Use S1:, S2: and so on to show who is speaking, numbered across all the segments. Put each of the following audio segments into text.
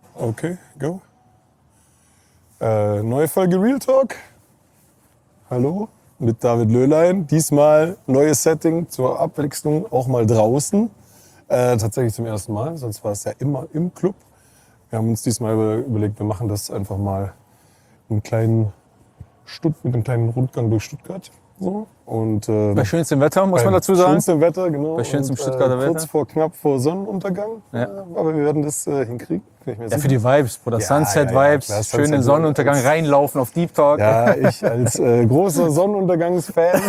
S1: Okay, go. Neue Folge Real Talk. Hallo, mit David Löhlein. Diesmal neues Setting zur Abwechslung, auch mal draußen. Tatsächlich zum ersten Mal, sonst war es ja immer im Club. Wir haben uns diesmal überlegt, wir machen das einfach mal mit einem kleinen Rundgang durch Stuttgart. So. Und,
S2: bei schönstem Wetter, muss man dazu sagen.
S1: Bei schönstem Wetter, genau.
S2: Bei schönstem Stuttgarter Wetter.
S1: Knapp vor Sonnenuntergang. Ja. Aber wir werden das hinkriegen.
S2: Ja, für die Vibes, Bruder. Sunset-Vibes,
S1: klar,
S2: schönen Sonnenuntergang, reinlaufen auf Deep Talk.
S1: Ja, ich als großer Sonnenuntergangsfan.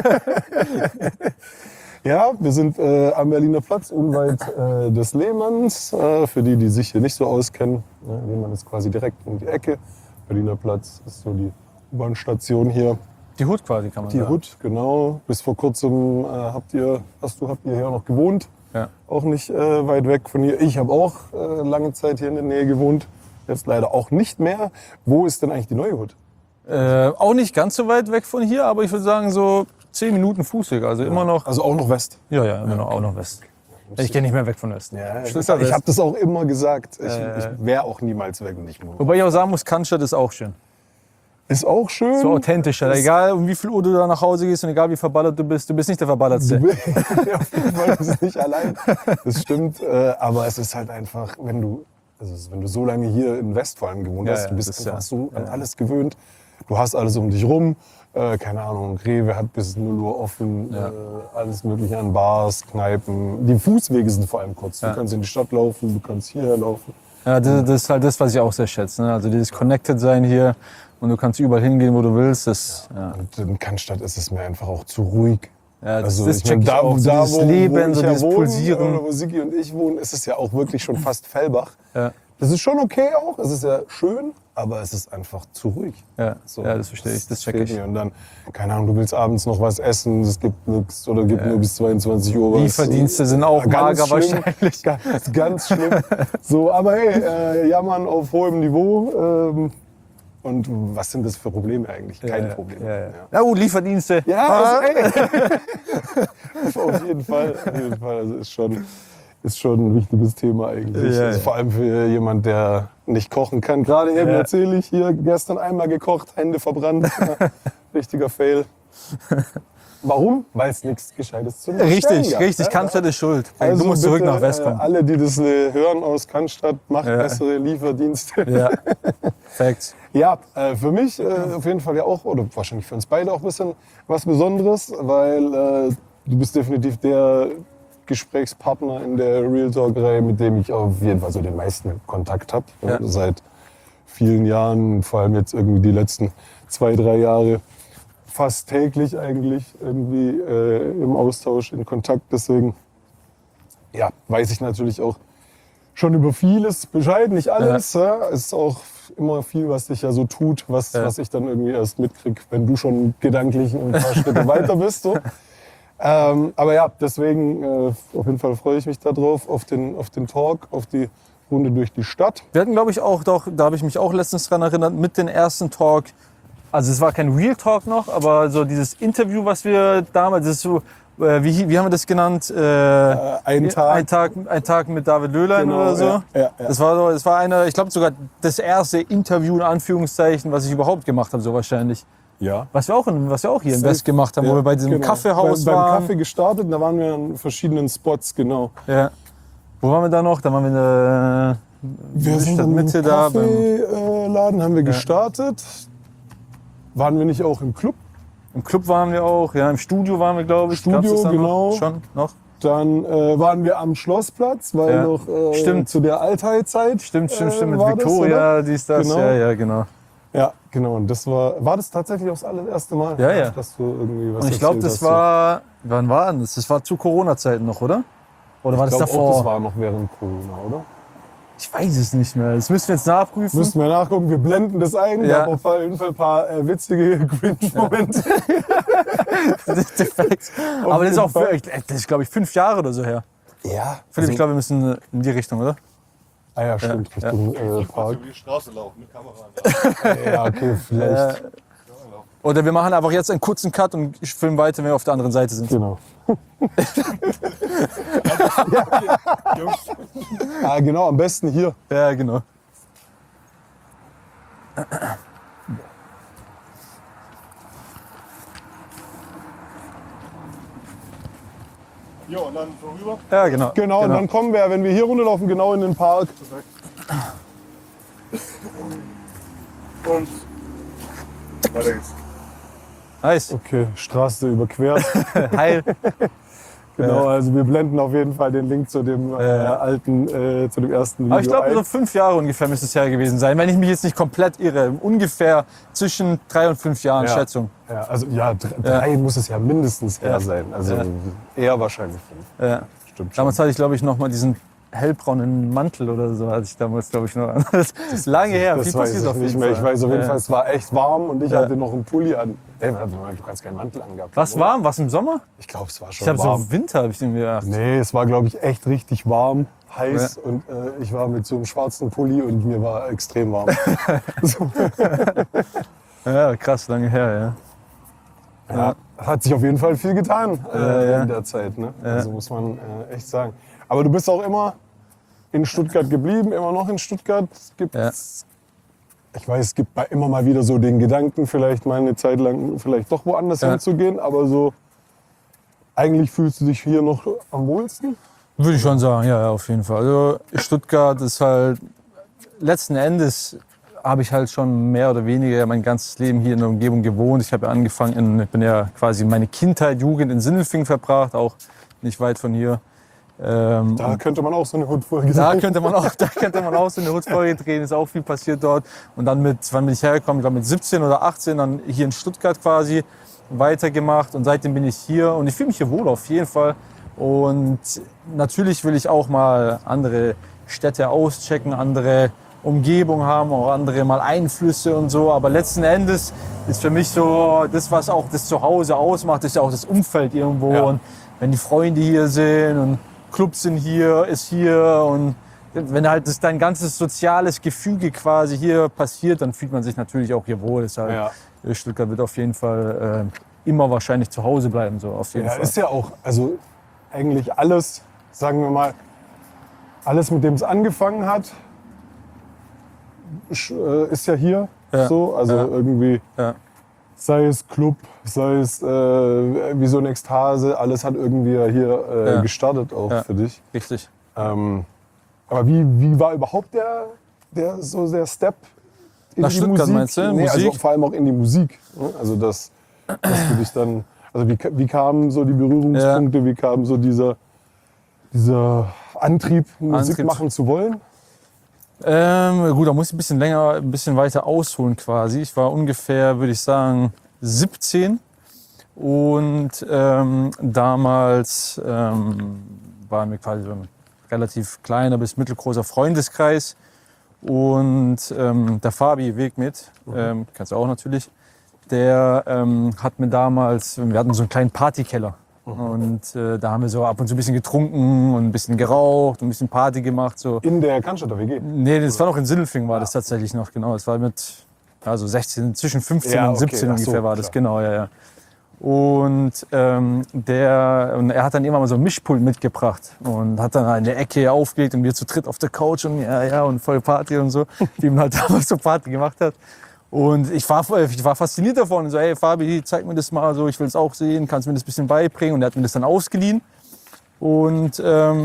S1: Ja, wir sind am Berliner Platz, unweit des Lehmanns. Für die, die sich hier nicht so auskennen. Lehmann ist quasi direkt um die Ecke. Berliner Platz ist so die U-Bahn-Station hier.
S2: Die Hut quasi, kann man
S1: Die
S2: sagen.
S1: Hut, genau. Bis vor kurzem habt ihr hier auch noch gewohnt.
S2: Ja.
S1: Auch nicht weit weg von hier. Ich habe auch lange Zeit hier in der Nähe gewohnt. Jetzt leider auch nicht mehr. Wo ist denn eigentlich die neue Hut?
S2: Auch nicht ganz so weit weg von hier, aber ich würde sagen so 10 Minuten Fußweg. Also immer noch.
S1: Also auch noch West.
S2: Ja, immer noch, auch noch West. Ich gehe nicht mehr weg von Westen.
S1: Ja, ich habe das auch immer gesagt. Ich wäre auch niemals weg und nicht mehr.
S2: Wobei ich auch sagen muss, Cannstatt ist auch schön.
S1: Ist auch schön.
S2: So authentischer. Egal um wie viel Uhr du da nach Hause gehst und egal wie verballert du bist nicht der Verballertste.
S1: Auf jeden Fall bist nicht allein. Das stimmt. Aber es ist halt einfach, wenn du so lange hier in West vor allem gewohnt hast, du bist einfach so an alles gewöhnt. Du hast alles um dich rum. Keine Ahnung, Rewe hat bis 0 Uhr offen. Alles mögliche an Bars, Kneipen. Die Fußwege sind vor allem kurz. Du kannst in die Stadt laufen, du kannst hierher laufen. Ja,
S2: das ist halt das, was ich auch sehr schätze. Ne? Also dieses Connected-Sein hier. Und du kannst überall hingehen, wo du willst.
S1: Und in Cannstatt ist es mir einfach auch zu ruhig.
S2: Ja, das check ich auch. So dieses Leben, so dieses Pulsieren.
S1: Wo Sigi und ich wohnen, ist es ja auch wirklich schon fast Fellbach.
S2: Ja.
S1: Das ist schon okay auch, es ist ja schön, aber es ist einfach zu ruhig.
S2: Ja, das verstehe ich, das check ich.
S1: Und dann, keine Ahnung, du willst abends noch was essen, es gibt nichts oder gibt nur bis 22 Uhr was.
S2: Lieferdienste sind auch mager wahrscheinlich.
S1: Ganz schlimm. So, aber hey, jammern auf hohem Niveau. Und was sind das für Probleme eigentlich? Kein Problem.
S2: Ja gut, Lieferdienste.
S1: Ja, auf jeden Fall. Also ist schon ein wichtiges Thema eigentlich. Also vor allem für jemand, der nicht kochen kann. Gerade eben erzähle ich hier, gestern einmal gekocht, Hände verbrannt. Richtiger Fail. Warum? Weil es nichts Gescheites zu machen
S2: Richtig. Cannstatt ist schuld. Also du musst zurück nach West kommen.
S1: Alle, die das hören aus Cannstatt, macht bessere Lieferdienste.
S2: Ja, Facts.
S1: Ja, für mich auf jeden Fall ja auch, oder wahrscheinlich für uns beide auch ein bisschen was Besonderes, weil du bist definitiv der Gesprächspartner in der Real Talk-Reihe, mit dem ich auf jeden Fall so den meisten Kontakt habe. Seit vielen Jahren, vor allem jetzt irgendwie die letzten 2-3 Jahre, fast täglich eigentlich irgendwie im Austausch, in Kontakt. Deswegen weiß ich natürlich auch schon über vieles Bescheid, nicht alles. Es ist auch immer viel, was dich ja so tut, was ich dann irgendwie erst mitkriege, wenn du schon gedanklich ein paar Schritte weiter bist. So. Aber ja, deswegen auf jeden Fall freue ich mich darauf, auf den Talk, auf die Runde durch die Stadt.
S2: Wir hatten, glaube ich, auch doch, da habe ich mich auch letztens dran erinnert, mit dem ersten Talk. Also es war kein Real Talk noch, aber so dieses Interview, was wir damals, das ist so, wie haben wir das genannt? Ein Tag mit David Löhlein oder so.
S1: Ja.
S2: Das war einer, ich glaube sogar das erste Interview in Anführungszeichen, was ich überhaupt gemacht habe, so wahrscheinlich.
S1: Ja.
S2: Was wir auch hier in West gemacht haben, wo wir bei diesem Kaffeehaus waren.
S1: Beim Kaffee gestartet, da waren wir an verschiedenen Spots, genau.
S2: Ja. Wo waren wir da noch? Da waren wir in der
S1: Mitte da. Kaffeeladen haben wir gestartet. Waren wir nicht auch im Club?
S2: Im Club waren wir auch, im Studio waren wir, glaube ich.
S1: Studio, genau.
S2: Schon noch.
S1: Dann waren wir am Schlossplatz, weil noch zu der Altheizeit.
S2: Stimmt, mit Victoria, dies, das.
S1: Genau.
S2: Ja, genau.
S1: Ja, genau. Und das war das tatsächlich auch das allererste Mal?
S2: Ja.
S1: Dass du irgendwie was
S2: und ich glaube, das war, wann war das? Das war zu Corona-Zeiten noch, oder? Oder war das davor?
S1: Das war noch während Corona, oder?
S2: Ich weiß es nicht mehr. Das müssen wir jetzt nachprüfen.
S1: Müssen wir nachgucken. Wir blenden das ein.
S2: Ja.
S1: Wir haben auf jeden Fall ein paar witzige Cringe-Momente.
S2: Aber das ist auch, das ist, glaube ich, 5 Jahre oder so her.
S1: Ja.
S2: Philipp, ich glaube, wir müssen in die Richtung, oder?
S1: Ah ja, stimmt. Richtung Park.
S3: Über die Straße laufen mit Kamera.
S1: Ja, okay, vielleicht.
S2: Oder wir machen einfach jetzt einen kurzen Cut und ich filme weiter, wenn wir auf der anderen Seite sind.
S1: Genau. Ja, genau, am besten hier.
S2: Ja, genau.
S3: Jo, und dann so rüber.
S2: Ja, genau.
S1: Genau, und dann kommen wir, wenn wir hier runterlaufen, genau in den Park.
S3: Und weiter geht's.
S2: Nice.
S1: Okay, Straße überquert.
S2: Heil.
S1: Genau, also wir blenden auf jeden Fall den Link zu dem alten, zu dem ersten Video
S2: Aber ich glaube,
S1: ein.
S2: so 5 Jahre ungefähr müsste es her gewesen sein, wenn ich mich jetzt nicht komplett irre. Ungefähr zwischen 3 und 5 Jahren,
S1: Ja.
S2: Schätzung.
S1: Ja, also ja, drei muss es ja mindestens her sein. Also
S2: Ja.
S1: eher wahrscheinlich 5.
S2: Ja.
S1: Stimmt schon.
S2: Damals hatte ich, glaube ich, noch mal diesen hellbraunen Mantel oder so, hatte ich damals, glaube ich, noch. Das ist lange her,
S1: Das
S2: viel
S1: weiß
S2: passiert
S1: ich
S2: auf
S1: nicht
S2: jeden
S1: mehr.
S2: Fall.
S1: Ich weiß auf jeden
S2: Ja.
S1: Fall, es war echt warm und ich
S2: Ja.
S1: hatte noch einen Pulli an. Ey, du kannst keinen Mantel angehabt.
S2: Was
S1: haben, oder?
S2: warm? Was im Sommer?
S1: Ich glaube, es war schon
S2: Ich habe
S1: warm.
S2: so Winter, habe ich den gedacht.
S1: Nee, es war, glaube ich, echt richtig warm, heiß und ich war mit so einem schwarzen Pulli und mir war extrem warm. So,
S2: Ja, krass, lange her, ja.
S1: ja, hat sich auf jeden Fall viel getan
S2: ja.
S1: in der Zeit, ne? Also muss man echt sagen. Aber du bist auch immer in Stuttgart geblieben, immer noch in Stuttgart. Gibt's, ich weiß, es gibt immer mal wieder so den Gedanken, vielleicht mal eine Zeit lang vielleicht doch woanders hinzugehen, aber so eigentlich fühlst du dich hier noch am wohlsten?
S2: Würde ich schon sagen, ja, auf jeden Fall. Also Stuttgart ist halt, letzten Endes habe ich halt schon mehr oder weniger mein ganzes Leben hier in der Umgebung gewohnt. Ich habe ja angefangen, ich bin ja quasi meine Kindheit, Jugend in Sindelfingen verbracht, auch nicht weit von hier.
S1: Da könnte man auch so eine Hutfolge
S2: Da
S1: drehen.
S2: könnte man auch so eine Hutfolge drehen, ist auch viel passiert dort. Und dann wann bin ich hergekommen? Ich glaube mit 17 oder 18 dann hier in Stuttgart quasi weitergemacht und seitdem bin ich hier und ich fühle mich hier wohl auf jeden Fall. Und natürlich will ich auch mal andere Städte auschecken, andere Umgebung haben, auch andere mal Einflüsse und so. Aber letzten Endes ist für mich so, das, was auch das Zuhause ausmacht, ist ja auch das Umfeld irgendwo.
S1: Ja.
S2: Und wenn die Freunde hier sind und Clubs sind hier, ist hier und wenn halt dein ganzes soziales Gefüge quasi hier passiert, dann fühlt man sich natürlich auch hier wohl. Deshalb, Stuttgart wird auf jeden Fall immer wahrscheinlich zu Hause bleiben, so auf jeden
S1: Ja,
S2: Fall.
S1: ist ja auch, also eigentlich alles, sagen wir mal, alles, mit dem es angefangen hat, ist ja hier so. Also irgendwie, sei es Club, sei es wie so eine Ekstase, alles hat irgendwie hier gestartet auch für dich.
S2: Richtig.
S1: Aber wie war überhaupt der Step in
S2: Nach
S1: die
S2: Stuttgart,
S1: Musik?
S2: meinst du?
S1: Nee, also
S2: Musik?
S1: vor allem auch in die Musik. Ne? Also dass du dich dann, also wie kamen so die Berührungspunkte, wie kam so dieser Antrieb, Musik machen zu wollen?
S2: Gut, da muss ich ein bisschen weiter ausholen quasi. Ich war ungefähr, würde ich sagen, 17 und damals waren wir quasi so ein relativ kleiner bis mittelgroßer Freundeskreis und der Fabi Wegmit, kennst du auch natürlich, der hat mir damals, wir hatten so einen kleinen Partykeller. Und da haben wir so ab und zu ein bisschen getrunken und ein bisschen geraucht und ein bisschen Party gemacht. So.
S1: In der Cannstatter WG?
S2: Nee, das war noch in Sindelfingen, war das tatsächlich noch, genau. Das war mit also 16, zwischen 15
S1: Ja,
S2: und 17
S1: okay, ach so,
S2: ungefähr war das,
S1: klar.
S2: genau, ja. Und er hat dann immer mal so ein Mischpult mitgebracht und hat dann in der Ecke aufgelegt und wir zu dritt auf der Couch und und voll Party und so, wie man halt damals so Party gemacht hat. Und ich war fasziniert davon und so, hey Fabi, zeig mir das mal so, ich will es auch sehen, kannst du mir das ein bisschen beibringen? Und er hat mir das dann ausgeliehen. Und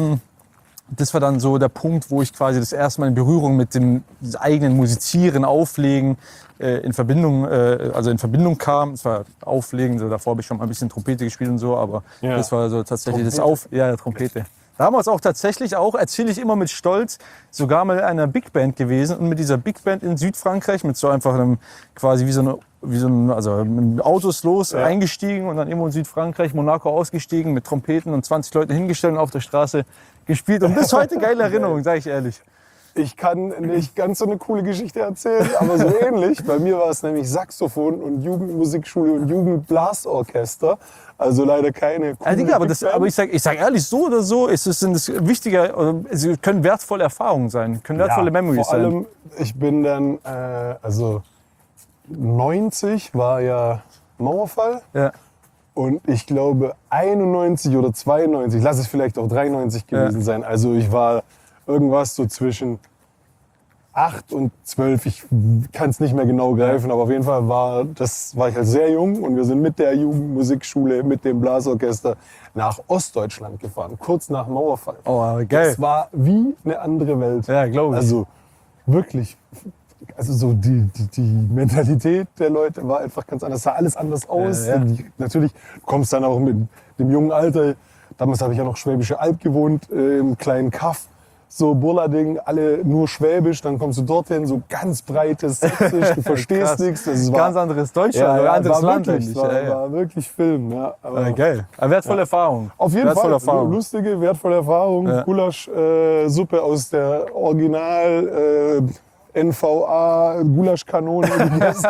S2: das war dann so der Punkt, wo ich quasi das erste Mal in Berührung mit dem eigenen Musizieren, Auflegen in Verbindung kam. Es war Auflegen, so davor habe ich schon mal ein bisschen Trompete gespielt und so, aber das war so tatsächlich Trompete. Damals auch tatsächlich erzähle ich immer mit Stolz, sogar mal in einer Big Band gewesen und mit dieser Big Band in Südfrankreich mit so einfach einem quasi also mit Autos los eingestiegen und dann irgendwo in Südfrankreich, Monaco ausgestiegen, mit Trompeten und 20 Leuten hingestellt und auf der Straße gespielt. Und bis heute geile Erinnerung, sage ich ehrlich.
S1: Ich kann nicht ganz so eine coole Geschichte erzählen, aber so ähnlich. Bei mir war es nämlich Saxophon und Jugendmusikschule und Jugendblasorchester. Also leider keine coole
S2: Digga, aber
S1: Big Band.
S2: ich sag ehrlich, so oder so sind es wichtige, sie können wertvolle Erfahrungen sein, können wertvolle Memories
S1: vor allem,
S2: sein.
S1: ich bin dann, also 90 war ja Mauerfall.
S2: Ja.
S1: Und ich glaube 91 oder 92, lass es vielleicht auch 93 gewesen sein. Also ich war irgendwas so zwischen 8 und 12, ich kann es nicht mehr genau greifen, aber auf jeden Fall war ich halt sehr jung und wir sind mit der Jugendmusikschule, mit dem Blasorchester nach Ostdeutschland gefahren, kurz nach Mauerfall.
S2: Oh, geil.
S1: Es war wie eine andere Welt.
S2: Ja, glaube ich.
S1: Also wirklich, also so die Mentalität der Leute war einfach ganz anders, sah alles anders aus.
S2: Ja.
S1: Natürlich kommst dann auch mit dem jungen Alter, damals habe ich ja noch Schwäbische Alb gewohnt, im kleinen Kaff. So Burlading, alle nur Schwäbisch, dann kommst du dorthin, so ganz breites Sächsisch, du verstehst
S2: Krass.
S1: nichts. Das war,
S2: Ganz anderes Deutschland, oder anderes
S1: war
S2: Land
S1: wirklich,
S2: eigentlich.
S1: war wirklich Film. Ja, aber
S2: Geil. Aber wertvolle Erfahrung.
S1: auf jeden
S2: Wertvolle
S1: Fall,
S2: Erfahrung.
S1: lustige, wertvolle Erfahrung.
S2: Ja.
S1: Gulasch-Suppe aus der Original NVA Gulaschkanone gegessen.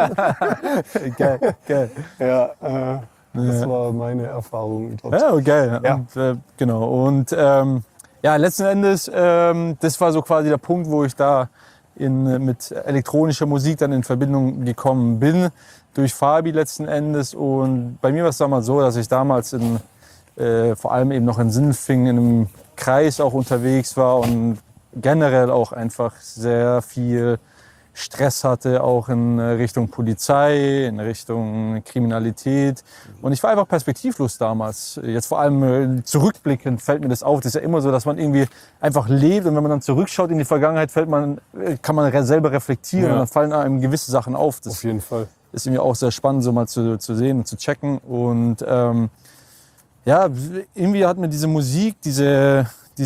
S2: Geil.
S1: Ja, das war meine Erfahrung dort.
S2: Ja, geil.
S1: Ja.
S2: Und, genau. Und ja, letzten Endes, das war so quasi der Punkt, wo ich da mit elektronischer Musik dann in Verbindung gekommen bin, durch Fabi letzten Endes. Und bei mir war es damals so, dass ich damals vor allem eben noch in Sindelfingen in einem Kreis auch unterwegs war und generell auch einfach sehr viel Stress hatte, auch in Richtung Polizei, in Richtung Kriminalität. Und ich war einfach perspektivlos damals. Jetzt vor allem zurückblickend fällt mir das auf. Das ist ja immer so, dass man irgendwie einfach lebt und wenn man dann zurückschaut in die Vergangenheit, kann man selber reflektieren
S1: Ja.
S2: und dann fallen einem gewisse Sachen auf. Das
S1: Auf jeden Fall.
S2: ist irgendwie auch sehr spannend, so mal zu sehen und zu checken. Und ja, irgendwie hat mir diese Musik, diese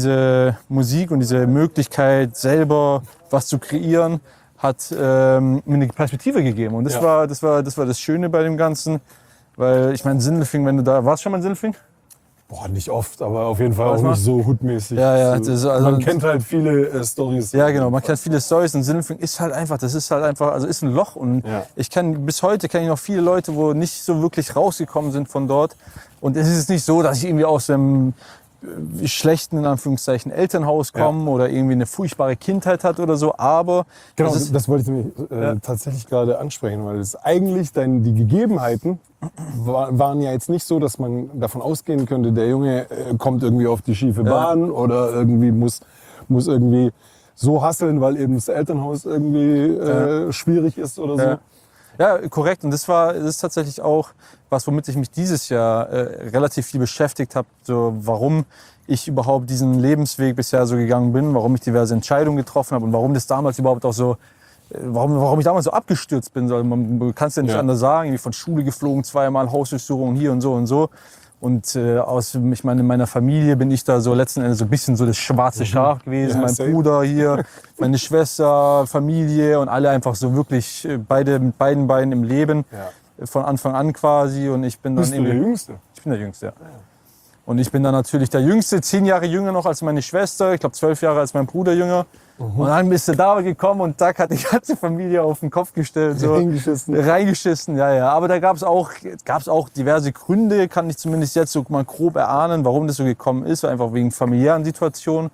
S2: Musik und diese Möglichkeit, selber was zu kreieren, hat mir eine Perspektive gegeben. Und das
S1: Ja.
S2: war das Schöne bei dem Ganzen. Weil ich meine, Sindelfingen, wenn du da warst, schon mal in Sindelfingen?
S1: Boah, nicht oft, aber auf jeden Fall
S2: Was
S1: auch
S2: mal?
S1: nicht so hutmäßig.
S2: Ja,
S1: So,
S2: das ist also-
S1: man kennt halt viele Storys.
S2: Ja, genau. Man kennt viele Storys und Sindelfingen ist halt einfach, also ist ein Loch. Und
S1: Ja.
S2: bis heute kenne ich noch viele Leute, wo nicht so wirklich rausgekommen sind von dort. Und es ist nicht so, dass ich irgendwie aus einem schlechten, in Anführungszeichen, Elternhaus komme oder irgendwie eine furchtbare Kindheit hat oder so. Aber
S1: Genau,
S2: das ist,
S1: das wollte ich nämlich tatsächlich gerade ansprechen, weil es eigentlich die Gegebenheiten waren ja jetzt nicht so, dass man davon ausgehen könnte, der Junge kommt irgendwie auf die schiefe Bahn oder irgendwie muss irgendwie so hasseln, weil eben das Elternhaus irgendwie schwierig ist oder so.
S2: Ja. Ja, korrekt. Und das ist tatsächlich auch was, womit ich mich dieses Jahr relativ viel beschäftigt habe. So, warum ich überhaupt diesen Lebensweg bisher so gegangen bin, warum ich diverse Entscheidungen getroffen habe und warum das damals überhaupt auch so, warum ich damals so abgestürzt bin. Man kann es ja nicht anders sagen. Irgendwie von Schule geflogen, zweimal Hausdurchsuchung hier und so und so. Und ich meine, in meiner Familie bin ich da so letzten Endes so ein bisschen so das schwarze Schaf gewesen.
S1: Ja,
S2: mein
S1: safe.
S2: Bruder hier, meine Schwester, Familie und alle einfach so wirklich mit beiden Beinen im Leben.
S1: Ja.
S2: Von Anfang an quasi. Und ich bin dann
S1: Bist du der Jüngste?
S2: Ich bin der Jüngste, ja. Und ich bin dann natürlich der Jüngste, 10 Jahre jünger noch als meine Schwester. Ich glaube 12 Jahre als mein Bruder jünger. Und dann bist du da gekommen und zack, hat die ganze Familie auf den Kopf gestellt. So. Reingeschissen, ja. Aber da gab's auch diverse Gründe, kann ich zumindest jetzt so mal grob erahnen, warum das so gekommen ist. Einfach wegen familiären Situationen.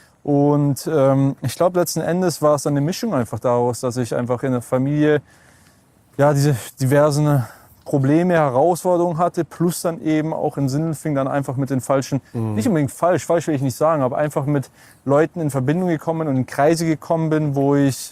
S2: Und ich glaube, letzten Endes war es dann eine Mischung einfach daraus, dass ich einfach in der Familie diese diversen Probleme, Herausforderungen hatte, plus dann eben auch in Sindelfingen dann einfach mit den falschen, nicht unbedingt falsch will ich nicht sagen, aber einfach mit Leuten in Verbindung gekommen und in Kreise gekommen bin, wo ich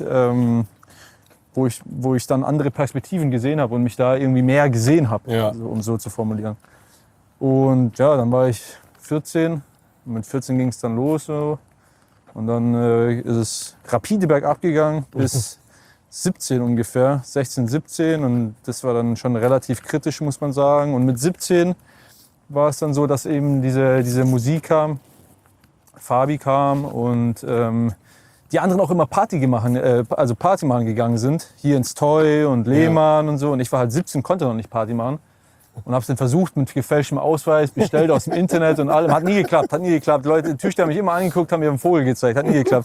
S2: dann andere Perspektiven gesehen habe und mich da irgendwie mehr gesehen habe,
S1: Ja.
S2: um so zu formulieren. Und ja, dann war ich 14, mit 14 ging es dann los so. Und dann ist es rapide bergab gegangen bis 17 ungefähr, 16, 17 und das war dann schon relativ kritisch, muss man sagen. Und mit 17 war es dann so, dass eben diese Musik kam, Fabi kam und die anderen auch immer Party machen gegangen sind, hier ins Toy und Lehmann und so. Und ich war halt 17, konnte noch nicht Party machen. Und habe es dann versucht mit gefälschtem Ausweis, bestellt aus dem Internet und allem. Hat nie geklappt. Die Leute, die Tüchter haben mich immer angeguckt, haben mir einen Vogel gezeigt. Hat nie geklappt.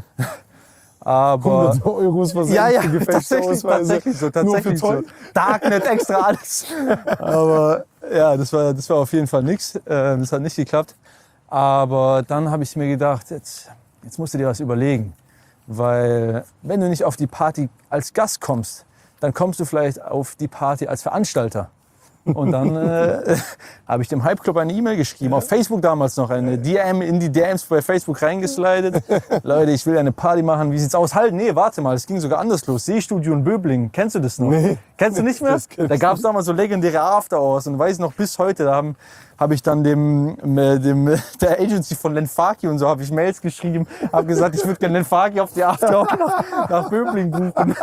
S2: Aber
S1: 100 Euros versenkt
S2: ja,
S1: für gefälschte Ausweise.
S2: tatsächlich
S1: für
S2: so.
S1: Toy.
S2: Darknet, extra alles. Aber ja, das war auf jeden Fall nichts. Das hat nicht geklappt. Aber dann habe ich mir gedacht, jetzt musst du dir was überlegen. Weil wenn du nicht auf die Party als Gast kommst, dann kommst du vielleicht auf die Party als Veranstalter. Und dann habe ich dem Hype Club eine E-Mail geschrieben, auf Facebook damals noch, eine DM in die DMs bei Facebook reingeslidet. Leute, ich will eine Party machen, wie sieht's aus? Halt, nee, warte mal, es ging sogar anders los. Seestudio in Böblingen, kennst du das noch?
S1: Nee.
S2: Kennst du nicht mehr? Da gab es damals so legendäre After-Hours und weiß noch bis heute, da habe ich dann der Agency von Len Faki und so habe ich Mails geschrieben, habe gesagt, ich würde gerne Len Faki auf die After nach Böblingen buchen.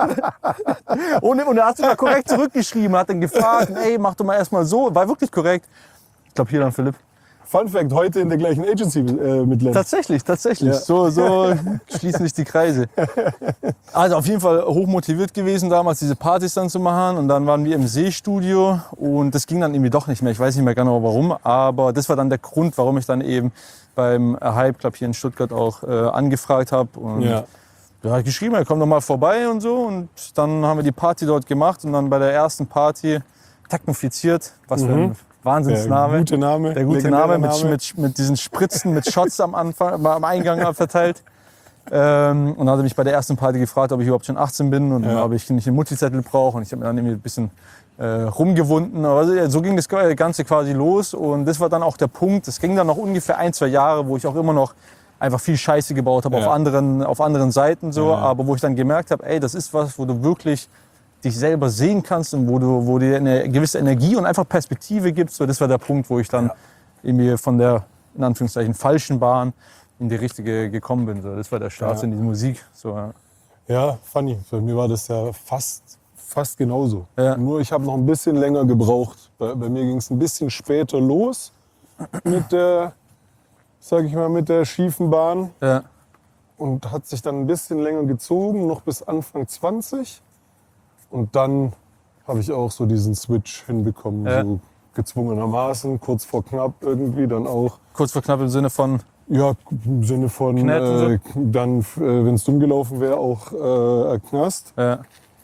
S2: Und er hat sogar korrekt zurückgeschrieben, hat dann gefragt, ey, mach doch mal erstmal so, war wirklich korrekt. Ich glaube hier dann Philipp.
S1: Fun Fact, heute in der gleichen Agency mit Len.
S2: Tatsächlich.
S1: Ja.
S2: So schließen sich die Kreise. Also auf jeden Fall hochmotiviert gewesen damals, diese Partys dann zu machen. Und dann waren wir im Seestudio und das ging dann irgendwie doch nicht mehr. Ich weiß nicht mehr genau warum, aber das war dann der Grund, warum ich dann eben beim Hype Club hier in Stuttgart auch angefragt habe. Und
S1: Ja.
S2: ja, geschrieben, er kommt doch mal vorbei und so. Und dann haben wir die Party dort gemacht und dann bei der ersten Party technofiziert, was für ein Wahnsinnsname.
S1: Der gute Name.
S2: Der gute
S1: legendärer
S2: Name mit diesen Spritzen, mit Shots am Anfang, am Eingang verteilt. Und dann hat er mich bei der ersten Party gefragt, ob ich überhaupt schon 18 bin und ob ich nicht einen Multizettel brauche. Und ich habe mir dann irgendwie ein bisschen rumgewunden. Aber so ging das Ganze quasi los. Und das war dann auch der Punkt. Es ging dann noch ungefähr 1-2 Jahre, wo ich auch immer noch einfach viel Scheiße gebaut habe auf anderen Seiten so. Aber wo ich dann gemerkt habe, ey, das ist was, wo du wirklich dich selber sehen kannst und wo dir eine gewisse Energie und einfach Perspektive gibst. So, das war der Punkt, wo ich dann irgendwie von der, in Anführungszeichen, falschen Bahn in die richtige gekommen bin. So, das war der Start in die Musik. So, ja.
S1: Ja, funny. Für mich war das ja fast genauso.
S2: Ja.
S1: Nur ich habe noch ein bisschen länger gebraucht. Bei mir ging es ein bisschen später los mit der, sag ich mal, mit der schiefen Bahn.
S2: Ja.
S1: Und hat sich dann ein bisschen länger gezogen, noch bis Anfang 20. Und dann habe ich auch so diesen Switch hinbekommen, so gezwungenermaßen, kurz vor knapp irgendwie, dann auch.
S2: Kurz vor knapp im Sinne von?
S1: Ja, im Sinne von, dann, wenn es dumm gelaufen wäre, auch Knast.
S2: Ja.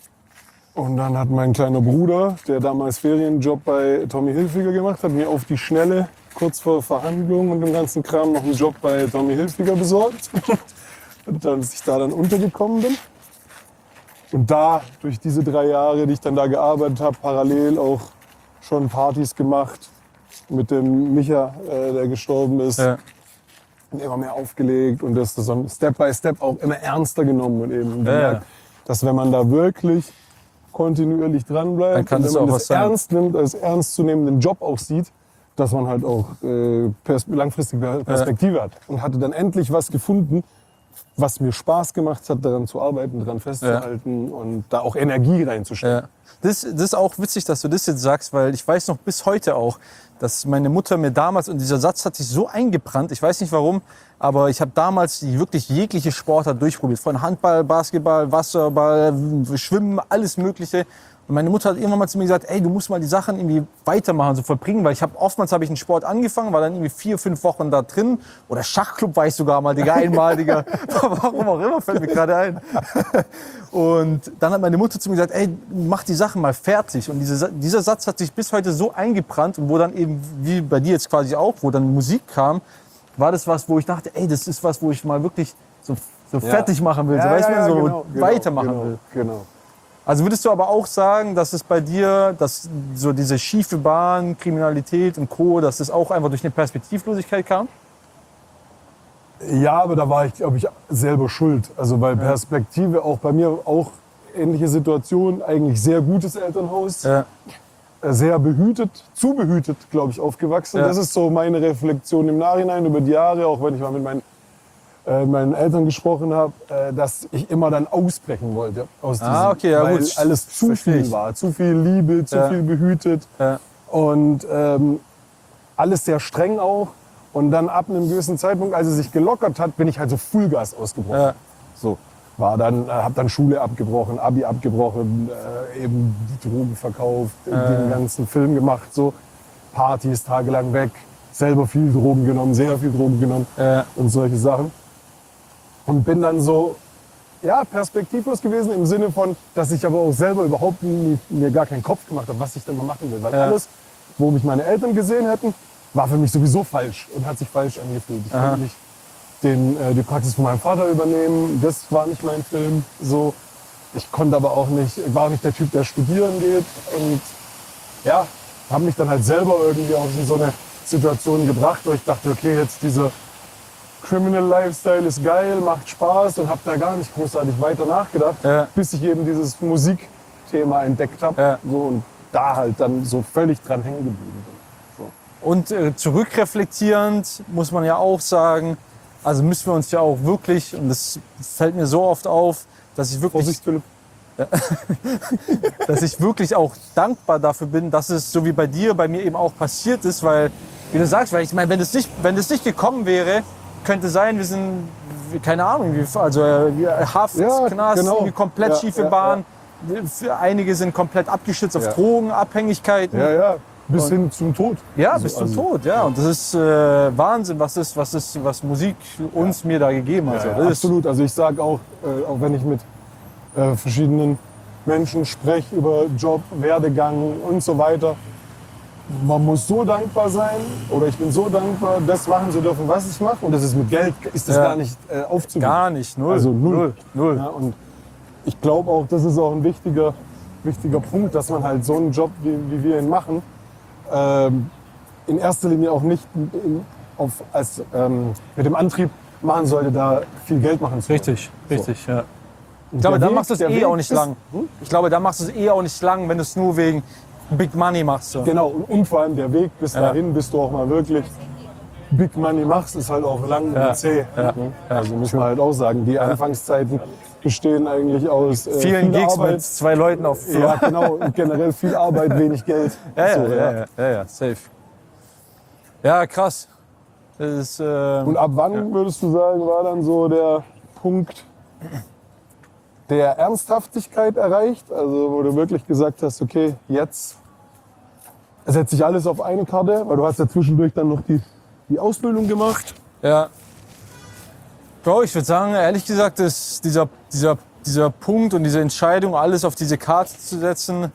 S1: Und dann hat mein kleiner Bruder, der damals Ferienjob bei Tommy Hilfiger gemacht hat, mir auf die Schnelle, kurz vor Verhandlungen und dem ganzen Kram, noch einen Job bei Tommy Hilfiger besorgt. Und dass ich da dann untergekommen bin. Und da, durch diese 3 Jahre, die ich dann da gearbeitet habe, parallel auch schon Partys gemacht mit dem Micha, der gestorben ist.
S2: Ja.
S1: Und immer mehr aufgelegt und das so Step by Step auch immer ernster genommen. Und eben gemerkt, dass wenn man da wirklich kontinuierlich dranbleibt,
S2: dann kann
S1: und
S2: es
S1: wenn man
S2: auch
S1: das
S2: was sein.
S1: ernst nimmt, als ernstzunehmenden Job auch sieht, dass man halt auch langfristige Perspektive hat. Und hatte dann endlich was gefunden, was mir Spaß gemacht hat, daran zu arbeiten, daran festzuhalten und da auch Energie reinzustecken.
S2: Ja. Das ist auch witzig, dass du das jetzt sagst, weil ich weiß noch bis heute auch, dass meine Mutter mir damals, und dieser Satz hat sich so eingebrannt, ich weiß nicht warum, aber ich habe damals wirklich jegliche Sportart durchprobiert. Von Handball, Basketball, Wasserball, Schwimmen, alles Mögliche. Und meine Mutter hat irgendwann mal zu mir gesagt, ey, du musst mal die Sachen irgendwie weitermachen, so verbringen, weil oftmals habe ich einen Sport angefangen, war dann irgendwie 4-5 Wochen da drin. Oder Schachclub war ich sogar mal, Digga, einmal, Digga. Warum auch immer, fällt mir gerade ein. Und dann hat meine Mutter zu mir gesagt, ey, mach die Sachen mal fertig. Und dieser Satz hat sich bis heute so eingebrannt und wo dann eben, wie bei dir jetzt quasi auch, wo dann Musik kam, war das was, wo ich dachte, ey, das ist was, wo ich mal wirklich so fertig machen will, so, weißt du, so weitermachen will.
S1: Genau.
S2: Also würdest du aber auch sagen, dass es bei dir, dass so diese schiefe Bahn, Kriminalität und Co., dass das auch einfach durch eine Perspektivlosigkeit kam?
S1: Ja, aber da war ich, glaube ich, selber schuld. Also weil Perspektive auch bei mir auch ähnliche Situation, eigentlich sehr gutes Elternhaus, sehr behütet, zu behütet, glaube ich, aufgewachsen.
S2: Ja.
S1: Das ist so meine Reflexion im Nachhinein über die Jahre, auch wenn ich mal mit meinen Eltern gesprochen habe, dass ich immer dann ausbrechen wollte aus diesem, weil
S2: gut.
S1: alles zu
S2: Verstehe
S1: viel
S2: ich.
S1: war, zu viel Liebe, zu viel behütet und alles sehr streng auch. Und dann ab einem gewissen Zeitpunkt, als es sich gelockert hat, bin ich halt so Fullgas ausgebrochen.
S2: Ja.
S1: So habe dann Schule abgebrochen, Abi abgebrochen, eben die Drogen verkauft, den ganzen Film gemacht, so Partys tagelang weg, selber viel Drogen genommen, sehr viel Drogen genommen und solche Sachen. Und bin dann so, perspektivlos gewesen im Sinne von, dass ich aber auch selber überhaupt mir gar keinen Kopf gemacht habe, was ich denn mal machen will. Weil alles, wo mich meine Eltern gesehen hätten, war für mich sowieso falsch und hat sich falsch angefühlt. Ich konnte nicht die Praxis von meinem Vater übernehmen, das war nicht mein Film. So. Ich konnte aber auch nicht, ich war auch nicht der Typ, der studieren geht. Und habe mich dann halt selber irgendwie auch in so eine Situation gebracht, wo ich dachte, okay, jetzt dieser Criminal Lifestyle ist geil, macht Spaß und habe da gar nicht großartig weiter nachgedacht,
S2: Ja.
S1: bis ich eben dieses Musikthema entdeckt habe.
S2: Ja.
S1: So, und da halt dann so völlig dran hängen geblieben bin. So.
S2: Und zurückreflektierend muss man ja auch sagen, also müssen wir uns ja auch wirklich, und das fällt mir so oft auf, dass ich wirklich,
S1: Vorsicht, Philipp.
S2: dass ich wirklich auch dankbar dafür bin, dass es so wie bei dir, bei mir eben auch passiert ist, weil, wie du sagst, weil ich meine, wenn das nicht gekommen wäre, könnte sein, wir sind, keine Ahnung, also Haft,
S1: Ja,
S2: Knast,
S1: genau.
S2: irgendwie komplett
S1: Ja,
S2: schiefe
S1: ja,
S2: Bahn. Für einige sind komplett abgestürzt auf
S1: Ja.
S2: Drogenabhängigkeiten.
S1: Ja, ja, bis hin zum Tod.
S2: Ja,
S1: Also,
S2: bis zum Tod, ja. Und das ist Wahnsinn, was Musik mir da gegeben hat.
S1: Ja,
S2: Also, das ist-
S1: absolut. Also ich sage auch wenn ich mit verschiedenen Menschen spreche über Job, Werdegang und so weiter, man muss so dankbar sein oder ich bin so dankbar, das machen zu dürfen, was ich mache. Und das ist mit Geld, ist das
S2: Ja.
S1: gar nicht aufzuwiegen.
S2: Gar nicht, null.
S1: Also null.
S2: Null.
S1: Ja, und ich glaube auch, das ist auch ein wichtiger Punkt, dass man halt so einen Job, wie wir ihn machen, in erster Linie auch nicht mit dem Antrieb machen sollte, da viel Geld machen zu wollen.
S2: Richtig, ja.
S1: Und
S2: Ich glaube,
S1: der
S2: da
S1: Weg-
S2: machst du es
S1: der
S2: eh
S1: Weg
S2: auch nicht
S1: bis-
S2: lang. Ich glaube, da machst du es eh auch nicht lang, wenn du es nur wegen Big Money machst. So.
S1: Genau, und vor allem der Weg bis
S2: Ja.
S1: dahin, bis du auch mal wirklich Big Money machst, ist halt auch lang
S2: Ja.
S1: und zäh.
S2: Ja.
S1: Ne? Also muss man halt auch sagen, die Anfangszeiten bestehen eigentlich aus
S2: Vielen
S1: viel
S2: Gigs
S1: Arbeit.
S2: mit 2 Leuten auf Floor.
S1: Ja, genau, und generell viel Arbeit, wenig Geld. So,
S2: ja, safe. Ja, krass. Das ist,
S1: Und ab wann würdest du sagen, war dann so der Punkt der Ernsthaftigkeit erreicht? Also wo du wirklich gesagt hast, okay, jetzt setze ich alles auf eine Karte, weil du hast ja zwischendurch dann noch die Ausbildung gemacht.
S2: ja. Bro, ich würde sagen, ehrlich gesagt, ist dieser Punkt und diese Entscheidung, alles auf diese Karte zu setzen,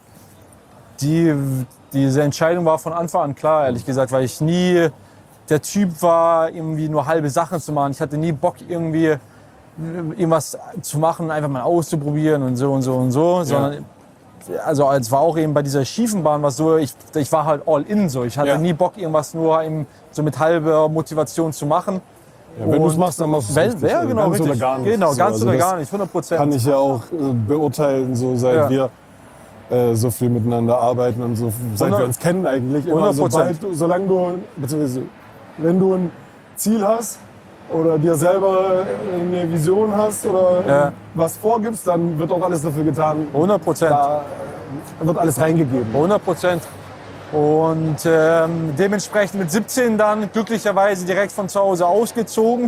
S2: diese Entscheidung war von Anfang an klar, ehrlich gesagt, weil ich nie der Typ war, irgendwie nur halbe Sachen zu machen. Ich hatte nie Bock, irgendwie irgendwas zu machen, einfach mal auszuprobieren und so und so und so, sondern also es war auch eben bei dieser schiefen Bahn was so, ich war halt all in so. Ich hatte
S1: Ja.
S2: nie Bock, irgendwas nur eben so mit halber Motivation zu machen.
S1: Ja, wenn du es
S2: Und
S1: machst, dann machst du es
S2: Wenn,
S1: richtig.
S2: ja,
S1: Also
S2: genau,
S1: ganz
S2: richtig.
S1: oder gar nicht.
S2: Genau,
S1: So,
S2: ganz
S1: also
S2: oder
S1: das
S2: gar nicht, 100%.
S1: Kann ich ja auch beurteilen, so seit
S2: Ja.
S1: wir so viel miteinander arbeiten und so, seit
S2: 100
S1: wir uns kennen eigentlich. Immer
S2: 100%.
S1: solange du, beziehungsweise wenn du ein Ziel hast oder dir selber eine Vision hast oder
S2: Ja.
S1: was vorgibst, dann wird auch alles dafür getan.
S2: 100%.
S1: Da wird alles reingegeben.
S2: 100%. Und dementsprechend mit 17 dann glücklicherweise direkt von zu Hause ausgezogen,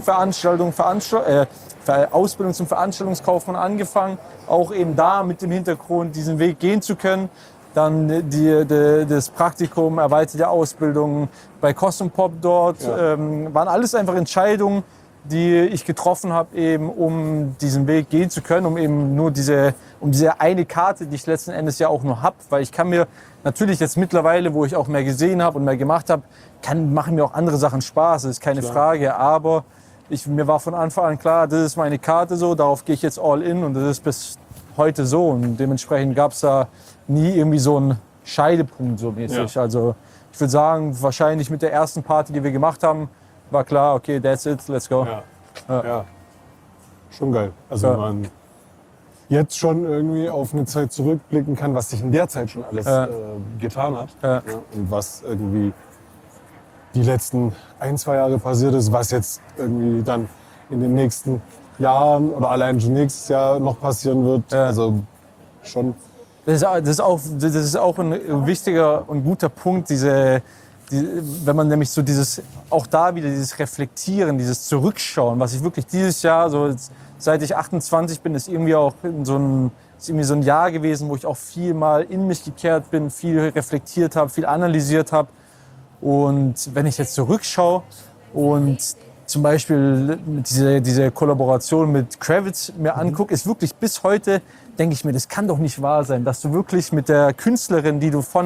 S2: Ausbildung zum Veranstaltungskaufmann angefangen, auch eben da mit dem Hintergrund diesen Weg gehen zu können. Dann das Praktikum, erweiterte Ausbildung bei Cosm Pop dort,
S1: Ja.
S2: waren alles einfach Entscheidungen, die ich getroffen habe, eben um diesen Weg gehen zu können, um eben nur diese eine Karte, die ich letzten Endes ja auch nur habe, weil ich kann mir natürlich jetzt mittlerweile, wo ich auch mehr gesehen habe und mehr gemacht habe, machen mir auch andere Sachen Spaß, das ist keine Frage, aber mir war von Anfang an klar, das ist meine Karte so, darauf gehe ich jetzt all in und das ist bis heute so und dementsprechend gab es da nie irgendwie so einen Scheidepunkt so mäßig.
S1: Ja.
S2: Also ich würde sagen, wahrscheinlich mit der ersten Party, die wir gemacht haben, war klar, okay, that's it, let's go.
S1: Ja. Schon geil. Also
S2: Ja.
S1: wenn man jetzt schon irgendwie auf eine Zeit zurückblicken kann, was sich in der Zeit schon alles
S2: Ja.
S1: getan hat.
S2: Ja.
S1: Ja, und was irgendwie die letzten 1-2 Jahre passiert ist, was jetzt irgendwie dann in den nächsten Jahren oder allein schon nächstes Jahr noch passieren wird.
S2: Ja.
S1: Also schon.
S2: Das ist auch ein wichtiger und guter Punkt, wenn man nämlich so auch da wieder dieses Reflektieren, dieses Zurückschauen, was ich wirklich dieses Jahr, so seit ich 28 bin, ist irgendwie auch so ein Jahr gewesen, wo ich auch viel mal in mich gekehrt bin, viel reflektiert habe, viel analysiert habe. Und wenn ich jetzt zurückschaue und zum Beispiel diese Kollaboration mit Kravitz mir angucke, ist wirklich bis heute, denke ich mir, das kann doch nicht wahr sein, dass du wirklich mit der Künstlerin, die du von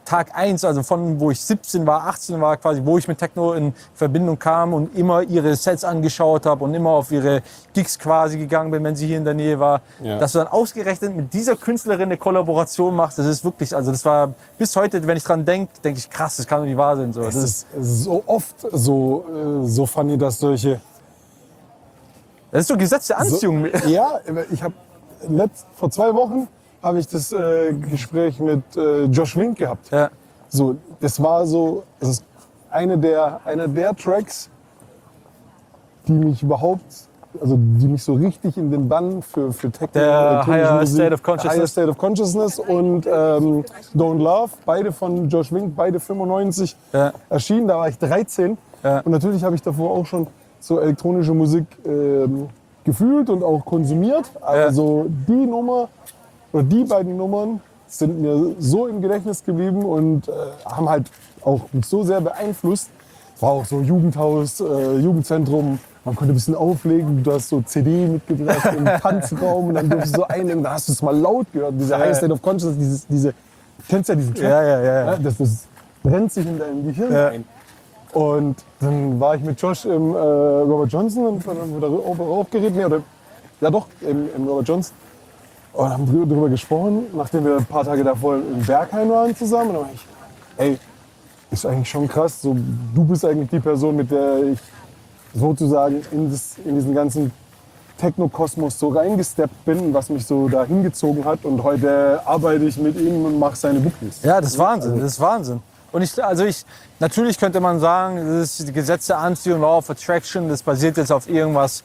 S2: Tag 1, also von wo ich 17 war, 18 war quasi, wo ich mit Techno in Verbindung kam und immer ihre Sets angeschaut habe und immer auf ihre Gigs quasi gegangen bin, wenn sie hier in der Nähe war.
S1: Ja.
S2: Dass du dann ausgerechnet mit dieser Künstlerin eine Kollaboration machst, das ist wirklich, also das war bis heute, wenn ich dran denke ich, krass, das kann doch nicht wahr sein. So.
S1: Es ist so oft so funny, dass solche...
S2: Das ist so Gesetz der Anziehung.
S1: Ja, ich habe vor 2 Wochen habe ich das Gespräch mit Josh Wink gehabt.
S2: Ja.
S1: So, das war so, das ist einer der Tracks, die mich so richtig in den Bann für Techno,
S2: Der
S1: elektronische
S2: Higher
S1: Musik,
S2: State of Consciousness.
S1: Higher State of Consciousness und Don't Love, beide von Josh Wink, beide 95
S2: Ja.
S1: erschienen. Da war ich 13
S2: Ja.
S1: und natürlich habe ich davor auch schon so elektronische Musik gefühlt und auch konsumiert. Also die Nummer oder die beiden Nummern sind mir so im Gedächtnis geblieben und haben halt auch mich so sehr beeinflusst. War auch so Jugendhaus, Jugendzentrum. Man konnte ein bisschen auflegen. Du hast so CD mitgebracht im Tanzraum und dann durfst du so einnehmen. Da hast du es mal laut gehört. Diese High State of Consciousness, du kennst ja diesen Track.
S2: Ja.
S1: Das brennt sich in deinem Gehirn ein. Und dann war ich mit Josh im Robert Johnson und dann haben wir darüber auch geredet. Im Robert Johnson. Und haben darüber gesprochen, nachdem wir ein paar Tage davor in Berghain waren zusammen. Und dann war ich, ey, ist eigentlich schon krass. So, du bist eigentlich die Person, mit der ich sozusagen in diesen ganzen Techno-Kosmos so reingesteppt bin, was mich so da hingezogen hat. Und heute arbeite ich mit ihm und mache seine Bookings.
S2: Ja, das ist Wahnsinn, das ist Wahnsinn. Und natürlich könnte man sagen, das ist die Gesetz der Anziehung, Law of Attraction, das basiert jetzt auf irgendwas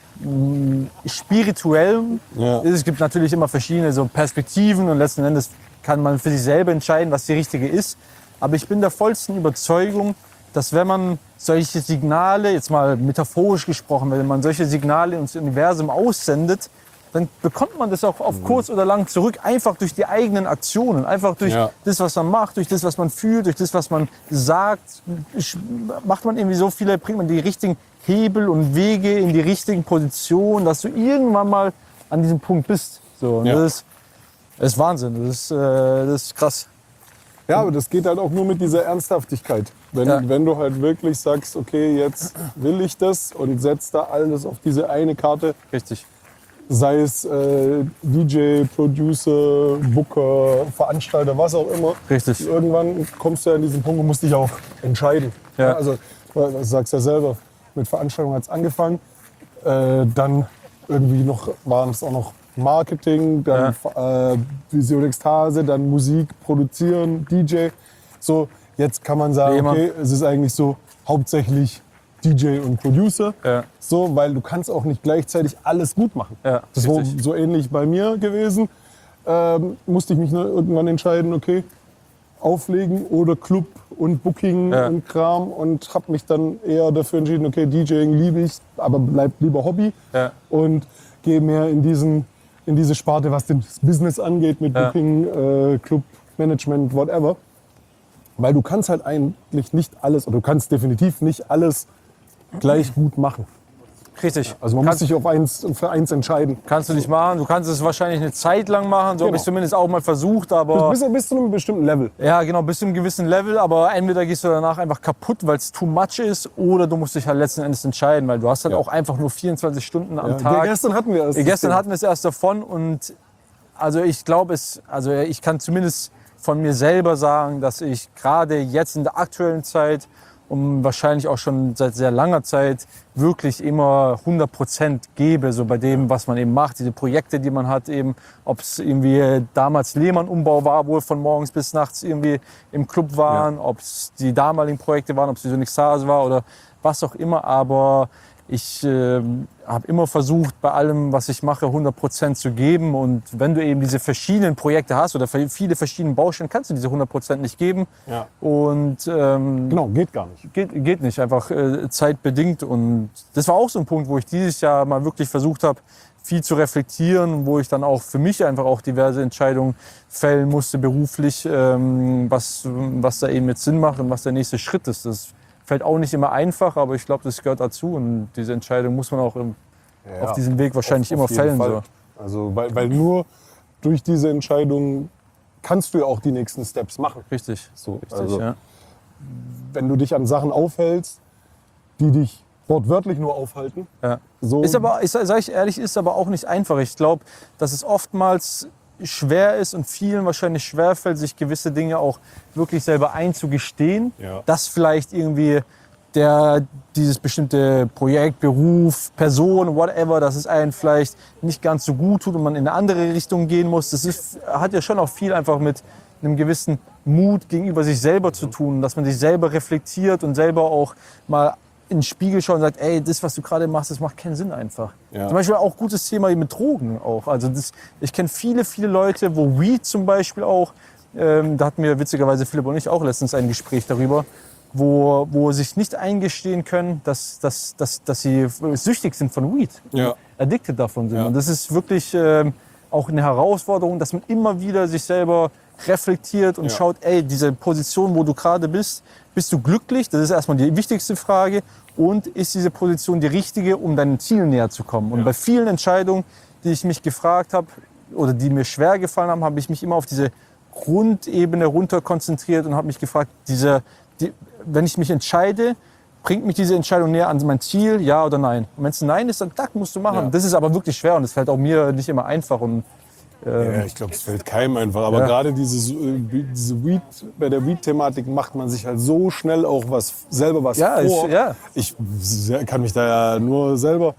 S2: Spirituellem.
S1: Ja.
S2: Es gibt natürlich immer verschiedene so Perspektiven und letzten Endes kann man für sich selber entscheiden, was die richtige ist. Aber ich bin der vollsten Überzeugung, dass wenn man solche Signale, jetzt mal metaphorisch gesprochen, wenn man solche Signale ins Universum aussendet, dann bekommt man das auch auf kurz oder lang zurück, einfach durch die eigenen Aktionen, einfach durch das, was man macht, durch das, was man fühlt, durch das, was man sagt, macht man irgendwie so viele, bringt man die richtigen Hebel und Wege in die richtigen Positionen, dass du irgendwann mal an diesem Punkt bist. So, und das ist Wahnsinn, das ist krass.
S1: Ja, aber das geht halt auch nur mit dieser Ernsthaftigkeit. Wenn du halt wirklich sagst, okay, jetzt will ich das und setzt da alles auf diese eine Karte.
S2: Richtig.
S1: Sei es DJ, Producer, Booker, Veranstalter, was auch immer.
S2: Richtig.
S1: Irgendwann kommst du ja an diesen Punkt und musst dich auch entscheiden.
S2: Ja.
S1: Also, du sagst ja selber, mit Veranstaltungen hat es angefangen. Dann irgendwie waren es auch noch Marketing, dann Vision Ekstase, dann Musik, Produzieren, DJ. So, jetzt kann man sagen, okay, es ist eigentlich so hauptsächlich DJ und Producer.
S2: Ja.
S1: So, weil du kannst auch nicht gleichzeitig alles gut machen.
S2: Ja,
S1: das war
S2: richtig.
S1: so ähnlich bei mir gewesen. Musste ich mich irgendwann entscheiden, okay, auflegen oder Club und Booking und Kram und habe mich dann eher dafür entschieden, okay, DJing liebe ich, aber bleibt lieber Hobby und gehe mehr in diese Sparte, was das Business angeht mit Booking, Club, Management, whatever. Weil du kannst halt eigentlich nicht alles, oder du kannst definitiv nicht alles gleich gut machen.
S2: Richtig.
S1: Also man muss sich für eins entscheiden.
S2: Kannst du nicht machen. Du kannst es wahrscheinlich eine Zeit lang machen. So habe ich zumindest auch mal versucht. Aber
S1: Bis zu einem bestimmten Level.
S2: ja, genau, bis zu einem gewissen Level. Aber entweder gehst du danach einfach kaputt, weil es too much ist, oder du musst dich halt letzten Endes entscheiden, weil du hast halt auch einfach nur 24 Stunden am Tag.
S1: Gestern hatten wir es.
S2: Gestern hatten wir es erst davon. Und also ich glaube ich kann zumindest von mir selber sagen, dass ich gerade jetzt in der aktuellen Zeit und wahrscheinlich auch schon seit sehr langer Zeit wirklich immer 100% gebe, so bei dem, was man eben macht, diese Projekte, die man hat, eben, ob es irgendwie damals Lehmann-Umbau war, wo wir von morgens bis nachts irgendwie im Club waren, ob es die damaligen Projekte waren, ob es die Sonixase war oder was auch immer, aber ich habe immer versucht, bei allem, was ich mache, 100% zu geben. Und wenn du eben diese verschiedenen Projekte hast oder viele verschiedene Baustellen, kannst du diese 100% nicht geben.
S1: Ja.
S2: Und
S1: genau, geht gar nicht.
S2: Geht nicht, einfach zeitbedingt. Und das war auch so ein Punkt, wo ich dieses Jahr mal wirklich versucht habe, viel zu reflektieren, wo ich dann auch für mich einfach auch diverse Entscheidungen fällen musste, beruflich, was da eben jetzt Sinn macht und was der nächste Schritt ist. Das fällt auch nicht immer einfach, aber ich glaube, das gehört dazu. Und diese Entscheidung muss man auch auf diesem Weg wahrscheinlich immer fällen. So.
S1: Also, weil nur durch diese Entscheidung kannst du ja auch die nächsten Steps machen.
S2: Richtig.
S1: So,
S2: Richtig,
S1: also,
S2: ja.
S1: wenn du dich an Sachen aufhältst, die dich wortwörtlich nur aufhalten.
S2: Ja.
S1: So,
S2: Ist aber, sag ich ehrlich, ist aber auch nicht einfach. Ich glaube, dass es oftmals schwer ist und vielen wahrscheinlich schwerfällt, sich gewisse Dinge auch wirklich selber einzugestehen,
S1: Ja.
S2: dass vielleicht irgendwie dieses bestimmte Projekt, Beruf, Person, whatever, dass es einen vielleicht nicht ganz so gut tut und man in eine andere Richtung gehen muss. Hat ja schon auch viel einfach mit einem gewissen Mut gegenüber sich selber zu tun, dass man sich selber reflektiert und selber auch mal in den Spiegel schaut und sagt, ey, das, was du gerade machst, das macht keinen Sinn einfach.
S1: Ja.
S2: Zum Beispiel auch gutes Thema mit Drogen auch. Also ich kenne viele Leute, wo Weed zum Beispiel auch, da hatten wir witzigerweise Philipp und ich auch letztens ein Gespräch darüber, wo sich nicht eingestehen können, dass sie süchtig sind von Weed,
S1: Ja.
S2: addicted davon sind.
S1: Ja.
S2: Und das ist wirklich auch eine Herausforderung, dass man immer wieder sich selber reflektiert und
S1: Ja.
S2: schaut, ey, diese Position, wo du gerade bist du glücklich? Das ist erstmal die wichtigste Frage. Und ist diese Position die richtige, um deinem Ziel näher zu kommen? Und bei vielen Entscheidungen, die ich mich gefragt habe oder die mir schwer gefallen haben, habe ich mich immer auf diese Grundebene runter konzentriert und habe mich gefragt, wenn ich mich entscheide, bringt mich diese Entscheidung näher an mein Ziel, ja oder nein? Und wenn es ein Nein ist, dann musst du machen.
S1: Ja.
S2: Das ist aber wirklich schwer und das fällt auch mir nicht immer einfach. Und
S1: Ja, ich glaube, es fällt keinem einfach. Aber
S2: Ja.
S1: gerade diese Weed, bei der Weed-Thematik macht man sich halt so schnell auch selber was
S2: Ja,
S1: vor.
S2: ja.
S1: Ich kann mich da ja nur selber,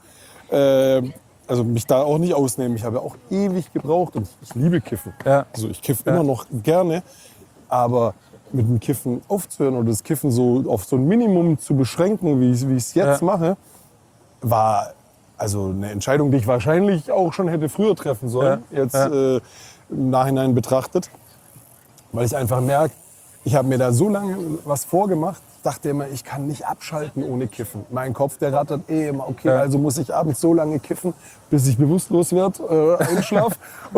S1: also mich da auch nicht ausnehmen. Ich habe ja auch ewig gebraucht und ich liebe Kiffen.
S2: Ja.
S1: Also ich kiffe
S2: Ja.
S1: immer noch gerne, aber mit dem Kiffen aufzuhören oder das Kiffen so auf so ein Minimum zu beschränken, wie ich es jetzt
S2: Ja.
S1: mache, war also eine Entscheidung, die ich wahrscheinlich auch schon hätte früher treffen sollen,
S2: Ja.
S1: jetzt
S2: Ja.
S1: im Nachhinein betrachtet. Weil ich einfach merke, ich habe mir da so lange was vorgemacht, dachte immer, ich kann nicht abschalten ohne Kiffen. Mein Kopf, der rattert immer, okay,
S2: Ja.
S1: also muss ich abends so lange kiffen, bis ich bewusstlos werde, einschlaf.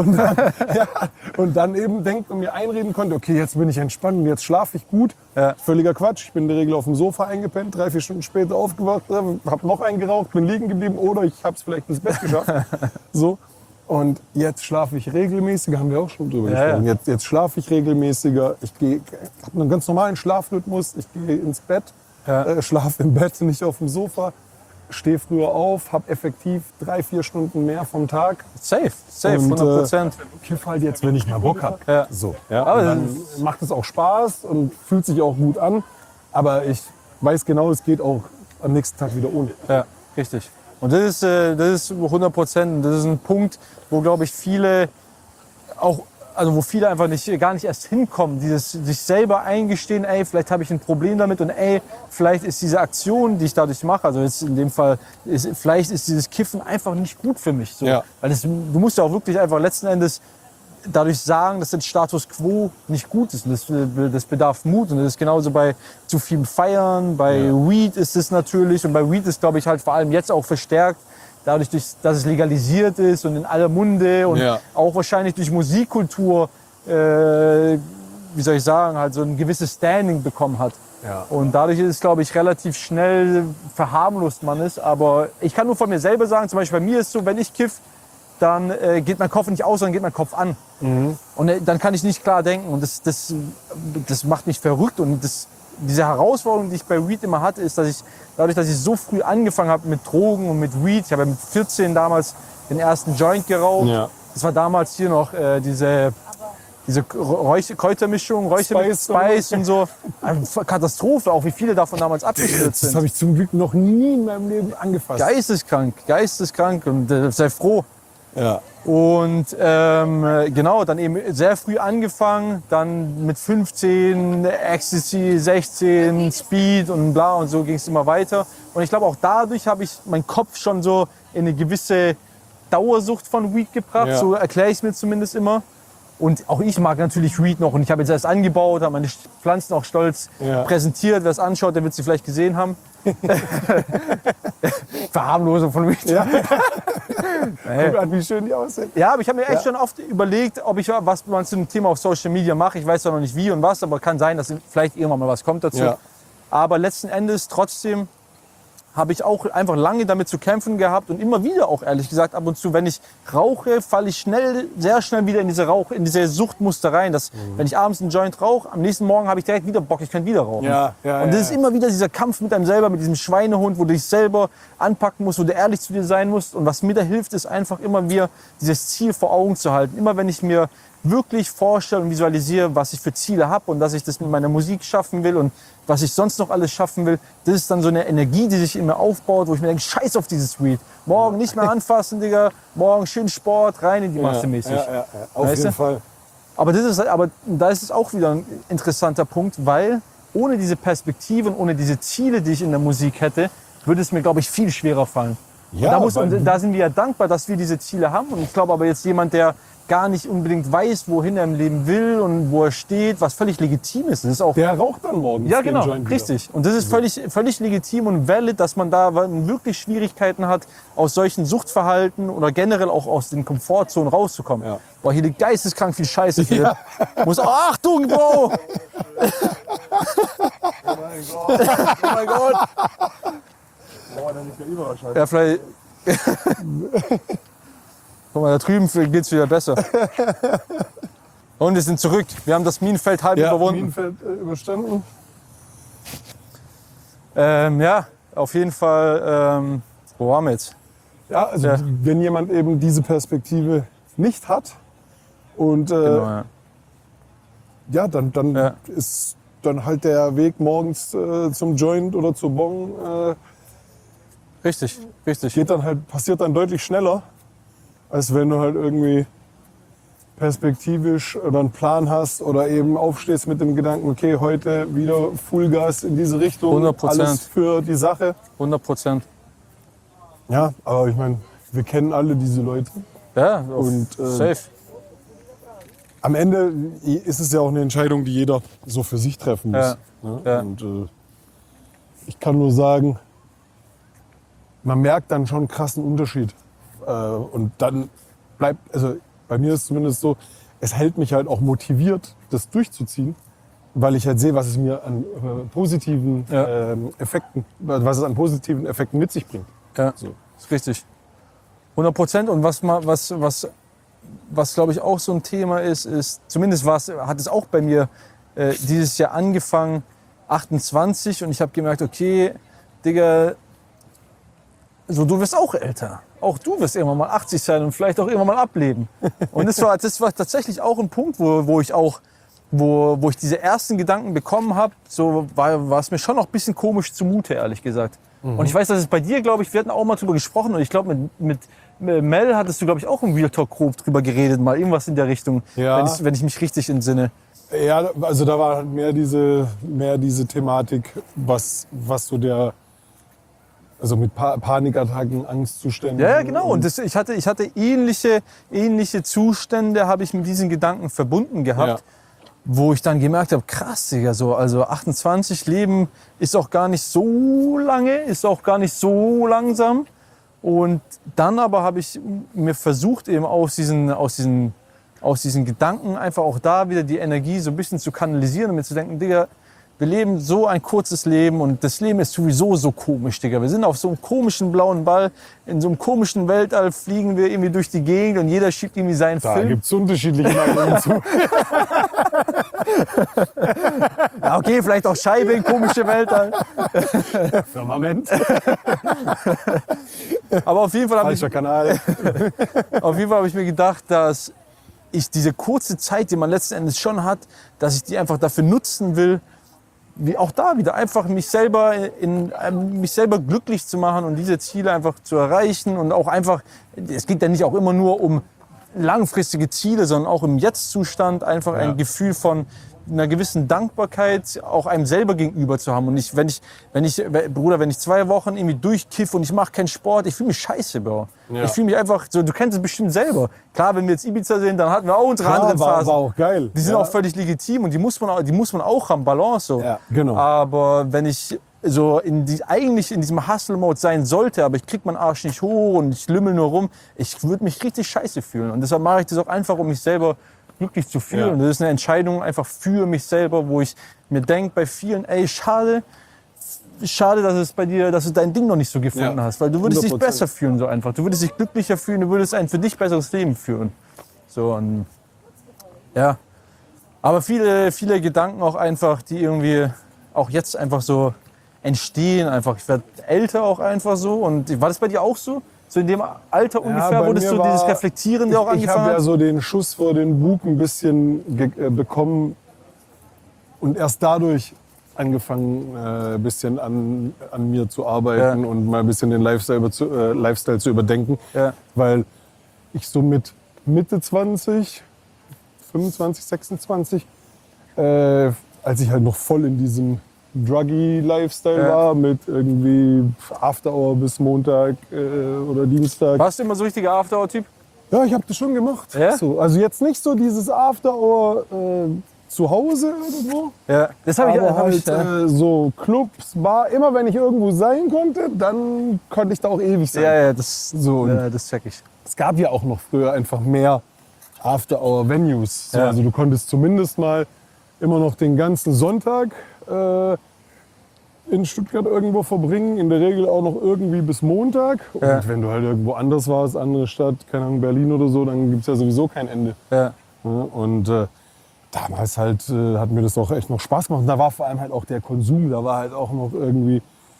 S1: und dann eben denkt und mir einreden konnte, okay, jetzt bin ich entspannt und jetzt schlafe ich gut.
S2: Ja.
S1: Völliger Quatsch. Ich bin in der Regel auf dem Sofa eingepennt, 3-4 Stunden später aufgewacht, habe noch einen geraucht, bin liegen geblieben oder ich habe es vielleicht ins Bett geschafft. So. Und jetzt schlafe ich regelmäßiger, haben wir auch schon drüber
S2: Ja,
S1: gesprochen.
S2: ja.
S1: Jetzt schlafe ich regelmäßiger. Ich habe einen ganz normalen Schlafrhythmus. Ich gehe ins Bett,
S2: Ja.
S1: schlafe im Bett, nicht auf dem Sofa, stehe früher auf, habe effektiv 3-4 Stunden mehr vom Tag.
S2: safe,
S1: Und,
S2: 100%.
S1: Kiff halt jetzt, wenn ich mal Bock habe.
S2: Ja.
S1: So, ja.
S2: Aber
S1: Und dann macht es auch Spaß und fühlt sich auch gut an. Aber ich weiß genau, es geht auch am nächsten Tag wieder ohne.
S2: Ja, richtig. Und das ist 100%. Das ist ein Punkt, wo, glaube ich, viele wo viele einfach gar nicht erst hinkommen, sich selber eingestehen, ey, vielleicht habe ich ein Problem damit und ey, vielleicht ist diese Aktion, die ich dadurch mache, also jetzt in dem Fall, vielleicht ist dieses Kiffen einfach nicht gut für mich. So.
S1: Ja.
S2: Weil du musst ja auch wirklich einfach letzten Endes dadurch sagen, dass der Status quo nicht gut ist. Und das bedarf Mut. Und das ist genauso bei zu viel Feiern, bei Weed ist es natürlich. Und bei Weed ist, glaube ich, halt vor allem jetzt auch verstärkt, dadurch, dass es legalisiert ist und in aller Munde und
S1: Ja.
S2: auch wahrscheinlich durch Musikkultur, wie soll ich sagen, halt so ein gewisses Standing bekommen hat.
S1: Ja.
S2: Und dadurch ist es, glaube ich, relativ schnell verharmlost man es. Aber ich kann nur von mir selber sagen, zum Beispiel bei mir ist es so, wenn ich kiff, dann geht mein Kopf nicht aus, sondern geht mein Kopf an. Und dann kann ich nicht klar denken. Und das macht mich verrückt. Und diese Herausforderung, die ich bei Weed immer hatte, ist, dadurch, dass ich so früh angefangen habe mit Drogen und mit Weed, ich habe ja mit 14 damals den ersten Joint geraucht.
S1: Ja.
S2: Das war damals hier noch diese Kräutermischung, Spice und so. Katastrophe, auch wie viele davon damals abgestürzt
S1: Das habe
S2: sind.
S1: ich zum Glück noch nie in meinem Leben angefasst.
S2: Geisteskrank und sei froh.
S1: Ja.
S2: Und genau, dann eben sehr früh angefangen, dann mit 15 Ecstasy, 16 Speed und bla und so ging es immer weiter. Und ich glaube auch dadurch habe ich meinen Kopf schon so in eine gewisse Dauersucht von Weed gebracht,
S1: Ja.
S2: so erkläre ich es mir zumindest immer. Und auch ich mag natürlich Weed noch und ich habe jetzt erst angebaut, habe meine Pflanzen auch stolz präsentiert. Wer es anschaut, der wird sie vielleicht gesehen haben. Verharmlosung von Weed.
S1: Ja. Guck an, wie schön die aussehen.
S2: Ja, aber ich habe mir echt schon oft überlegt, ob ich was mal zu dem Thema auf Social Media mache. Ich weiß zwar noch nicht wie und was, aber kann sein, dass vielleicht irgendwann mal was kommt dazu.
S1: Ja.
S2: Aber letzten Endes trotzdem habe ich auch einfach lange damit zu kämpfen gehabt und immer wieder auch ehrlich gesagt ab und zu, wenn ich rauche, falle ich sehr schnell wieder in diese Suchtmuster rein. Wenn ich abends einen Joint rauche, am nächsten Morgen habe ich direkt wieder Bock, ich kann wieder rauchen. Und das ist immer wieder dieser Kampf mit einem selber, mit diesem Schweinehund, wo du dich selber anpacken musst, wo du ehrlich zu dir sein musst. Und was mir da hilft, ist einfach immer wieder dieses Ziel vor Augen zu halten. Immer wenn ich mir wirklich vorstelle und visualisiere, was ich für Ziele habe und dass ich das mit meiner Musik schaffen will und was ich sonst noch alles schaffen will, das ist dann so eine Energie, die sich in mir aufbaut, wo ich mir denke, scheiß auf dieses Weed. Morgen nicht mehr anfassen, Digga. Morgen schön Sport, rein in die Masse mäßig.
S1: Auf
S2: Weißt
S1: jeden
S2: du?
S1: Fall.
S2: Aber da ist es auch wieder ein interessanter Punkt, weil ohne diese Perspektive und ohne diese Ziele, die ich in der Musik hätte, würde es mir, glaube ich, viel schwerer fallen.
S1: Ja,
S2: und da sind wir ja dankbar, dass wir diese Ziele haben. Und ich glaube aber jetzt jemand, der gar nicht unbedingt weiß, wohin er im Leben will und wo er steht, was völlig legitim ist. Das ist auch,
S1: der raucht dann morgens.
S2: ja,
S1: den
S2: genau,
S1: Joint wieder.
S2: richtig. Und das ist völlig legitim und valid, dass man da wirklich Schwierigkeiten hat, aus solchen Suchtverhalten oder generell auch aus den Komfortzonen rauszukommen.
S1: Ja.
S2: Boah, hier liegt geisteskrank viel Scheiße. Hier. Muss, Achtung, Bro!
S3: Oh mein Gott.
S2: Oh mein Gott!
S3: Boah, dann nicht der Überschall.
S2: Ja, vielleicht. Guck mal, da drüben geht's wieder besser. Und wir sind zurück. Wir haben das Minenfeld halb überwunden.
S1: Minenfeld überstanden.
S2: Ja, auf jeden Fall. Wo waren wir jetzt?
S1: Ja, also
S2: Ja.
S1: wenn jemand eben diese Perspektive nicht hat und
S2: Genau, ja.
S1: dann
S2: Ja.
S1: ist dann halt der Weg morgens zum Joint oder zur Bong
S2: Richtig.
S1: passiert dann deutlich schneller, als wenn du halt irgendwie perspektivisch oder einen Plan hast oder eben aufstehst mit dem Gedanken, okay, heute wieder Fullgas in diese Richtung,
S2: 100%.
S1: alles für die Sache.
S2: 100%.
S1: Ja, aber ich meine, wir kennen alle diese Leute.
S2: Ja,
S1: Und,
S2: safe.
S1: Am Ende ist es ja auch eine Entscheidung, die jeder so für sich treffen muss.
S2: Ja.
S1: Ne?
S2: Ja.
S1: Und ich kann nur sagen, man merkt dann schon einen krassen Unterschied. Und dann bleibt, also bei mir ist es zumindest so, es hält mich halt auch motiviert, das durchzuziehen, weil ich halt sehe, was es mir an positiven Effekten, was es an positiven Effekten mit sich bringt.
S2: Ja,
S1: So.
S2: ist richtig. 100%. Und was glaube ich auch so ein Thema ist, zumindest hat es auch bei mir dieses Jahr angefangen, 28, und ich habe gemerkt, okay, Digga, so du wirst auch älter. Auch du wirst irgendwann mal 80 sein und vielleicht auch irgendwann mal ableben. Und das war tatsächlich auch ein Punkt, wo ich diese ersten Gedanken bekommen habe, so war es mir schon noch ein bisschen komisch zumute, ehrlich gesagt. Und ich weiß, dass es bei dir, glaube ich, wir hatten auch mal drüber gesprochen und ich glaube, mit Mel hattest du, glaube ich, auch im Real Talk grob drüber geredet, mal irgendwas in der Richtung,
S1: Ja.
S2: wenn ich mich richtig entsinne.
S1: Ja, also da war halt mehr diese Thematik, was so also mit Panikattacken, Angstzuständen.
S2: Ja, genau. Und ich hatte ähnliche Zustände, habe ich mit diesen Gedanken verbunden gehabt,
S1: Ja.
S2: wo ich dann gemerkt habe, krass, Digga, so, also 28 Leben ist auch gar nicht so lange, ist auch gar nicht so langsam. Und dann aber habe ich mir versucht, eben aus diesen Gedanken einfach auch da wieder die Energie so ein bisschen zu kanalisieren und mir zu denken, Digga, wir leben so ein kurzes Leben und das Leben ist sowieso so komisch, Digga. Wir sind auf so einem komischen blauen Ball, in so einem komischen Weltall fliegen wir irgendwie durch die Gegend und jeder schiebt irgendwie seinen
S1: Da
S2: Film.
S1: gibt es unterschiedliche Meinungen zu.
S2: Ja, okay, vielleicht auch Scheibe in komische Weltall.
S1: Firmament.
S2: Aber auf jeden Fall habe ich
S1: Falscher Kanal.
S2: mir gedacht, dass ich diese kurze Zeit, die man letzten Endes schon hat, dass ich die einfach dafür nutzen will, wie auch da wieder einfach mich selber glücklich zu machen und diese Ziele einfach zu erreichen und auch einfach, es geht ja nicht auch immer nur um langfristige Ziele, sondern auch im Jetzt-Zustand einfach ein Gefühl von einer gewissen Dankbarkeit auch einem selber gegenüber zu haben. Und nicht, wenn ich 2 Wochen irgendwie durchkiffe und ich mache keinen Sport, ich fühle mich scheiße, Bro.
S1: Ja.
S2: Ich fühle mich einfach so, du kennst es bestimmt selber. Klar, wenn wir jetzt Ibiza sehen, dann hatten wir auch unsere anderen Phasen.
S1: War auch geil.
S2: Die sind auch völlig legitim und die muss man auch haben, Balance so.
S1: Ja, genau.
S2: Aber wenn ich so eigentlich in diesem Hustle-Mode sein sollte, aber ich krieg meinen Arsch nicht hoch und ich lümmel nur rum, ich würde mich richtig scheiße fühlen. Und deshalb mache ich das auch einfach, um mich selber glücklich zu fühlen.
S1: Ja.
S2: Und das ist eine Entscheidung einfach für mich selber, wo ich mir denke, bei vielen, ey, schade, schade, dass du dein Ding noch nicht so gefunden
S1: Ja,
S2: hast, weil du würdest dich
S1: 100%.
S2: besser fühlen so einfach. Du würdest dich glücklicher fühlen, du würdest ein für dich besseres Leben führen. So und ja. Aber viele Gedanken auch einfach, die irgendwie auch jetzt einfach so entstehen. Einfach, ich werde älter auch einfach so. Und war das bei dir auch so? So in dem Alter ungefähr,
S1: bei
S2: wo das
S1: mir
S2: so
S1: war-
S2: dieses Reflektierende auch
S1: Ich
S2: angefangen
S1: habe ja
S2: hat?
S1: so den Schuss vor den Bug ein bisschen bekommen und erst dadurch angefangen, ein bisschen an mir zu arbeiten
S2: Ja.
S1: und mal ein bisschen den Lifestyle zu überdenken.
S2: Ja.
S1: Weil ich so mit Mitte 20, 25, 26, als ich halt noch voll in diesem Druggy-Lifestyle
S2: Ja.
S1: war, mit irgendwie After-Hour bis Montag oder Dienstag.
S2: Warst du immer so richtiger After-Hour-Typ?
S1: Ja, ich habe das schon gemacht.
S2: Ja?
S1: So, also jetzt nicht so dieses After-Hour zu Hause irgendwo,
S2: Ja. Das habe ich,
S1: aber
S2: hab
S1: halt
S2: ich
S1: so Clubs, Bar. Immer wenn ich irgendwo sein konnte, dann konnte ich da auch ewig sein.
S2: ja, das,
S1: So, und
S2: das check ich.
S1: es gab ja auch noch früher einfach mehr After-Hour-Venues. So,
S2: Ja.
S1: Also du konntest zumindest mal immer noch den ganzen Sonntag in Stuttgart irgendwo verbringen. In der Regel auch noch irgendwie bis Montag.
S2: Ja.
S1: Und wenn du halt irgendwo anders warst, andere Stadt, keine Ahnung, Berlin oder so, dann gibt es ja sowieso kein Ende.
S2: Ja.
S1: Ja, und damals halt hat mir das auch echt noch Spaß gemacht. Und da war vor allem halt auch der Konsum. Da war halt auch noch irgendwie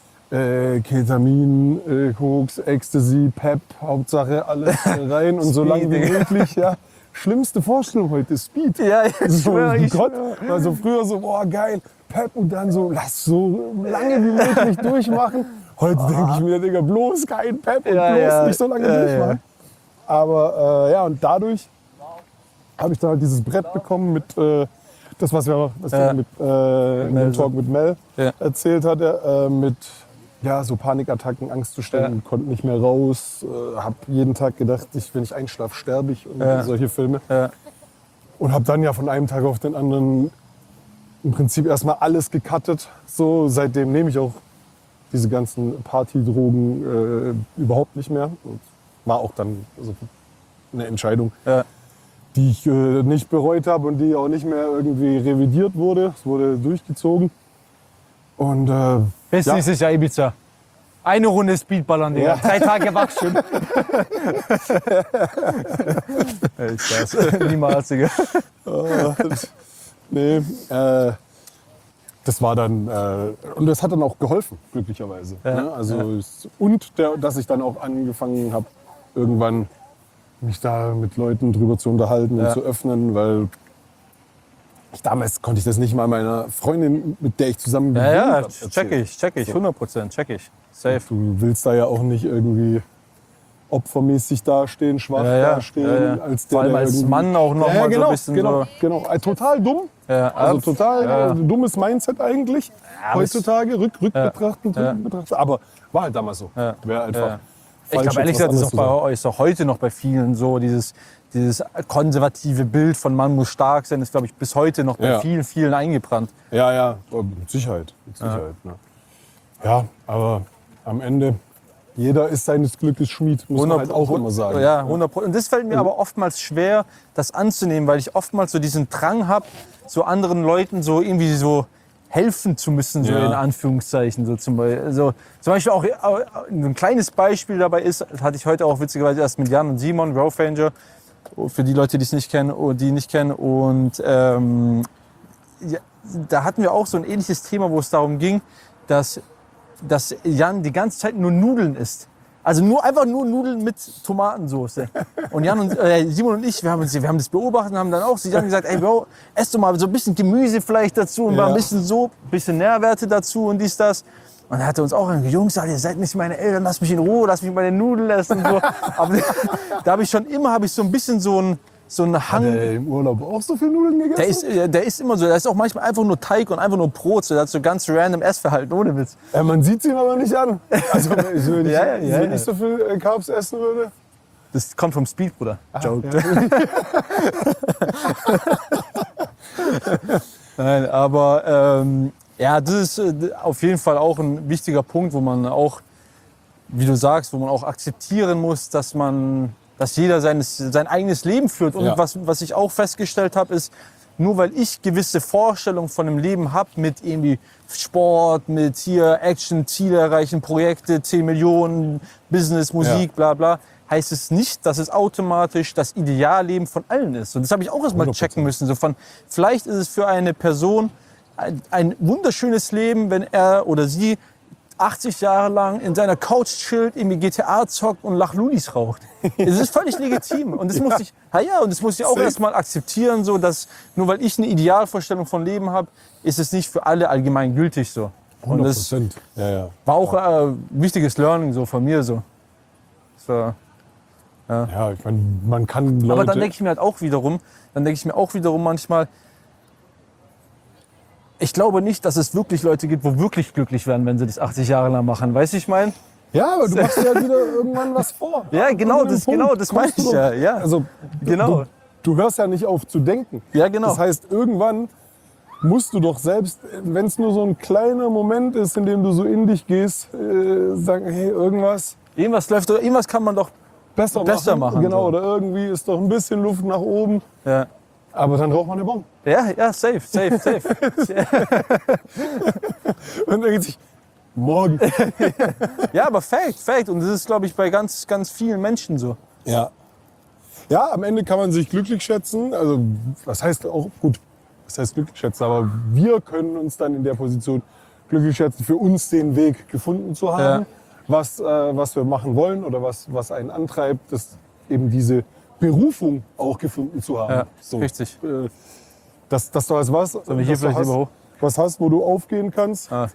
S1: Ketamin, Koks, Ecstasy, Pep, Hauptsache alles rein und so lange wie
S2: Digga.
S1: möglich. Ja. Schlimmste Vorstellung heute ist Speed.
S2: Ja, ich
S1: So,
S2: schwöre, ich
S1: Gott,
S2: schwöre.
S1: also früher so, boah geil, Pep und dann so, lass so lange wie möglich durchmachen. Heute denke ich mir, Digga, bloß kein Pep und
S2: Ja,
S1: bloß
S2: ja.
S1: nicht so lange
S2: Ja,
S1: durchmachen. Aber ja, und dadurch habe ich dann halt dieses Brett bekommen mit das, was wir
S2: Ja.
S1: mit, in dem
S2: so.
S1: Talk mit Mel
S2: Ja.
S1: erzählt hatte, mit ja, so Panikattacken, Angstzuständen, konnte nicht mehr raus, habe jeden Tag gedacht, wenn ich einschlafe, sterbe ich und
S2: Ja.
S1: solche Filme.
S2: Ja.
S1: Und habe dann ja von einem Tag auf den anderen im Prinzip erstmal alles gecuttet. So, seitdem nehme ich auch diese ganzen Partydrogen überhaupt nicht mehr. Und war auch dann so eine Entscheidung,
S2: Ja.
S1: die ich nicht bereut habe und die auch nicht mehr irgendwie revidiert wurde. Es wurde durchgezogen. Und
S2: Bis
S1: ja.
S2: nächstes Jahr Ibiza. Eine Runde Speedballern, Digga.
S1: Ja.
S2: 3 Tage wachsen. Ey, Spaß. Niemals, Digga.
S1: nee, das war dann, und das hat dann auch geholfen, glücklicherweise.
S2: Ja,
S1: Ne? Also, dass ich dann auch angefangen habe, irgendwann mich da mit Leuten drüber zu unterhalten und
S2: Ja.
S1: zu öffnen, weil damals konnte ich das nicht mal meiner Freundin, mit der ich zusammen gewohnt
S2: Ja,
S1: hab, erzählen.
S2: check ich. 100%, check ich. Safe.
S1: Du willst da ja auch nicht irgendwie opfermäßig dastehen, schwach dastehen,
S2: ja.
S1: als
S2: Vor allem
S1: der
S2: als
S1: irgendwie-
S2: Mann auch noch
S1: ja,
S2: mal
S1: genau,
S2: so ein bisschen
S1: genau,
S2: so.
S1: genau. Total dumm.
S2: Ja,
S1: Also total
S2: ja.
S1: dummes Mindset eigentlich.
S2: aber es-
S1: Heutzutage rückbetrachtend.
S2: Ja.
S1: Aber war halt damals so.
S2: Ja.
S1: Wäre einfach
S2: Ja. Ich
S1: falsch,
S2: glaube, ehrlich
S1: jetzt was
S2: gesagt, ist
S1: anderes
S2: auch
S1: zu
S2: bei
S1: sagen.
S2: euch, ist auch heute noch bei vielen so, dieses konservative Bild von Mann muss stark sein, ist, glaube ich, bis heute noch bei
S1: Ja.
S2: vielen eingebrannt.
S1: Ja, mit Sicherheit. Mit Sicherheit ne? Ja, aber am Ende, jeder ist seines Glückes Schmied, muss man halt auch immer sagen.
S2: Ja, 100%. Und das fällt mir aber oftmals schwer, das anzunehmen, weil ich oftmals so diesen Drang habe, so anderen Leuten so irgendwie so helfen zu müssen, so
S1: Ja.
S2: in Anführungszeichen. So zum Beispiel auch ein kleines Beispiel dabei ist, hatte ich heute auch witzigerweise erst mit Jan und Simon, Growth Ranger, für die Leute, die es nicht kennen, Und ja, da hatten wir auch so ein ähnliches Thema, wo es darum ging, dass Jan die ganze Zeit nur Nudeln isst. Also einfach nur Nudeln mit Tomatensauce. Und Simon und ich, wir haben das beobachtet und haben dann auch zu Jan gesagt, ey Bro, ess doch mal so ein bisschen Gemüse vielleicht dazu und mal ein bisschen Nährwerte dazu und dies, das. Und er hatte uns auch gesagt, Jungs, ihr seid nicht meine Eltern, lasst mich in Ruhe, lasst mich meine Nudeln essen. Und so. Aber da habe ich so ein bisschen so einen Hang.
S1: Im Urlaub auch so viel Nudeln gegessen?
S2: Der ist immer so, der ist auch manchmal einfach nur Teig und einfach nur Brot. So, der hat so ganz random Essverhalten, ohne Witz.
S1: Man sieht es ihm aber nicht an. Also wenn ich
S2: Ja.
S1: nicht so viel Carbs essen würde.
S2: Das kommt vom Speed, Bruder. Joke. Nein, aber ja, das ist auf jeden Fall auch ein wichtiger Punkt, wo man auch, wie du sagst, wo man auch akzeptieren muss, dass jeder sein eigenes Leben führt. Und
S1: Ja.
S2: was ich auch festgestellt habe, ist, nur weil ich gewisse Vorstellungen von dem Leben habe mit irgendwie Sport, mit hier Action, Ziele erreichen, Projekte, 10 Millionen, Business, Musik, bla bla, heißt es nicht, dass es automatisch das Idealleben von allen ist. Und das habe ich auch erstmal
S1: 100%.
S2: checken müssen. So von, vielleicht ist es für eine Person ein wunderschönes Leben, wenn er oder sie 80 Jahre lang in seiner Couch chillt, irgendwie GTA zockt und Lachlulis raucht. Es ist völlig legitim. Und das musste ich, und das musste ich auch erstmal akzeptieren, so, dass nur weil ich eine Idealvorstellung von Leben habe, ist es nicht für alle allgemein gültig so. Und das
S1: 100%. Ja.
S2: war auch wichtiges Learning so von mir so. So.
S1: Ja, ich meine, man kann Leute...
S2: Aber dann denke ich mir halt auch wiederum, manchmal, ich glaube nicht, dass es wirklich Leute gibt, wo wirklich glücklich werden, wenn sie das 80 Jahre lang machen. Weißt du, ich meine?
S1: Ja, aber du machst dir halt wieder irgendwann was vor.
S2: Ja, genau, das meine ich ja. Ja.
S1: Also,
S2: Genau.
S1: du hörst ja nicht auf zu denken.
S2: Ja, genau.
S1: Das heißt, irgendwann musst du doch selbst, wenn es nur so ein kleiner Moment ist, in dem du so in dich gehst, sagen, hey, irgendwas
S2: Irgendwas läuft, irgendwas kann man doch
S1: besser machen. Genau,
S2: so.
S1: oder irgendwie ist doch ein bisschen Luft nach oben.
S2: Ja.
S1: Aber dann raucht man eine Bombe.
S2: Ja, safe.
S1: Und dann denkt sich, morgen.
S2: Ja, aber Fact. Und das ist, glaube ich, bei ganz, ganz vielen Menschen so.
S1: Ja. Ja, am Ende kann man sich glücklich schätzen. Also, was heißt auch, gut, was heißt glücklich schätzen, aber wir können uns dann in der Position glücklich schätzen, für uns den Weg gefunden zu haben, was wir machen wollen oder was einen antreibt, dass eben diese Berufung auch gefunden zu haben.
S2: Ja,
S1: So,
S2: richtig.
S1: dass du als was,
S2: Sollen wir hier vielleicht lieber hoch?
S1: was hast, wo du aufgehen kannst.
S2: Ja.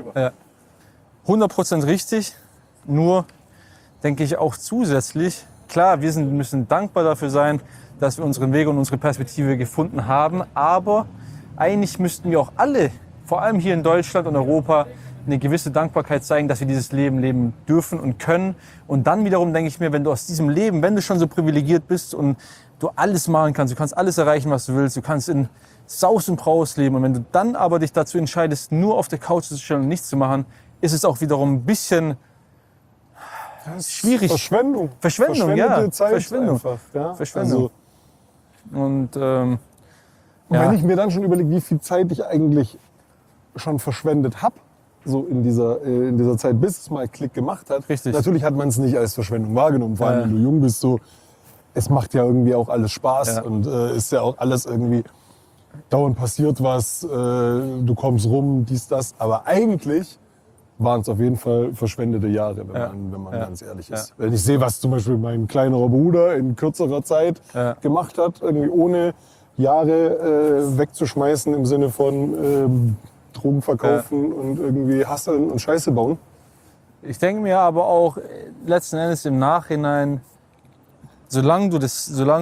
S2: 100% richtig. Nur denke ich auch zusätzlich, klar, wir müssen dankbar dafür sein, dass wir unseren Weg und unsere Perspektive gefunden haben. Aber eigentlich müssten wir auch alle, vor allem hier in Deutschland und Europa, eine gewisse Dankbarkeit zeigen, dass wir dieses Leben leben dürfen und können. Und dann wiederum denke ich mir, wenn du aus diesem Leben, wenn du schon so privilegiert bist und du alles machen kannst, du kannst alles erreichen, was du willst, du kannst in Saus und Braus leben. Und wenn du dann aber dich dazu entscheidest, nur auf der Couch zu chillen und nichts zu machen, ist es auch wiederum ein bisschen schwierig.
S1: Verschwendung,
S2: ja.
S1: Zeit
S2: Verschwendung.
S1: einfach. Ja?
S2: Verschwendung.
S1: Also,
S2: Und
S1: und wenn ich mir dann schon überlege, wie viel Zeit ich eigentlich schon verschwendet habe, so in dieser Zeit, bis es mal Klick gemacht hat.
S2: Richtig.
S1: Natürlich hat man es nicht als Verschwendung wahrgenommen, vor allem wenn du jung bist. So, es macht ja irgendwie auch alles Spaß und ist ja auch alles irgendwie, dauernd passiert was, du kommst rum, dies, das. Aber eigentlich waren es auf jeden Fall verschwendete Jahre, wenn man ganz ehrlich ist. Wenn ich sehe, was zum Beispiel mein kleinerer Bruder in kürzerer Zeit gemacht hat, irgendwie ohne Jahre wegzuschmeißen im Sinne von Drogen verkaufen und irgendwie hasseln und Scheiße bauen.
S2: ich denke mir aber auch letzten Endes im Nachhinein, solange du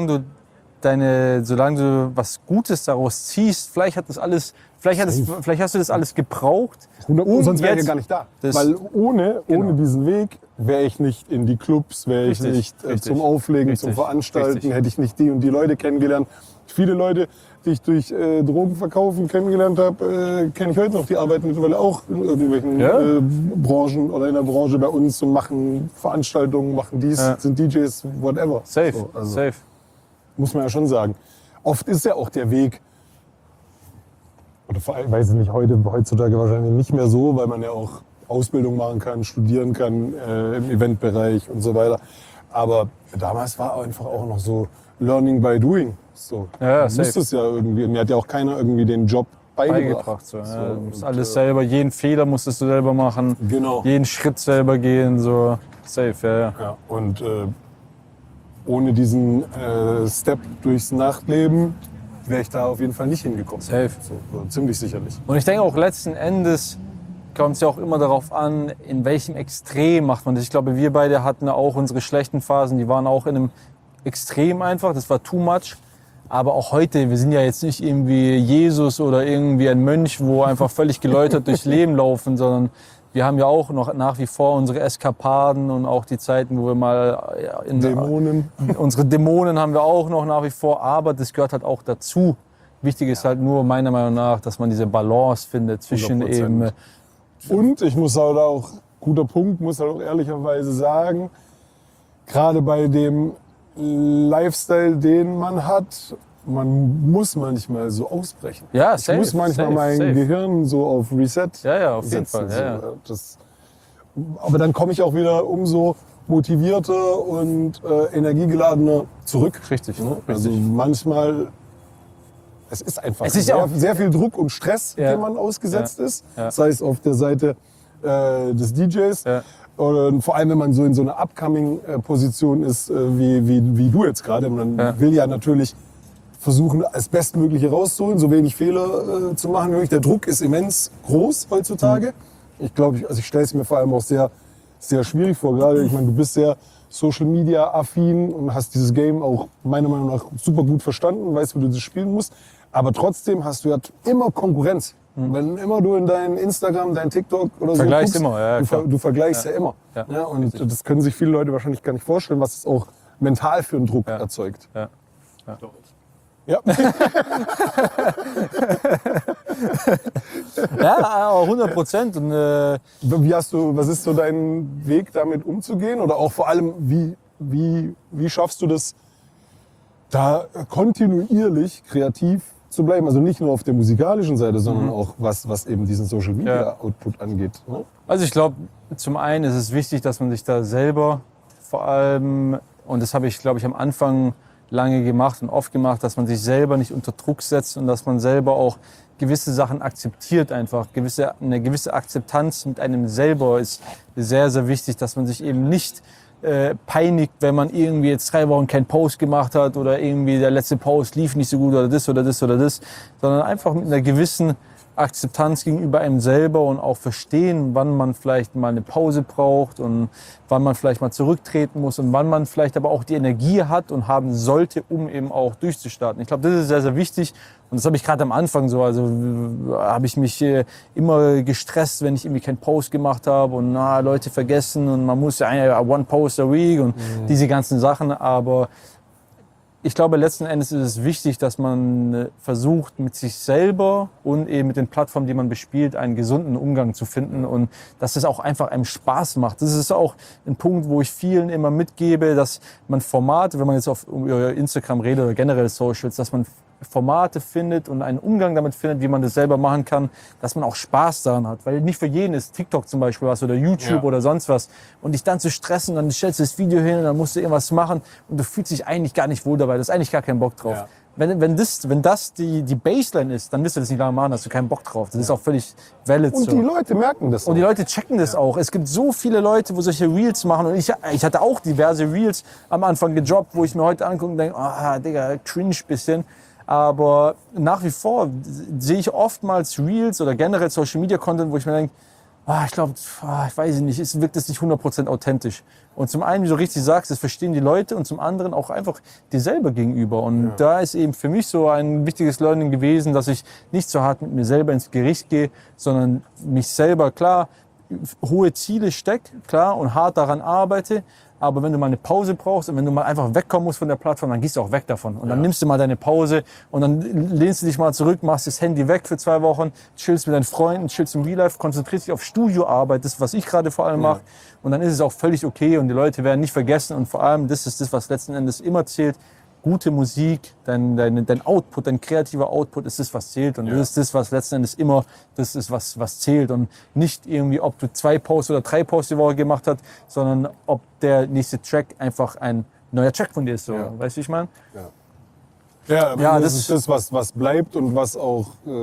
S2: was Gutes daraus ziehst, vielleicht hast du das alles gebraucht.
S1: 100%, sonst wäre ich ja
S2: jetzt
S1: gar nicht da.
S2: das-
S1: Weil ohne
S2: Genau.
S1: diesen Weg wäre ich nicht in die Clubs, wäre ich
S2: Richtig,
S1: nicht
S2: richtig,
S1: zum Auflegen,
S2: richtig,
S1: zum Veranstalten,
S2: richtig.
S1: hätte ich nicht die und die Leute kennengelernt. Viele Leute, die ich durch Drogenverkaufen kennengelernt habe, kenne ich heute noch. Die arbeiten mittlerweile auch in irgendwelchen Branchen oder in der Branche bei uns und machen Veranstaltungen, machen dies, sind DJs, whatever.
S2: Safe,
S1: So, also
S2: safe.
S1: muss man ja schon sagen. Oft ist ja auch der Weg, oder vor allem, weiß ich nicht, heutzutage wahrscheinlich nicht mehr so, weil man ja auch Ausbildung machen kann, studieren kann im Eventbereich und so weiter. Aber damals war einfach auch noch so Learning by Doing. So,
S2: Ja,
S1: du
S2: safe.
S1: musstest ja irgendwie, mir hat ja auch keiner irgendwie den Job beigebracht.
S2: So,
S1: So,
S2: ja, du musst
S1: und,
S2: alles selber, jeden Fehler musstest du selber machen,
S1: Genau.
S2: jeden Schritt selber gehen, so safe, ja.
S1: Ja, und ohne diesen Step durchs Nachtleben wäre ich da auf jeden Fall nicht hingekommen.
S2: Safe.
S1: So, ziemlich sicher nicht.
S2: Und ich denke auch letzten Endes kommt es ja auch immer darauf an, in welchem Extrem macht man das. Ich glaube, wir beide hatten auch unsere schlechten Phasen, die waren auch in einem Extrem einfach, das war too much. Aber auch heute, wir sind ja jetzt nicht irgendwie Jesus oder irgendwie ein Mönch, wo einfach völlig geläutert durchs Leben laufen, sondern wir haben ja auch noch nach wie vor unsere Eskapaden und auch die Zeiten, wo wir mal
S1: Dämonen.
S2: unsere Dämonen haben wir auch noch nach wie vor, aber das gehört halt auch dazu. Wichtig ist halt nur meiner Meinung nach, dass man diese Balance findet zwischen
S1: 100%.
S2: eben.
S1: Und ich muss halt auch, guter Punkt, muss halt auch ehrlicherweise sagen, gerade bei dem Lifestyle, den man hat, man muss manchmal so ausbrechen.
S2: Ja,
S1: ich
S2: safe,
S1: muss manchmal
S2: safe,
S1: mein
S2: safe.
S1: Gehirn so auf Reset
S2: Ja, auf jeden
S1: setzen.
S2: Fall. Ja.
S1: Aber dann komme ich auch wieder umso motivierter und energiegeladener zurück.
S2: Richtig.
S1: Ne? Also manchmal, es ist einfach
S2: Es ist ja auch-
S1: sehr viel Druck und Stress,
S2: Ja.
S1: dem man ausgesetzt ist.
S2: Ja.
S1: Sei es auf der Seite des DJs.
S2: Ja.
S1: Und vor allem, wenn man so in so einer Upcoming-Position ist, wie du jetzt gerade. Man
S2: Ja.
S1: will ja natürlich versuchen, das Bestmögliche rauszuholen, so wenig Fehler zu machen wie möglich. Der Druck ist immens groß heutzutage. Ich glaube, ich stelle es mir vor allem auch sehr, sehr schwierig vor. Gerade, ich meine, du bist sehr Social-Media-affin und hast dieses Game auch meiner Meinung nach super gut verstanden, weißt, wie du das spielen musst. Aber trotzdem hast du ja immer Konkurrenz. Wenn immer du in dein Instagram, dein TikTok oder so
S2: Vergleichst
S1: guckst,
S2: immer, ja, klar.
S1: du vergleichst ja immer.
S2: Ja.
S1: Ja, und das können sich viele Leute wahrscheinlich gar nicht vorstellen, was es auch mental für einen Druck erzeugt.
S2: Ja.
S3: Doch.
S1: Ja.
S2: Ja, aber 100%. Und,
S1: Was ist so dein Weg, damit umzugehen? Oder auch vor allem, wie schaffst du das, da kontinuierlich kreativ zu bleiben? Also nicht nur auf der musikalischen Seite, sondern auch was eben diesen Social Media Output angeht. Ne?
S2: Also ich glaube, zum einen ist es wichtig, dass man sich da selber vor allem, und das habe ich, glaube ich, am Anfang lange gemacht und oft gemacht, dass man sich selber nicht unter Druck setzt und dass man selber auch gewisse Sachen akzeptiert einfach. Eine gewisse Akzeptanz mit einem selber ist sehr, sehr wichtig, dass man sich eben nicht peinigt, wenn man irgendwie jetzt 3 Wochen keinen Post gemacht hat oder irgendwie der letzte Post lief nicht so gut oder das oder das oder das, sondern einfach mit einer gewissen Akzeptanz gegenüber einem selber und auch verstehen, wann man vielleicht mal eine Pause braucht und wann man vielleicht mal zurücktreten muss und wann man vielleicht aber auch die Energie hat und haben sollte, um eben auch durchzustarten. Ich glaube, das ist sehr, sehr wichtig und das habe ich gerade am Anfang so, also habe ich mich immer gestresst, wenn ich irgendwie keinen Post gemacht habe und Leute vergessen und man muss ja one post a week und diese ganzen Sachen, aber ich glaube, letzten Endes ist es wichtig, dass man versucht, mit sich selber und eben mit den Plattformen, die man bespielt, einen gesunden Umgang zu finden und dass es auch einfach einem Spaß macht. Das ist auch ein Punkt, wo ich vielen immer mitgebe, dass man Formate, wenn man jetzt auf Instagram redet oder generell Socials, dass man Formate findet und einen Umgang damit findet, wie man das selber machen kann, dass man auch Spaß daran hat. Weil nicht für jeden ist TikTok zum Beispiel was oder YouTube oder sonst was. Und dich dann zu stressen, dann stellst du das Video hin und dann musst du irgendwas machen und du fühlst dich eigentlich gar nicht wohl dabei. Du hast eigentlich gar keinen Bock drauf.
S1: Ja.
S2: Wenn das die Baseline ist, dann wirst du das nicht lange machen, hast du keinen Bock drauf. Das ist auch völlig valid
S1: Und
S2: so.
S1: die Leute merken das.
S2: Und die
S1: auch.
S2: Leute checken das auch. Es gibt so viele Leute, wo solche Reels machen. Und ich hatte auch diverse Reels am Anfang gedroppt, wo ich mir heute angucke und denke, Digga, cringe bisschen. Aber nach wie vor sehe ich oftmals Reels oder generell Social Media Content, wo ich mir denke, ich glaube, ich weiß nicht, es wirkt das nicht 100% authentisch. Und zum einen, wie du richtig sagst, das verstehen die Leute und zum anderen auch einfach dir selber gegenüber. Und da ist eben für mich so ein wichtiges Learning gewesen, dass ich nicht so hart mit mir selber ins Gericht gehe, sondern mich selber, klar, hohe Ziele stecke, klar, und hart daran arbeite. Aber wenn du mal eine Pause brauchst und wenn du mal einfach wegkommen musst von der Plattform, dann gehst du auch weg davon. Und dann nimmst du mal deine Pause und dann lehnst du dich mal zurück, machst das Handy weg für 2 Wochen, chillst mit deinen Freunden, chillst im Real Life, konzentrierst dich auf Studioarbeit, das, was ich gerade vor allem mache. Und dann ist es auch völlig okay und die Leute werden nicht vergessen. Und vor allem, das ist das, was letzten Endes immer zählt. Gute Musik, dein Output, dein kreativer Output ist das, was zählt. Und das ist das, was letzten Endes immer das ist, was zählt. Und nicht irgendwie, ob du 2 Posts oder 3 Posts die Woche gemacht hast, sondern ob der nächste Track einfach ein neuer Track von dir ist. So. Weißt du, wie ich meine?
S1: Ja, das ist das, was bleibt und was auch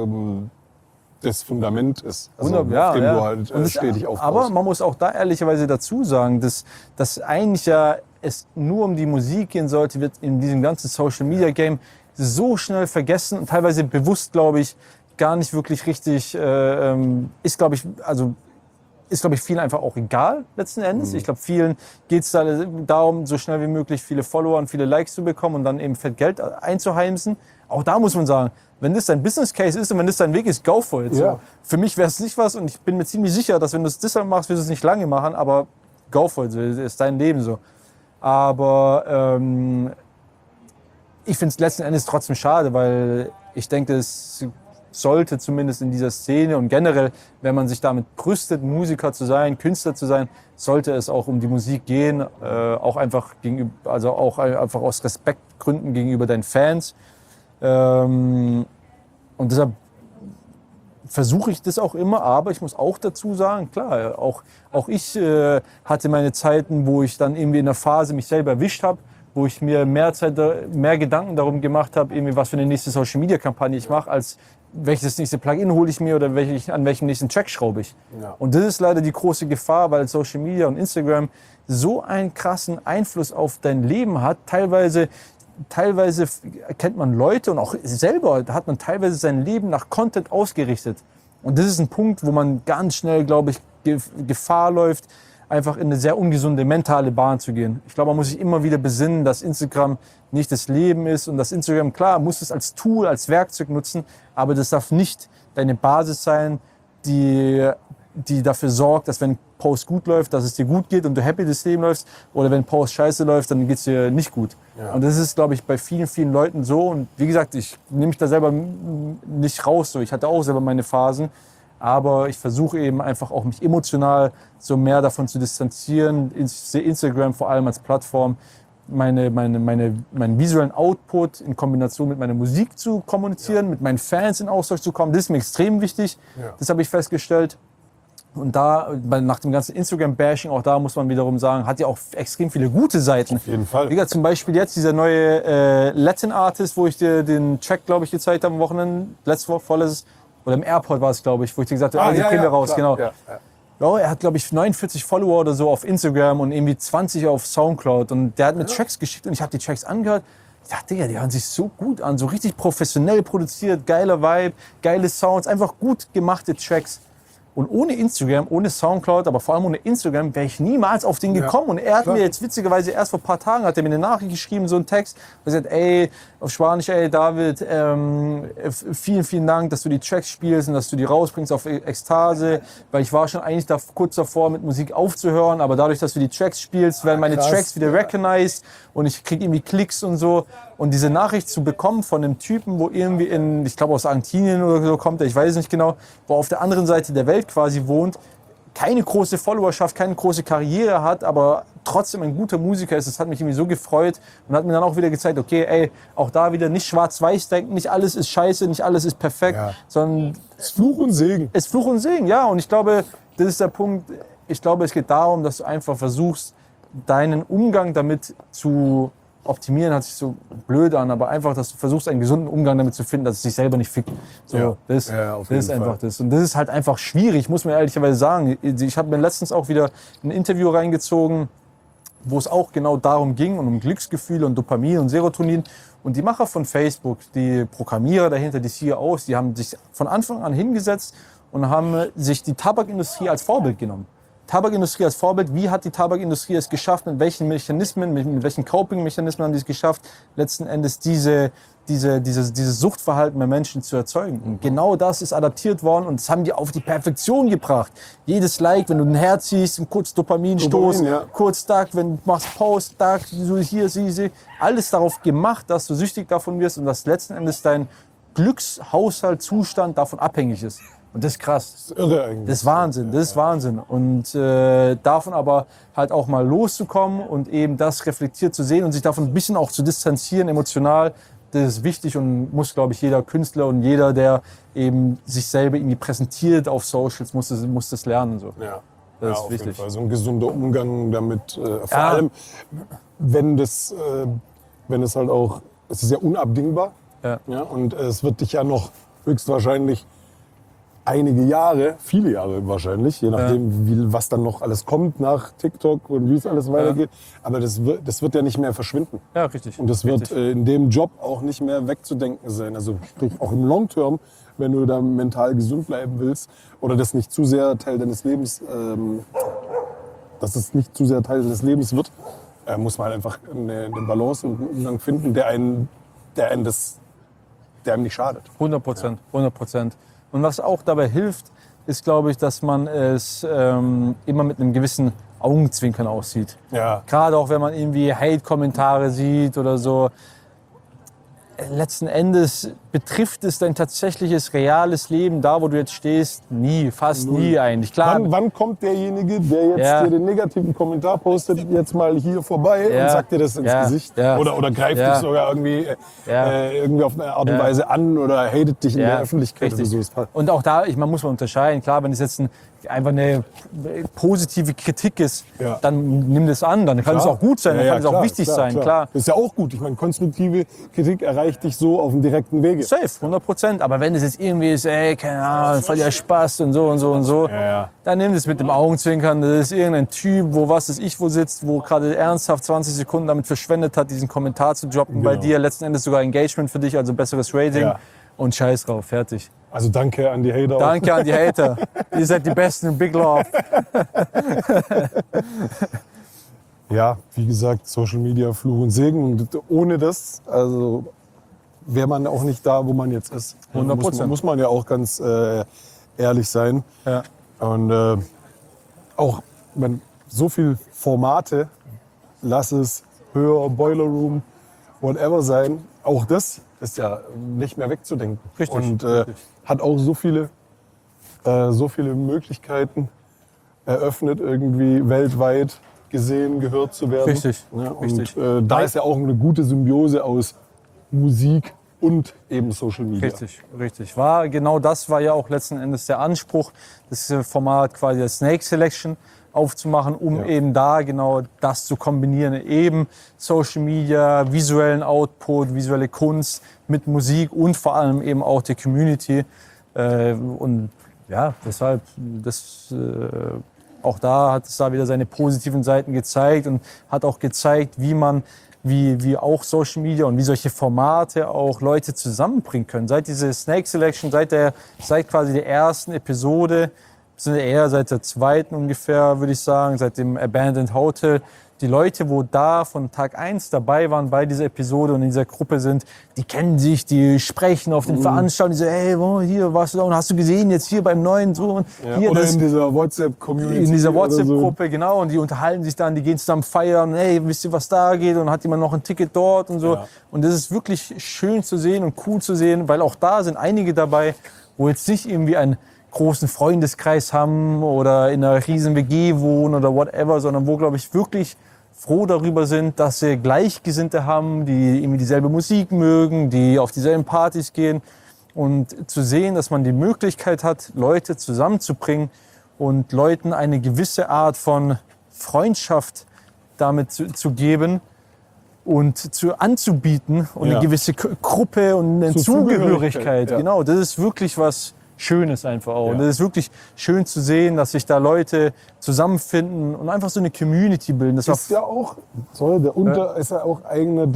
S1: das Fundament ist. Also, auf dem du halt stetig aufbaust.
S2: Aber man muss auch da ehrlicherweise dazu sagen, dass eigentlich ja es nur um die Musik gehen sollte, wird in diesem ganzen Social Media Game so schnell vergessen und teilweise bewusst, glaube ich, gar nicht wirklich richtig, ist, glaube ich, vielen einfach auch egal, letzten Endes. Ich glaube, vielen geht es da darum, so schnell wie möglich viele Follower und viele Likes zu bekommen und dann eben fett Geld einzuheimsen. Auch da muss man sagen, wenn das dein Business Case ist und wenn das dein Weg ist, go for it.
S1: Ja.
S2: So. Für mich wäre es nicht was und ich bin mir ziemlich sicher, dass wenn du es deshalb machst, wirst du es nicht lange machen, aber go for it, so. Das ist dein Leben so. Aber ich finde es letzten Endes trotzdem schade, weil ich denke, es sollte zumindest in dieser Szene und generell, wenn man sich damit brüstet, Musiker zu sein, Künstler zu sein, sollte es auch um die Musik gehen, auch einfach einfach aus Respektgründen gegenüber deinen Fans. Und deshalb versuche ich das auch immer, aber ich muss auch dazu sagen, klar, auch ich hatte meine Zeiten, wo ich dann irgendwie in der Phase mich selber erwischt habe, wo ich mir mehr Gedanken darum gemacht habe, irgendwie was für eine nächste Social-Media-Kampagne ich mache, als welches nächste Plugin hole ich mir oder an welchem nächsten Track schraube ich. Ja. Und das ist leider die große Gefahr, weil Social Media und Instagram so einen krassen Einfluss auf dein Leben hat. Teilweise kennt man Leute und auch selber hat man teilweise sein Leben nach Content ausgerichtet. Und das ist ein Punkt, wo man ganz schnell, glaube ich, Gefahr läuft, einfach in eine sehr ungesunde mentale Bahn zu gehen. Ich glaube, man muss sich immer wieder besinnen, dass Instagram nicht das Leben ist und dass Instagram, klar, muss es als Tool, als Werkzeug nutzen, aber das darf nicht deine Basis sein, die dafür sorgt, dass wenn ein Post gut läuft, dass es dir gut geht und du happy durchs Leben läufst, oder wenn ein Post scheiße läuft, dann geht es dir nicht gut. Ja. Und das ist, glaube ich, bei vielen, vielen Leuten so. Und wie gesagt, ich nehme mich da selber nicht raus. So. Ich hatte auch selber meine Phasen. Aber ich versuche eben einfach auch mich emotional so mehr davon zu distanzieren. Ich sehe Instagram vor allem als Plattform, meinen visuellen Output in Kombination mit meiner Musik zu kommunizieren, mit meinen Fans in Austausch zu kommen. Das ist mir extrem wichtig. Ja. Das habe ich festgestellt. Und da, nach dem ganzen Instagram-Bashing, auch da muss man wiederum sagen, hat ja auch extrem viele gute Seiten.
S1: Auf jeden Fall.
S2: Wie gesagt, zum Beispiel jetzt dieser neue Latin-Artist, wo ich dir den Track, glaube ich, gezeigt habe am Wochenende, vorletztes, oder im Airport war es, glaube ich, wo ich dir gesagt habe, die bringen wir raus, klar, genau. Ja, er hat, glaube ich, 49 Follower oder so auf Instagram und irgendwie 20 auf Soundcloud. Und der hat mir Tracks geschickt und ich habe die Tracks angehört. Ich dachte, Digga, die hören sich so gut an, so richtig professionell produziert, geiler Vibe, geile Sounds, einfach gut gemachte Tracks. Und ohne Instagram, ohne Soundcloud, aber vor allem ohne Instagram, wäre ich niemals auf den gekommen. Und er hat mir jetzt witzigerweise erst vor ein paar Tagen hat er mir eine Nachricht geschrieben, so einen Text, und gesagt, ey, auf Spanisch, ey, David, vielen, vielen Dank, dass du die Tracks spielst und dass du die rausbringst auf Ekstase, weil ich war schon eigentlich kurz davor, mit Musik aufzuhören, aber dadurch, dass du die Tracks spielst, werden meine Tracks wieder recognized und ich krieg irgendwie Klicks und so. Und diese Nachricht zu bekommen von einem Typen, wo irgendwie ich glaube aus Argentinien oder so kommt, ich weiß nicht genau, wo auf der anderen Seite der Welt quasi wohnt, keine große Followerschaft, keine große Karriere hat, aber trotzdem ein guter Musiker ist, das hat mich irgendwie so gefreut und hat mir dann auch wieder gezeigt, okay, ey, auch da wieder nicht schwarz-weiß denken, nicht alles ist scheiße, nicht alles ist perfekt, sondern
S1: es ist Fluch und Segen.
S2: Es ist Fluch und Segen, ja. Und ich glaube, das ist der Punkt, ich glaube, es geht darum, dass du einfach versuchst, deinen Umgang damit zu optimieren, hört sich so blöd an, aber einfach, dass du versuchst, einen gesunden Umgang damit zu finden, dass es sich selber nicht fickt. So, das ist einfach das. Und das ist halt einfach schwierig, muss man ehrlicherweise sagen. Ich habe mir letztens auch wieder ein Interview reingezogen, wo es auch genau darum ging, um Glücksgefühle und Dopamin und Serotonin. Und die Macher von Facebook, die Programmierer dahinter, die CEOs, die haben sich von Anfang an hingesetzt und haben sich die Tabakindustrie als Vorbild genommen. Tabakindustrie als Vorbild, wie hat die Tabakindustrie es geschafft, mit welchen Mechanismen, mit welchen Coping-Mechanismen haben die es geschafft, letzten Endes dieses Suchtverhalten bei Menschen zu erzeugen. Und genau das ist adaptiert worden und das haben die auf die Perfektion gebracht. Jedes Like, wenn du ein Herz siehst, kurz Dopaminstoß, kurz Duck, wenn du machst Post, Duck, so hier, sie, alles darauf gemacht, dass du süchtig davon wirst und dass letzten Endes dein Glückshaushaltszustand davon abhängig ist. Und das ist krass.
S1: Das ist irre eigentlich.
S2: Das ist Wahnsinn, das ist Wahnsinn. Und davon aber halt auch mal loszukommen und eben das reflektiert zu sehen und sich davon ein bisschen auch zu distanzieren, emotional, das ist wichtig und muss, glaube ich, jeder Künstler und jeder, der eben sich selber irgendwie präsentiert auf Socials, muss das lernen. So.
S1: Ja.
S2: Das ist
S1: auf
S2: wichtig.
S1: Jeden Fall. So ein gesunder Umgang damit. Vor allem, wenn es halt auch, es ist ja unabdingbar. Ja, und es wird dich ja noch höchstwahrscheinlich einige Jahre, viele Jahre wahrscheinlich, je nachdem, was dann noch alles kommt nach TikTok und wie es alles weitergeht. Aber das wird ja nicht mehr verschwinden.
S2: Ja, richtig.
S1: Und das wird in dem Job auch nicht mehr wegzudenken sein. Also sprich auch im Long-Term, wenn du da mental gesund bleiben willst oder das nicht zu sehr Teil deines Lebens, dass es nicht zu sehr Teil deines Lebens wird, muss man halt einfach eine Balance und einen Umgang finden, der einem nicht schadet.
S2: 100%, 100%. Und was auch dabei hilft, ist, glaube ich, dass man es immer mit einem gewissen Augenzwinkern aussieht.
S1: Ja.
S2: Gerade auch, wenn man irgendwie Hate-Kommentare sieht oder so. letzten Endes betrifft es dein tatsächliches, reales Leben, da wo du jetzt stehst, nie, fast nie eigentlich. Klar,
S1: Wann kommt derjenige, der jetzt
S2: Ja.
S1: dir den negativen Kommentar postet, jetzt mal hier vorbei
S2: Ja.
S1: und sagt dir das ins
S2: Ja.
S1: Gesicht?
S2: Ja.
S1: Oder greift
S2: Ja.
S1: dich sogar irgendwie,
S2: Ja.
S1: irgendwie auf eine Art und
S2: Ja.
S1: Weise an oder hatet dich in
S2: Ja,
S1: der Öffentlichkeit
S2: richtig.
S1: oder so. Das passt.
S2: Und auch da, man muss unterscheiden. Klar, wenn es jetzt einfach eine positive Kritik ist,
S1: Ja.
S2: dann nimm das an. Dann kann es auch gut sein, dann kann es auch
S1: klar,
S2: wichtig sein. Klar.
S1: Das ist ja auch gut. Ich meine, konstruktive Kritik erreicht dich so auf dem direkten Wege.
S2: Safe, 100%. Aber wenn es jetzt irgendwie ist, ey, keine Ahnung, voll der Spaß und so und so und so,
S1: Ja.
S2: dann nimm das mit dem Augenzwinkern. Das ist irgendein Typ, wo was ist ich wo sitzt, wo gerade ernsthaft 20 Sekunden damit verschwendet hat, diesen Kommentar zu droppen bei
S1: Genau.
S2: dir. Letzten Endes sogar Engagement für dich, also besseres Rating.
S1: Ja.
S2: Und scheiß drauf, fertig.
S1: Also danke an die Hater. auch.
S2: Danke an die Hater. Ihr seid die Besten, Big Love.
S1: Ja, wie gesagt, Social Media, Fluch und Segen. Und ohne das, also wäre man auch nicht da, wo man jetzt ist.
S2: 100%.
S1: Muss man ja auch ganz ehrlich sein.
S2: Ja.
S1: Und auch wenn so viel Formate, lass es Hör, Boiler Room, whatever sein, auch das ist ja nicht mehr wegzudenken.
S2: Richtig,
S1: Und
S2: richtig.
S1: hat auch so viele Möglichkeiten eröffnet, irgendwie weltweit gesehen, gehört zu werden.
S2: Richtig,
S1: Ja, und
S2: richtig.
S1: da ist ja auch eine gute Symbiose aus Musik und eben Social Media.
S2: Richtig, richtig. Genau das war ja auch letzten Endes der Anspruch, das Format quasi der Snake Selection aufzumachen, um
S1: Ja.
S2: eben da genau das zu kombinieren. Eben Social Media, visuellen Output, visuelle Kunst mit Musik und vor allem eben auch der Community. Und ja, deshalb, auch da hat es da wieder seine positiven Seiten gezeigt und hat auch gezeigt, wie auch Social Media und wie solche Formate auch Leute zusammenbringen können. Seit dieser Snake Selection, seit quasi der ersten Episode, sind eher seit der zweiten ungefähr, würde ich sagen, seit dem Abandoned Hotel. Die Leute, wo da von Tag 1 dabei waren bei dieser Episode und in dieser Gruppe sind, die kennen sich, die sprechen auf den Veranstaltungen, die so, hey, hier warst du da und hast du gesehen, jetzt hier beim neuen so und
S1: Ja,
S2: hier
S1: oder
S2: das.
S1: in dieser WhatsApp-Community.
S2: In dieser
S1: oder so.
S2: WhatsApp-Gruppe, genau, und die unterhalten sich dann, die gehen zusammen feiern, hey, wisst ihr, was da geht, und hat jemand noch ein Ticket dort und so.
S1: Ja.
S2: Und das ist wirklich schön zu sehen und cool zu sehen, weil auch da sind einige dabei, wo jetzt nicht irgendwie einen großen Freundeskreis haben oder in einer riesen WG wohnen oder whatever, sondern wo, glaube ich, wirklich froh darüber sind, dass sie Gleichgesinnte haben, die irgendwie dieselbe Musik mögen, die auf dieselben Partys gehen. Und zu sehen, dass man die Möglichkeit hat, Leute zusammenzubringen und Leuten eine gewisse Art von Freundschaft damit zu geben und anzubieten und
S1: Ja.
S2: eine gewisse Gruppe und eine
S1: Zugehörigkeit,
S2: Zugehörigkeit.
S1: ja.
S2: Genau, das ist wirklich was Schönes einfach auch.
S1: Ja.
S2: Und das ist wirklich schön zu sehen, dass sich da Leute zusammenfinden und einfach so eine Community bilden. Das war
S1: Ist ja auch, ist ja auch einer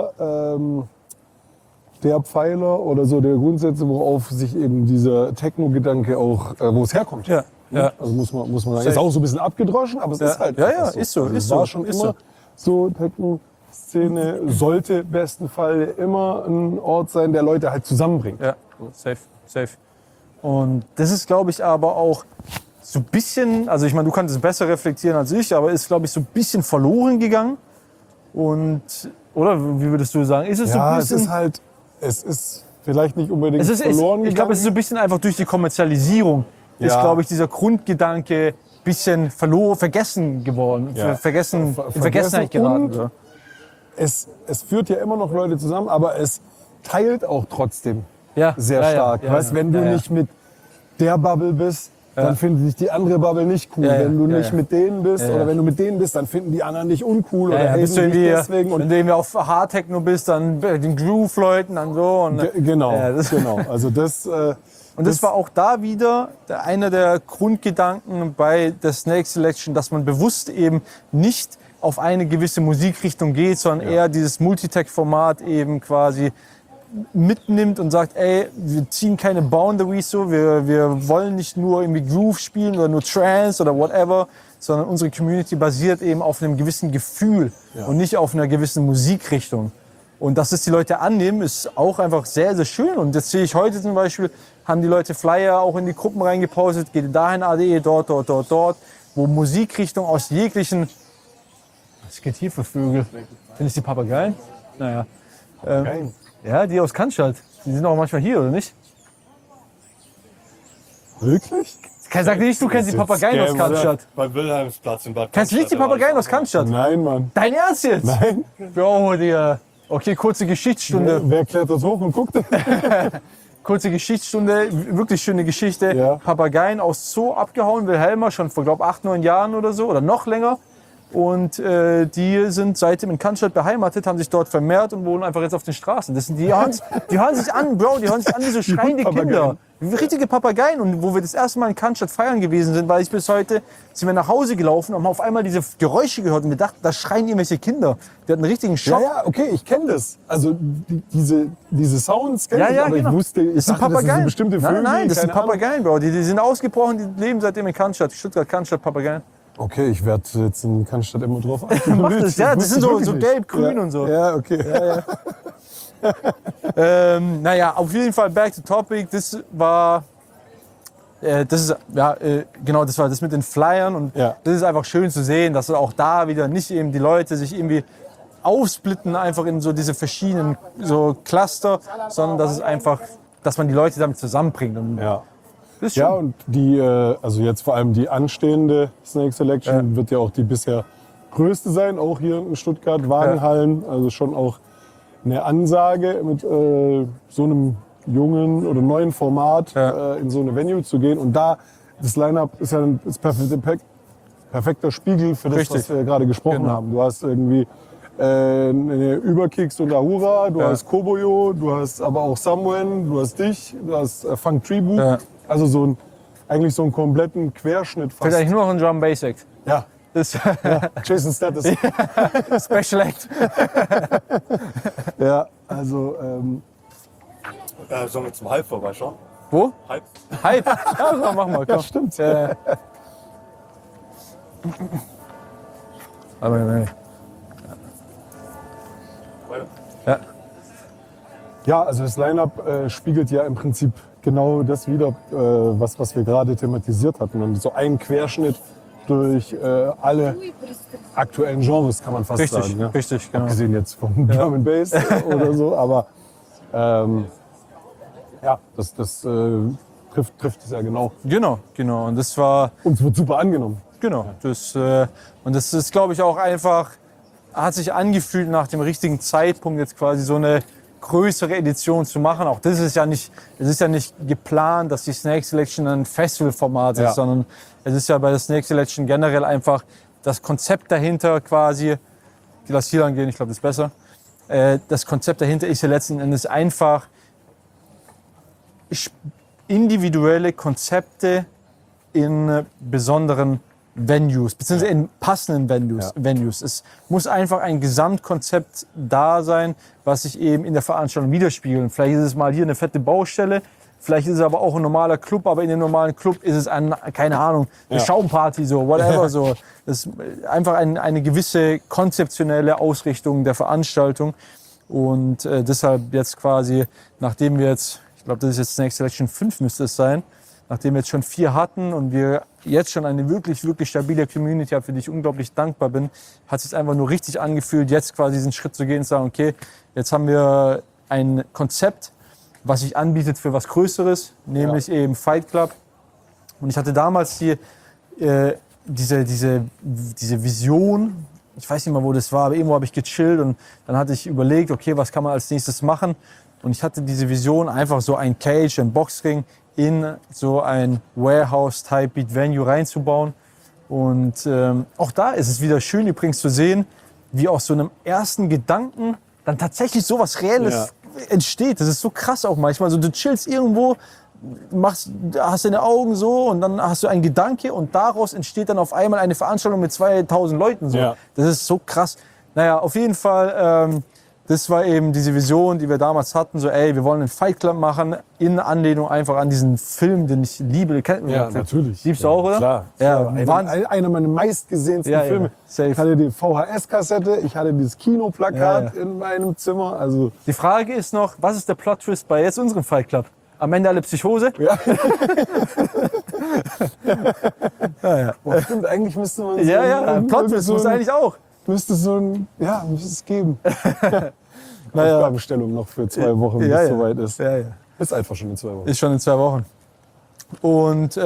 S1: der Pfeiler oder so der Grundsätze, worauf sich eben dieser Techno-Gedanke auch, wo es herkommt.
S2: Ja, ja.
S1: Also muss man sagen.
S2: Safe.
S1: Ist auch so ein bisschen abgedroschen, aber es
S2: Ja.
S1: ist halt
S2: Ja,
S1: einfach
S2: ja, ist so,
S1: Also
S2: ist
S1: es
S2: so,
S1: war schon
S2: ist
S1: immer so Techno-Szene sollte im besten Fall immer ein Ort sein, der Leute halt zusammenbringt.
S2: Ja, safe, safe. Und das ist, glaube ich, aber auch so ein bisschen, also ich meine, du kannst es besser reflektieren als ich, aber ist, glaube ich, so ein bisschen verloren gegangen. Und, oder wie würdest du sagen? Ist es so ein
S1: Ja, es
S2: bisschen...
S1: ist halt, es ist vielleicht nicht unbedingt verloren
S2: ich glaube, es ist so ein bisschen einfach durch die Kommerzialisierung ist,
S1: Ja.
S2: glaube ich, dieser Grundgedanke ein bisschen vergessen geworden,
S1: Ja.
S2: in Vergessenheit
S1: vergessen
S2: geraten.
S1: und-
S2: Ja.
S1: es führt ja immer noch Leute zusammen, aber es teilt auch trotzdem
S2: Ja,
S1: sehr
S2: ja,
S1: stark.
S2: ja,
S1: weißt,
S2: ja,
S1: wenn du
S2: ja, ja.
S1: nicht mit der Bubble bist, dann findet sich die andere Bubble nicht cool.
S2: Ja, ja,
S1: wenn du
S2: ja,
S1: nicht
S2: ja.
S1: mit denen bist
S2: Ja, ja.
S1: oder wenn du mit denen bist, dann finden die anderen dich uncool
S2: Ja,
S1: oder
S2: ja,
S1: haten
S2: bist du
S1: dich
S2: irgendwie,
S1: deswegen.
S2: wenn
S1: Und
S2: du irgendwie auf Hard Techno bist, dann den Groove-Leuten dann so. Und,
S1: genau,
S2: Ja, das-
S1: genau. Also das,
S2: Und das war auch da wieder einer der Grundgedanken bei der Snake Selection, dass man bewusst eben nicht auf eine gewisse Musikrichtung geht, sondern eher dieses Multitech-Format eben quasi mitnimmt und sagt, ey, wir ziehen keine Boundaries so, wir wollen nicht nur irgendwie Groove spielen oder nur Trance oder whatever, sondern unsere Community basiert eben auf einem gewissen Gefühl und nicht auf einer gewissen Musikrichtung. Und dass es die Leute annehmen, ist auch einfach sehr, sehr schön. Und das sehe ich heute zum Beispiel, haben die Leute Flyer auch in die Gruppen reingepostet, geht dahin, ADE, dort, wo Musikrichtung aus jeglichen... Was geht hier für Vögel? Sind es die Papageien? Naja.
S1: geil.
S2: Ja, die aus Cannstatt. Die sind auch manchmal hier, oder nicht?
S1: Wirklich?
S2: Sag nicht, du kennst die
S1: Das ist
S2: Papageien aus
S1: Scam, oder?
S2: Cannstatt.
S3: Bei Wilhelmsplatz in Bad
S2: Kennst du nicht die Papageien aus Cannstatt?
S1: Nein, Mann.
S2: Dein Ernst jetzt?
S1: Nein.
S2: Bro, Digga. Okay, kurze Geschichtsstunde.
S1: Wer klettert hoch und guckt?
S2: Kurze Geschichtsstunde, wirklich schöne Geschichte.
S1: Ja.
S2: Papageien aus Zoo abgehauen, Wilhelma, schon vor, glaube 8, 9 Jahren oder so, oder noch länger. Und die sind seitdem in Cannstatt beheimatet, haben sich dort vermehrt und wohnen einfach jetzt auf den Straßen. Die hören sich an, Bro, die hören sich an wie so schreiende Kinder. Wie richtige Papageien. Und wo wir das erste Mal in Cannstatt feiern gewesen sind, weil ich bis heute, sind wir nach Hause gelaufen und haben auf einmal diese Geräusche gehört und wir dachten, da schreien irgendwelche Kinder. Wir hatten einen richtigen Schock.
S1: Ja, ja, okay, ich kenne das. Also diese Sounds kenne ich, aber
S2: genau.
S1: ich wusste, ich
S2: Das sind
S1: dachte, das
S2: Papageien.
S1: sind bestimmte Vögel.
S2: Nein, das sind
S1: keine Ahnung.
S2: Papageien, Bro. Die sind ausgebrochen, die leben seitdem in Cannstatt. Stuttgart, Cannstatt, Papageien.
S1: Okay, ich werde jetzt in Cannstatt immer drauf achten.
S2: Mach das, ja, das sind so gelb-grün
S1: ja.
S2: und so.
S1: Ja, okay.
S2: Naja, auf jeden Fall back to topic. Das war, genau, das war das mit den Flyern und
S1: Ja.
S2: das ist einfach schön zu sehen, dass auch da wieder nicht eben die Leute sich irgendwie aufsplitten einfach in so diese verschiedenen so Cluster, sondern dass es einfach, dass man die Leute damit zusammenbringt. Und
S1: Ja.
S2: das ist schön.
S1: Ja, und die, also jetzt vor allem die anstehende Snake Selection wird ja auch die bisher größte sein, auch hier in Stuttgart, Wagenhallen. Also schon auch eine Ansage, mit so einem jungen oder neuen Format in so eine Venue zu gehen. Und da, das Line-Up ist ja das perfekter Spiegel für das,
S2: Richtig.
S1: was wir gerade gesprochen
S2: Genau.
S1: haben. Du hast irgendwie eine Überkicks und Ahura, du hast Koboyo, du hast aber auch Samwen, du hast dich, du hast Funk Tribu.
S2: Ja.
S1: Also eigentlich so einen kompletten Querschnitt
S2: Fällt
S1: fast.
S2: eigentlich nur noch ein Drum Bass Act.
S1: Ja,
S2: Das
S1: Jason Status.
S2: Special Act.
S1: Ja, also
S3: Sollen wir zum Halb vorbeischauen?
S2: Wo?
S3: Halb?
S2: Hype. Ja, komm, mach mal. Komm.
S1: ja, stimmt.
S2: Aber, ja.
S1: Ja, also das Line-Up spiegelt ja im Prinzip genau das wider, was wir gerade thematisiert hatten. Und so ein Querschnitt durch alle aktuellen Genres, kann man fast
S2: Richtig,
S1: sagen. Ja.
S2: richtig, genau.
S1: Abgesehen jetzt vom Drum and Bass oder so, aber ja, das trifft es ja genau.
S2: Genau. Und das war,
S1: Uns wird super angenommen.
S2: genau. Und das ist, glaube ich, auch einfach, hat sich angefühlt nach dem richtigen Zeitpunkt jetzt quasi so eine größere Edition zu machen. Auch das ist ja nicht, es ist ja nicht geplant, dass die Snake Selection ein Festivalformat ist,
S1: Ja.
S2: sondern es ist ja bei der Snake Selection generell einfach das Konzept dahinter quasi, ich lasse hier lang gehen, ich glaube, das ist besser. Das Konzept dahinter ist ja letzten Endes einfach individuelle Konzepte in besonderen Venues, beziehungsweise in passenden Venues. Es muss einfach ein Gesamtkonzept da sein, was sich eben in der Veranstaltung widerspiegelt. Vielleicht ist es mal hier eine fette Baustelle, vielleicht ist es aber auch ein normaler Club, aber in dem normalen Club ist es keine Ahnung, eine Schaumparty, so, whatever, so. Das ist einfach eine gewisse konzeptionelle Ausrichtung der Veranstaltung. Und deshalb jetzt quasi, nachdem wir jetzt, ich glaube, das ist jetzt Snake Selection 5 müsste es sein, nachdem wir jetzt schon 4 hatten und wir jetzt schon eine wirklich, wirklich stabile Community haben, für die ich unglaublich dankbar bin, hat es sich einfach nur richtig angefühlt, jetzt quasi diesen Schritt zu gehen und zu sagen, okay, jetzt haben wir ein Konzept, was sich anbietet für was Größeres, nämlich eben Fight Club. Und ich hatte damals diese Vision, ich weiß nicht mal, wo das war, aber irgendwo habe ich gechillt und dann hatte ich überlegt, okay, was kann man als nächstes machen? Und ich hatte diese Vision, einfach so ein Cage, ein Boxring in so ein Warehouse-Type-Beat-Venue reinzubauen. Und auch da ist es wieder schön übrigens zu sehen, wie aus so einem ersten Gedanken dann tatsächlich so was Reelles entsteht. Das ist so krass auch manchmal. Also du chillst irgendwo, hast deine Augen so und dann hast du einen Gedanke und daraus entsteht dann auf einmal eine Veranstaltung mit 2000 Leuten. So.
S1: Ja.
S2: Das ist so krass. Naja, auf jeden Fall, das war eben diese Vision, die wir damals hatten. So, ey, wir wollen einen Fight Club machen in Anlehnung einfach an diesen Film, den ich liebe.
S1: Ja, natürlich.
S2: Liebst du auch, oder?
S1: Klar.
S2: Ja,
S1: Einer meiner meistgesehensten
S2: Ja,
S1: Filme.
S2: safe.
S1: Ich hatte die VHS-Kassette, ich hatte dieses Kinoplakat
S2: Ja.
S1: in meinem Zimmer. Also
S2: Die Frage ist noch, was ist der Plot-Twist bei jetzt unserem Fight Club? Am Ende alle Psychose?
S1: boah, stimmt, eigentlich müsste man
S2: Ja, Plot-Twist muss eigentlich auch.
S1: müsste es geben.
S2: Naja.
S1: Aufgabenstellung noch für 2 Wochen, bis
S2: Ja,
S1: es
S2: ja.
S1: soweit ist.
S2: Ja, ja.
S1: Ist einfach schon in 2 Wochen.
S2: Ist schon in 2 Wochen. Und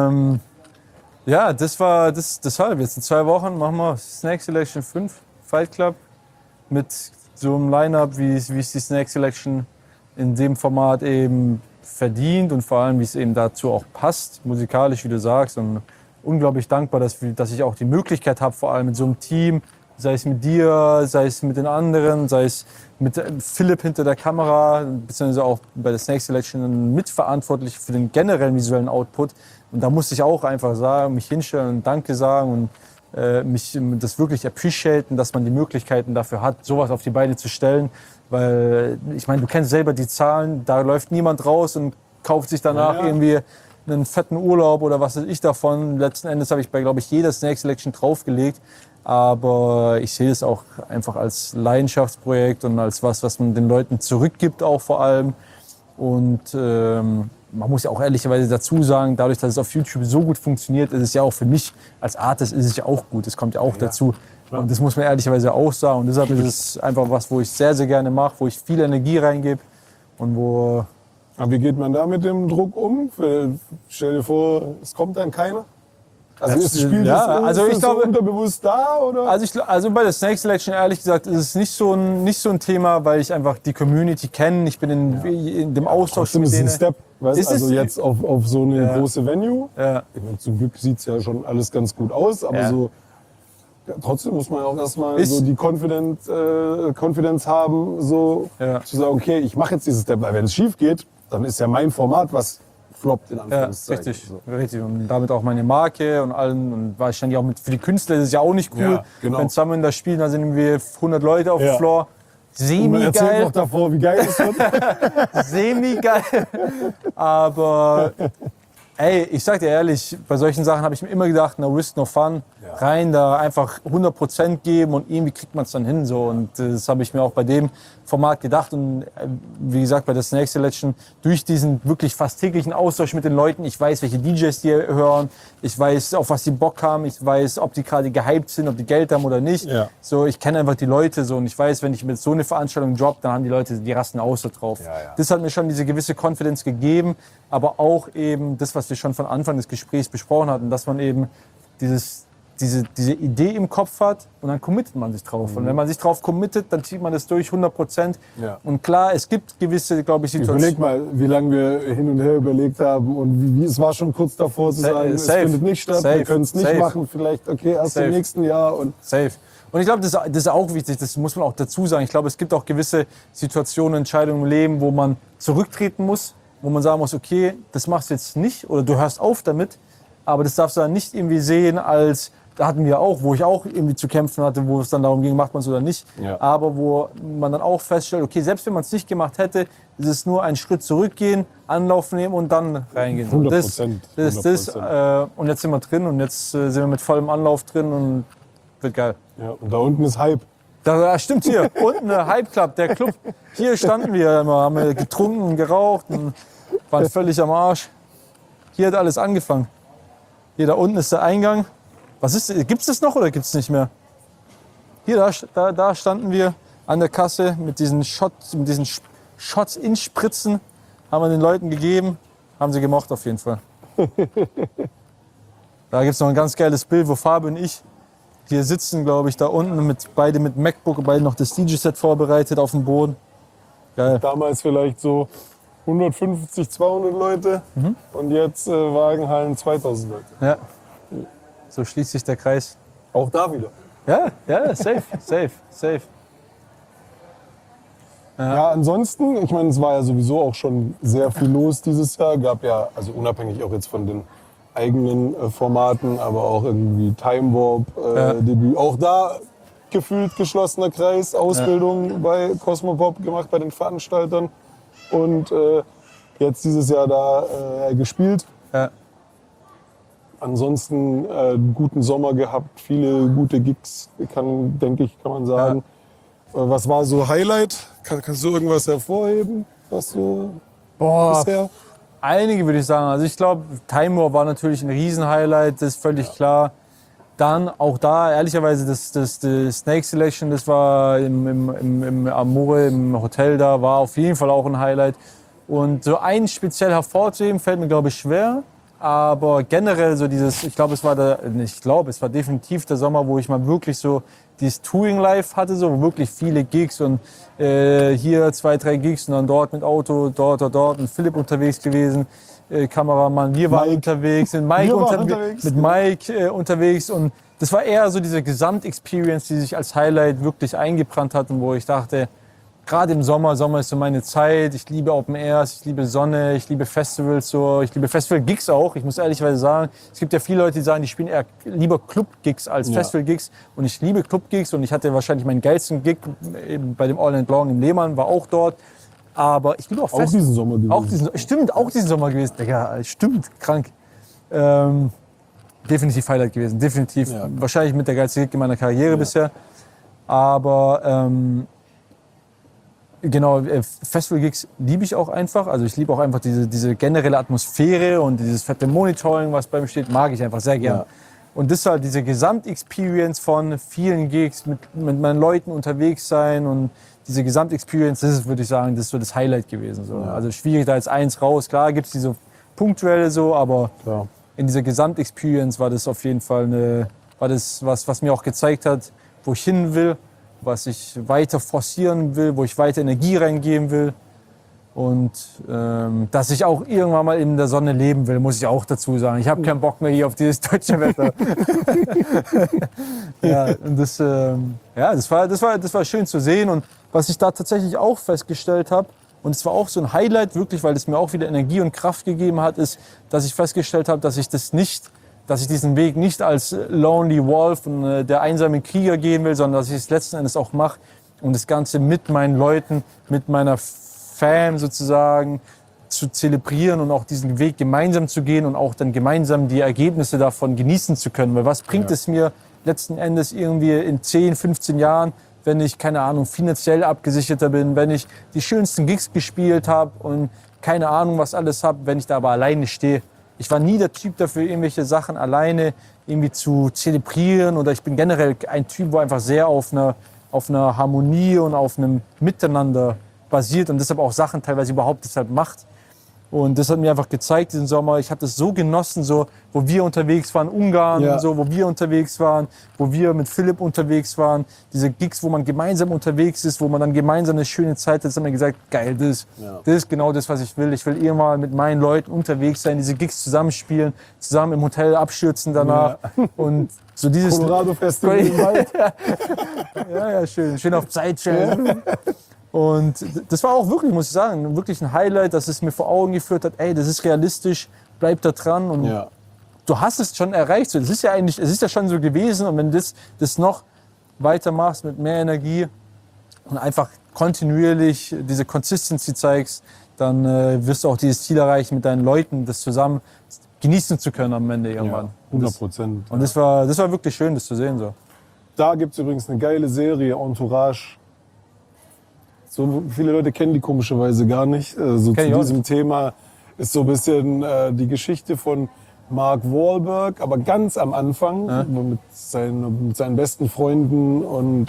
S2: ja, deshalb. Jetzt in 2 Wochen machen wir Snake Selection 5 Fight Club mit so einem Line-Up, wie es die Snake Selection in dem Format eben verdient und vor allem, wie es eben dazu auch passt, musikalisch, wie du sagst. Und unglaublich dankbar, dass ich auch die Möglichkeit habe, vor allem mit so einem Team, sei es mit dir, sei es mit den anderen, sei es mit Philipp hinter der Kamera, beziehungsweise auch bei der Snake Selection mitverantwortlich für den generellen visuellen Output. Und da musste ich auch einfach sagen, mich hinstellen und Danke sagen und mich das wirklich appreciaten, dass man die Möglichkeiten dafür hat, sowas auf die Beine zu stellen. Weil, ich meine, du kennst selber die Zahlen, da läuft niemand raus und kauft sich danach irgendwie einen fetten Urlaub oder was weiß ich davon. Letzten Endes habe ich bei, glaube ich, jeder Snake Selection draufgelegt. Aber ich sehe es auch einfach als Leidenschaftsprojekt und als was man den Leuten zurückgibt auch vor allem. Und man muss ja auch ehrlicherweise dazu sagen, dadurch, dass es auf YouTube so gut funktioniert, ist es ja auch für mich als Artist ist es ja auch gut. Das kommt ja auch dazu. Und das muss man ehrlicherweise auch sagen. Und deshalb ist es einfach was, wo ich sehr, sehr gerne mache, wo ich viel Energie reingebe und wo...
S1: Aber wie geht man da mit dem Druck um? Stell dir vor, es kommt dann keiner. Also ist das Spiel ich glaube, so unterbewusst da? Oder?
S2: Also bei der Snake Selection, ehrlich gesagt, ist es nicht so ein Thema, weil ich einfach die Community kenne. Ich bin in dem Austausch
S1: Trotzdem
S2: mit
S1: ist
S2: denen.
S1: es ein Step, weißt?
S2: Ist es-
S1: Also jetzt auf so eine große Venue.
S2: Ja.
S1: Ich meine, zum Glück sieht es ja schon alles ganz gut aus, aber
S2: Ja.
S1: so trotzdem muss man ja auch erstmal
S2: Ist-
S1: so die Confidence haben, so zu sagen, okay, ich mache jetzt dieses Step, weil wenn es schief geht, dann ist ja mein Format, was floppt in
S2: Ja,
S1: Anführungszeichen.
S2: richtig,
S1: So.
S2: richtig. Und damit auch meine Marke und allem. Und wahrscheinlich auch für die Künstler ist es ja auch nicht cool.
S1: Ja, genau.
S2: Wenn zusammen da spielen, da sind wir 100 Leute auf dem
S1: Ja.
S2: Floor.
S1: Und man erzählt
S2: Semi-geil,
S1: noch davor, wie geil es wird.
S2: semi-geil. Aber ey, ich sag dir ehrlich, bei solchen Sachen habe ich mir immer gedacht, no risk, no fun. Rein da einfach 100% geben und irgendwie kriegt man es dann hin. So. Und das habe ich mir auch bei dem Format gedacht. Und wie gesagt, bei der Snake Selection, durch diesen wirklich fast täglichen Austausch mit den Leuten, ich weiß, welche DJs die hören, ich weiß, auf was die Bock haben, ich weiß, ob die gerade gehypt sind, ob die Geld haben oder nicht.
S1: Ja.
S2: So, ich kenne einfach die Leute so und ich weiß, wenn ich mit so eine Veranstaltung droppe, dann haben die Leute, die rasten aus so drauf.
S1: Ja, ja.
S2: Das hat mir schon diese gewisse Confidence gegeben, aber auch eben das, was wir schon von Anfang des Gesprächs besprochen hatten, dass man eben diese Idee im Kopf hat und dann committet man sich drauf. Und wenn man sich drauf committet, dann zieht man das durch 100%.
S1: Ja.
S2: Und klar, es gibt gewisse, glaube ich,
S1: Überleg mal, wie lange wir hin und her überlegt haben und wie es war schon kurz davor zu sagen, es
S2: safe.
S1: findet nicht statt,
S2: Safe.
S1: wir können es nicht
S2: Safe.
S1: machen, vielleicht okay, erst
S2: Safe.
S1: im nächsten Jahr. Und
S2: Safe. Und ich glaube, das ist auch wichtig, das muss man auch dazu sagen. Ich glaube, es gibt auch gewisse Situationen, Entscheidungen im Leben, wo man zurücktreten muss, wo man sagen muss, okay, das machst du jetzt nicht oder du hörst auf damit, aber das darfst du dann nicht irgendwie sehen als, da hatten wir auch, wo ich auch irgendwie zu kämpfen hatte, wo es dann darum ging, macht man es oder nicht.
S1: Ja.
S2: Aber wo man dann auch feststellt, okay, selbst wenn man es nicht gemacht hätte, ist es nur ein Schritt zurückgehen, Anlauf nehmen und dann reingehen.
S1: 100%,
S2: Und jetzt sind wir drin und jetzt sind wir mit vollem Anlauf drin und wird geil.
S1: Ja, und da unten ist Hype.
S2: Da stimmt hier, unten der Hype Club, der Club. Hier standen wir immer, haben wir getrunken und geraucht und waren völlig am Arsch. Hier hat alles angefangen. Hier da unten ist der Eingang. Gibt's das noch oder gibt's nicht mehr? Hier, da standen wir an der Kasse mit diesen Shots in Spritzen. Haben wir den Leuten gegeben. Haben sie gemocht auf jeden Fall. Da gibt's noch ein ganz geiles Bild, wo Fabio und ich hier sitzen, glaube ich, da unten. Beide mit MacBook, beide noch das DJ-Set vorbereitet auf dem Boden. Geil.
S1: Damals vielleicht so 150, 200 Leute und jetzt Wagenhallen 2000 Leute.
S2: Ja. So schließt sich der Kreis.
S1: Auch da wieder.
S2: Ja, safe.
S1: Ja, ansonsten, ich meine, es war ja sowieso auch schon sehr viel los dieses Jahr. Gab ja, also unabhängig auch jetzt von den eigenen Formaten, aber auch irgendwie Time Warp Debüt. Auch da gefühlt geschlossener Kreis, Ausbildung bei Cosmopop gemacht, bei den Veranstaltern. Und jetzt dieses Jahr da gespielt.
S2: Ja.
S1: Ansonsten einen guten Sommer gehabt, viele gute Gigs, kann man sagen. Was war so Highlight? Kannst du irgendwas hervorheben, was so bisher?
S2: Einige würde ich sagen. Also ich glaube, Time Warp war natürlich ein Riesenhighlight, das ist völlig klar. Dann auch da, ehrlicherweise, das Snake Selection, das war im Amore, im Hotel da, war auf jeden Fall auch ein Highlight. Und so ein speziell hervorzuheben, fällt mir, glaube ich, schwer. Aber generell so dieses, es war definitiv der Sommer, wo ich mal wirklich so dieses Touring Life hatte, so wo wirklich viele Gigs und hier 2, 3 Gigs und dann dort mit Auto, dort und Philipp unterwegs gewesen, Kameramann, wir waren unterwegs, mit Mike unterwegs und das war eher so diese Gesamtexperience, die sich als Highlight wirklich eingebrannt hat und wo ich dachte, gerade im Sommer ist so meine Zeit. Ich liebe Open Airs, ich liebe Sonne, ich liebe Festivals, so. Ich liebe Festival-Gigs auch. Ich muss ehrlicherweise sagen, es gibt ja viele Leute, die sagen, die spielen eher lieber Club-Gigs als Festival-Gigs. Und ich liebe Club-Gigs und ich hatte wahrscheinlich meinen geilsten Gig bei dem All Night Long im Lehmann, war auch dort. Aber ich liebe auch Festivals.
S1: Auch diesen Sommer gewesen.
S2: Auch diesen Sommer gewesen. Digga, stimmt, krank. Definitiv Highlight gewesen, definitiv.
S1: Ja.
S2: Wahrscheinlich mit der geilste Gig in meiner Karriere bisher. Aber genau, Festival-Gigs liebe ich auch einfach. Also ich liebe auch einfach diese generelle Atmosphäre und dieses fette Monitoring, was bei mir steht, mag ich einfach sehr gern.
S1: Ja.
S2: Und das ist halt diese Gesamtexperience von vielen Gigs, mit meinen Leuten unterwegs sein und diese Gesamtexperience, das ist, würde ich sagen, das ist so das Highlight gewesen. So.
S1: Ja.
S2: Also schwierig da jetzt eins raus. Klar gibt es diese punktuelle so, aber
S1: Klar.
S2: in dieser Gesamtexperience war das auf jeden Fall was mir auch gezeigt hat, wo ich hin will, was ich weiter forcieren will, wo ich weiter Energie reingeben will. Und dass ich auch irgendwann mal in der Sonne leben will, muss ich auch dazu sagen. Ich habe keinen Bock mehr hier auf dieses deutsche Wetter. Ja, und das war schön zu sehen. Und was ich da tatsächlich auch festgestellt habe, und es war auch so ein Highlight, wirklich, weil es mir auch wieder Energie und Kraft gegeben hat, ist, dass ich festgestellt habe, dass ich diesen Weg nicht als Lonely Wolf und der einsame Krieger gehen will, sondern dass ich es letzten Endes auch mache, um das Ganze mit meinen Leuten, mit meiner Fam sozusagen zu zelebrieren und auch diesen Weg gemeinsam zu gehen und auch dann gemeinsam die Ergebnisse davon genießen zu können. Weil was bringt es mir letzten Endes irgendwie in 10, 15 Jahren, wenn ich, keine Ahnung, finanziell abgesicherter bin, wenn ich die schönsten Gigs gespielt habe und keine Ahnung, was alles habe, wenn ich da aber alleine stehe. Ich war nie der Typ dafür, irgendwelche Sachen alleine irgendwie zu zelebrieren oder ich bin generell ein Typ, wo einfach sehr auf einer Harmonie und auf einem Miteinander basiert und deshalb auch Sachen teilweise überhaupt deshalb macht. Und das hat mir einfach gezeigt diesen Sommer. Ich habe das so genossen, so, wo wir unterwegs waren, Ungarn, so, wo wir unterwegs waren, wo wir mit Philipp unterwegs waren. Diese Gigs, wo man gemeinsam unterwegs ist, wo man dann gemeinsam eine schöne Zeit hat. Das hat mir gesagt, geil, das ist genau das, was ich will. Ich will irgendwann mit meinen Leuten unterwegs sein, diese Gigs zusammenspielen, zusammen im Hotel abstürzen danach. Ja. Und so dieses
S1: Colorado Festival im Wald.
S2: ja, schön auf Zeit. Und das war auch wirklich, muss ich sagen, wirklich ein Highlight, dass es mir vor Augen geführt hat, ey, das ist realistisch, bleib da dran und du hast es schon erreicht. Es ist ja schon so gewesen und wenn du das noch weitermachst mit mehr Energie und einfach kontinuierlich diese Consistency zeigst, dann wirst du auch dieses Ziel erreichen, mit deinen Leuten das zusammen genießen zu können am Ende irgendwann.
S1: Ja, 100%.
S2: Und das war wirklich schön, das zu sehen. So.
S1: Da gibt es übrigens eine geile Serie, Entourage. So viele Leute kennen die komischerweise gar nicht. So zu diesem Thema ist so ein bisschen die Geschichte von Mark Wahlberg, aber ganz am Anfang mit seinen besten Freunden und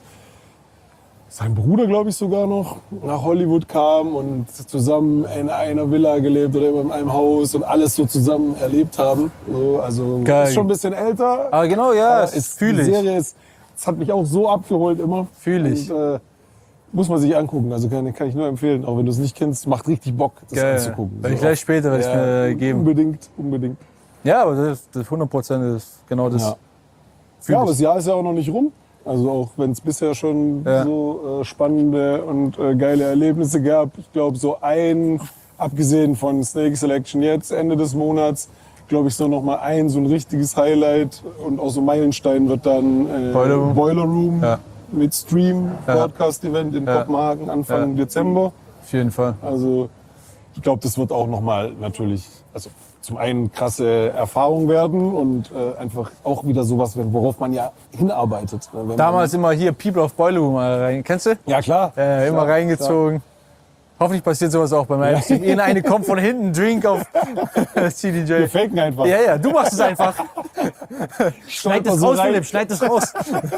S1: sein Bruder, glaube ich, sogar noch nach Hollywood kam und zusammen in einer Villa gelebt oder in einem Haus und alles so zusammen erlebt haben. So, also ist schon ein bisschen älter.
S2: Aber genau, ja,
S1: die Serie es hat mich auch so abgeholt immer.
S2: Fühle ich.
S1: Und, muss man sich angucken, also kann ich nur empfehlen, auch wenn du es nicht kennst, macht richtig Bock, das anzugucken.
S2: Weil ich gleich später werde ich mir geben.
S1: Unbedingt.
S2: Ja, aber das 100% ist genau das.
S1: Ja, aber das Jahr ist ja auch noch nicht rum. Also auch wenn es bisher schon so spannende und geile Erlebnisse gab. Ich glaube so abgesehen von Snake Selection jetzt, Ende des Monats, glaube ich so nochmal so ein richtiges Highlight und auch so Meilenstein wird dann Boiler Room. Mit Stream, Broadcast-Event in Kopenhagen Anfang Dezember.
S2: Auf jeden Fall.
S1: Also ich glaube, das wird auch nochmal natürlich, also zum einen krasse Erfahrung werden und einfach auch wieder sowas, worauf man ja hinarbeitet.
S2: Damals immer hier People of Boiler Room rein. Kennst du?
S1: Ja, klar.
S2: Immer reingezogen.
S1: Klar.
S2: Hoffentlich passiert sowas auch bei meinem Team. Irgendeine kommt von hinten, Drink auf CDJ.
S1: Wir faken einfach.
S2: Ja, du machst es einfach. Schneid das
S1: so
S2: raus,
S1: rein.
S2: Philipp, schneid das raus.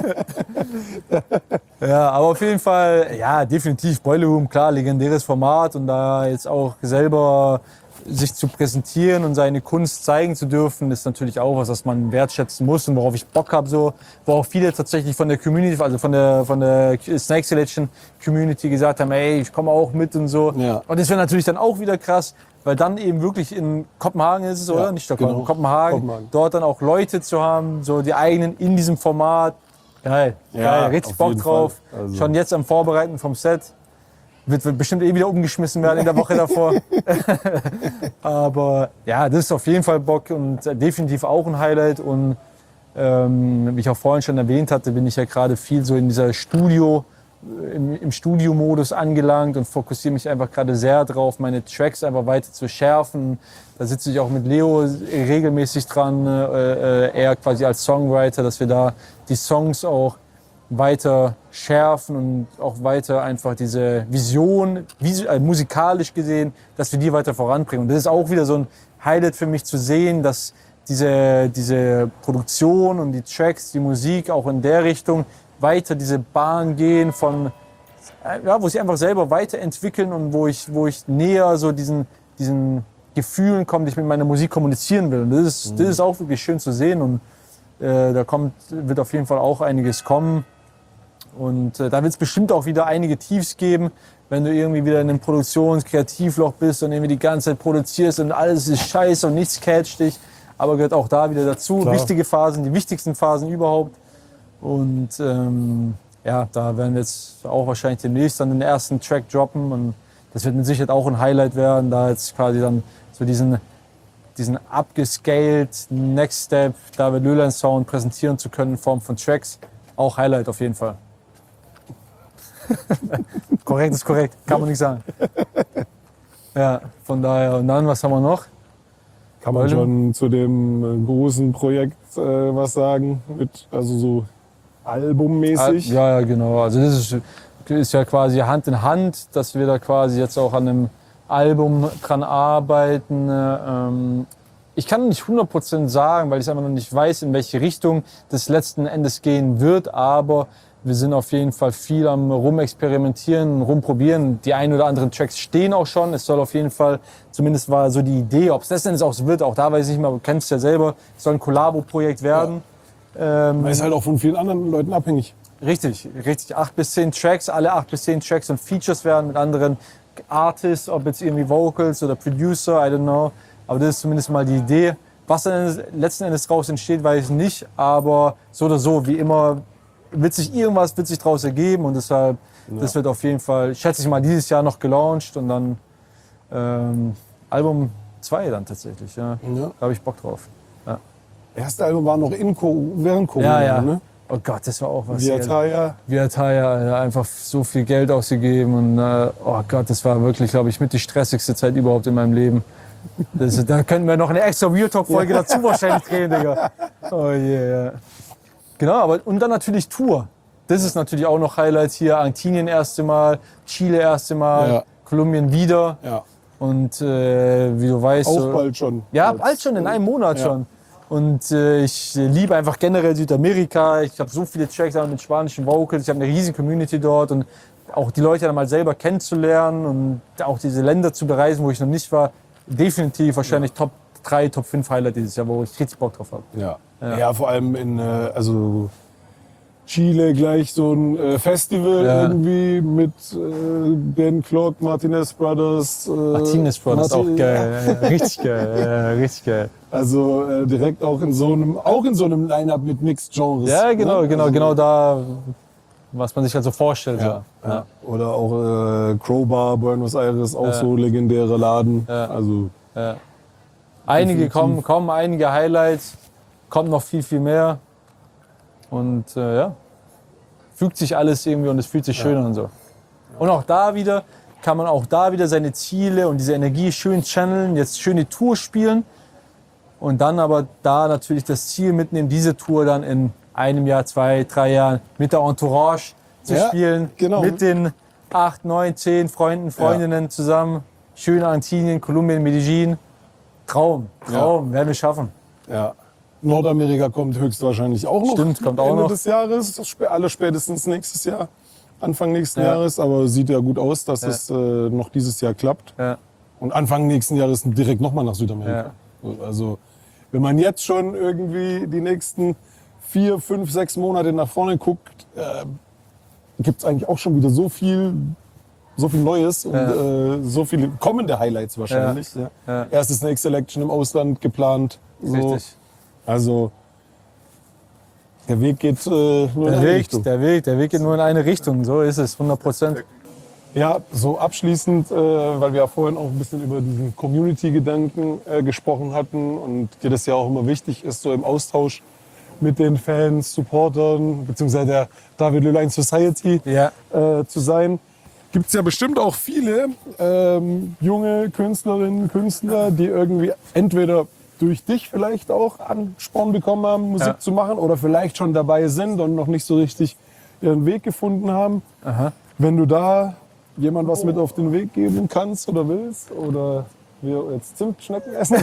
S2: Ja, aber auf jeden Fall, ja, definitiv Boiler Room, klar, legendäres Format und da jetzt auch selber sich zu präsentieren und seine Kunst zeigen zu dürfen, ist natürlich auch was man wertschätzen muss und worauf ich Bock habe, so, wo auch viele tatsächlich von der Community, also von der Snake Selection Community gesagt haben, ey, ich komme auch mit und so.
S1: Ja.
S2: Und das wäre natürlich dann auch wieder krass, weil dann eben wirklich in Kopenhagen ist es, oder? Nicht Stockholm,
S1: genau.
S2: Kopenhagen, dort dann auch Leute zu haben, so die eigenen in diesem Format. Geil,
S1: Ja,
S2: geil, richtig
S1: auf
S2: Bock
S1: jeden
S2: drauf.
S1: Fall. Also-
S2: Schon jetzt am Vorbereiten vom Set. Wird bestimmt wieder umgeschmissen werden in der Woche davor. Aber ja, das ist auf jeden Fall Bock und definitiv auch ein Highlight. Und wie ich auch vorhin schon erwähnt hatte, bin ich ja gerade viel so in dieser im Studio-Modus angelangt und fokussiere mich einfach gerade sehr drauf, meine Tracks einfach weiter zu schärfen. Da sitze ich auch mit Leo regelmäßig dran, er quasi als Songwriter, dass wir da die Songs auch weiter schärfen und auch weiter einfach diese Vision, musikalisch gesehen, dass wir die weiter voranbringen. Und das ist auch wieder so ein Highlight für mich zu sehen, dass diese Produktion und die Tracks, die Musik auch in der Richtung weiter diese Bahn gehen von, ja, wo sie einfach selber weiterentwickeln und wo ich näher so diesen Gefühlen komme, die ich mit meiner Musik kommunizieren will. Und das ist auch wirklich schön zu sehen und wird auf jeden Fall auch einiges kommen. Und da wird es bestimmt auch wieder einige Tiefs geben, wenn du irgendwie wieder in einem Produktions-Kreativloch bist und irgendwie die ganze Zeit produzierst und alles ist scheiße und nichts catcht dich. Aber gehört auch da wieder dazu.
S1: Klar.
S2: Wichtige Phasen, die wichtigsten Phasen überhaupt. Und ja, da werden wir jetzt auch wahrscheinlich demnächst dann den ersten Track droppen. Und das wird mit Sicherheit auch ein Highlight werden, da jetzt quasi dann so diesen abgescaled Next Step David Löhlein Sound präsentieren zu können in Form von Tracks. Auch Highlight auf jeden Fall. Korrekt ist korrekt, kann man nicht sagen. Ja, von daher. Und dann, was haben wir noch?
S1: Kann man schon zu dem großen Projekt was sagen? Also so albummäßig?
S2: Ja, genau. Also das ist ja quasi Hand in Hand, dass wir da quasi jetzt auch an einem Album dran arbeiten. Ich kann nicht 100% sagen, weil ich einfach noch nicht weiß, in welche Richtung das letzten Endes gehen wird, aber wir sind auf jeden Fall viel am Rumexperimentieren, rumprobieren. Die ein oder anderen Tracks stehen auch schon. Es soll auf jeden Fall, zumindest war so die Idee, ob es letzten Endes auch so wird, auch da weiß ich nicht mehr, du kennst es ja selber, es soll ein Kollabo-Projekt werden.
S1: Man ist halt auch von vielen anderen Leuten abhängig.
S2: Richtig. 8 bis 10 Tracks, alle 8 bis 10 Tracks und Features werden mit anderen Artists, ob jetzt irgendwie Vocals oder Producer, I don't know. Aber das ist zumindest mal die Idee. Was dann letzten Endes draus entsteht, weiß ich nicht. Aber so oder so, wie immer, wird sich draus ergeben. Und deshalb, das wird auf jeden Fall, schätze ich mal, dieses Jahr noch gelauncht. Und dann Album 2 dann tatsächlich. Ja. Da habe ich Bock drauf. Ja.
S1: Erste Album war noch während Corona,
S2: Ja.
S1: ne?
S2: Oh Gott, das war auch was.
S1: Viataya.
S2: Alter, einfach so viel Geld ausgegeben und oh Gott, das war wirklich, glaube ich, mit die stressigste Zeit überhaupt in meinem Leben. Da könnten wir noch eine extra Real Talk-Folge dazu wahrscheinlich drehen, Digga. Oh yeah. Genau, aber und dann natürlich Tour. Das ist natürlich auch noch Highlight hier. Argentinien erste Mal, Chile erste Mal, Kolumbien wieder.
S1: Ja.
S2: Und wie du weißt...
S1: Auch bald schon.
S2: Ja, bald schon, in einem Monat schon. Und ich liebe einfach generell Südamerika. Ich habe so viele Tracks mit spanischen Vocals. Ich habe eine riesige Community dort. Und auch die Leute dann mal selber kennenzulernen und auch diese Länder zu bereisen, wo ich noch nicht war. Definitiv wahrscheinlich Top 3, Top 5 Highlight dieses Jahr, wo ich richtig Bock drauf habe.
S1: Ja, vor allem in also Chile gleich so ein Festival irgendwie mit Ben Clark, Martinez Brothers.
S2: Martinez Brothers, auch geil. Richtig geil. Richtig geil.
S1: Also direkt auch in so einem Line-Up mit Mixed Genres.
S2: Ja, genau,
S1: ne?
S2: genau da, was man sich halt so vorstellt.
S1: Ja. Oder auch Crowbar, Buenos Aires, auch so legendäre Laden. Also
S2: einige kommen, einige Highlights, kommt noch viel, viel mehr. Und fügt sich alles irgendwie und es fühlt sich schön an und so. Und auch da wieder kann man auch da wieder seine Ziele und diese Energie schön channeln, jetzt schöne Tour spielen und dann aber da natürlich das Ziel mitnehmen, diese Tour dann in einem Jahr, 2, 3 Jahren mit der Entourage zu spielen,
S1: genau.
S2: mit den 8, 9, 10 Freunden, Freundinnen zusammen. Schön Argentinien, Kolumbien, Medellin. Traum, werden wir schaffen.
S1: Ja. Nordamerika kommt höchstwahrscheinlich auch noch.
S2: Stimmt, kommt auch
S1: Ende
S2: noch.
S1: des Jahres, alle spätestens nächstes Jahr, Anfang nächsten
S2: Ja.
S1: Jahres. Aber sieht ja gut aus, dass es noch dieses Jahr klappt.
S2: Ja.
S1: Und Anfang nächsten Jahres direkt nochmal nach Südamerika. Also wenn man jetzt schon irgendwie die nächsten 4, 5, 6 Monate nach vorne guckt, gibt es eigentlich auch schon wieder so viel Neues und so viele kommende Highlights wahrscheinlich. Ja.
S2: Ja.
S1: Erstes Snake Selection im Ausland geplant. So.
S2: Richtig.
S1: Also der Weg geht nur in eine Richtung.
S2: Der Weg geht nur in eine Richtung. So ist es, 100%.
S1: Ja, so abschließend, weil wir ja vorhin auch ein bisschen über diesen Community-Gedanken gesprochen hatten und dir das ja auch immer wichtig ist, so im Austausch mit den Fans, Supportern, beziehungsweise der David Löhlein Society zu sein. Gibt es ja bestimmt auch viele junge Künstlerinnen, Künstler, die irgendwie entweder durch dich vielleicht auch Ansporn bekommen haben, Musik zu machen oder vielleicht schon dabei sind und noch nicht so richtig ihren Weg gefunden haben.
S2: Aha.
S1: Wenn du da jemand was mit auf den Weg geben kannst oder willst oder wir jetzt Zimtschnecken essen.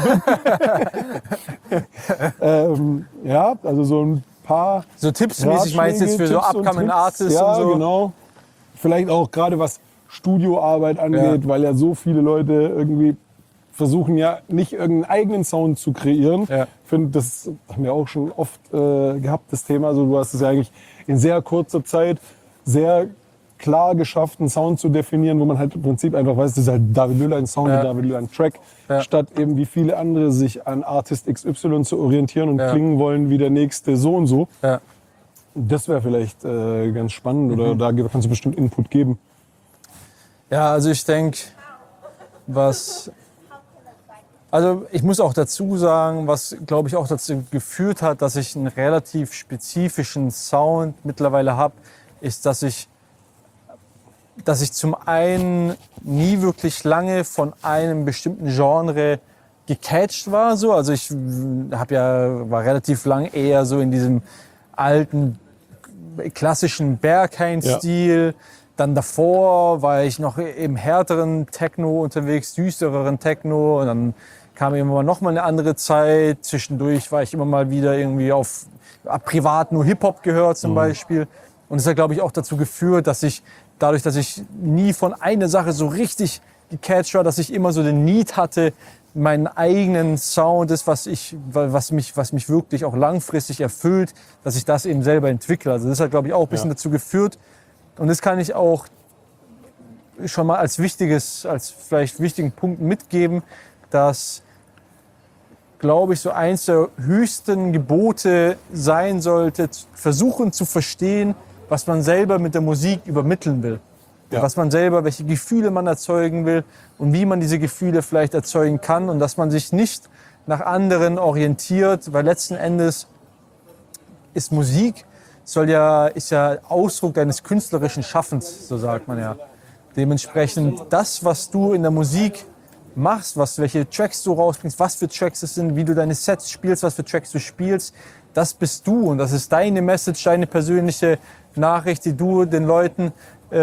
S1: Ja, also so ein paar
S2: So tippsmäßig meinst du jetzt für so
S1: Tipps und
S2: upcoming
S1: Tricks.
S2: Artists
S1: ja,
S2: und so?
S1: Genau. Vielleicht auch gerade was Studioarbeit angeht, weil ja so viele Leute irgendwie versuchen ja nicht irgendeinen eigenen Sound zu kreieren.
S2: Ja.
S1: Ich finde, das haben wir auch schon oft gehabt, das Thema. Also du hast es ja eigentlich in sehr kurzer Zeit sehr klar geschafft, einen Sound zu definieren, wo man halt im Prinzip einfach weiß, das ist halt David Löhlein Sound, David Löhlein Track, statt eben wie viele andere sich an Artist XY zu orientieren und klingen wollen wie der nächste so und so.
S2: Ja.
S1: Das wäre vielleicht ganz spannend oder da kannst du bestimmt Input geben.
S2: Ja, also ich denke, also ich muss auch dazu sagen, was glaube ich auch dazu geführt hat, dass ich einen relativ spezifischen Sound mittlerweile habe, ist, dass ich zum einen nie wirklich lange von einem bestimmten Genre gecatcht war. So. Also ich war relativ lang eher so in diesem alten, klassischen Berghain-Stil. Dann davor war ich noch im härteren Techno unterwegs, düstereren Techno. Und dann kam immer noch mal eine andere Zeit. Zwischendurch war ich immer mal wieder irgendwie auf privat nur Hip-Hop gehört zum Beispiel. Und das hat, glaube ich, auch dazu geführt, dass ich dadurch, dass ich nie von einer Sache so richtig gecatcht war, dass ich immer so den Need hatte, meinen eigenen Sound, das, was mich wirklich auch langfristig erfüllt, dass ich das eben selber entwickle. Also das hat, glaube ich, auch ein bisschen dazu geführt. Und das kann ich auch schon mal als vielleicht wichtigen Punkt mitgeben, dass, glaube ich, so eins der höchsten Gebote sein sollte, versuchen zu verstehen, was man selber mit der Musik übermitteln will. Ja. Welche Gefühle man erzeugen will und wie man diese Gefühle vielleicht erzeugen kann und dass man sich nicht nach anderen orientiert, weil letzten Endes ist Musik, ist ja Ausdruck deines künstlerischen Schaffens, so sagt man ja. Dementsprechend das, was du in der Musik machst, welche Tracks du rausbringst, was für Tracks es sind, wie du deine Sets spielst, was für Tracks du spielst, das bist du und das ist deine Message, deine persönliche Nachricht, die du den Leuten,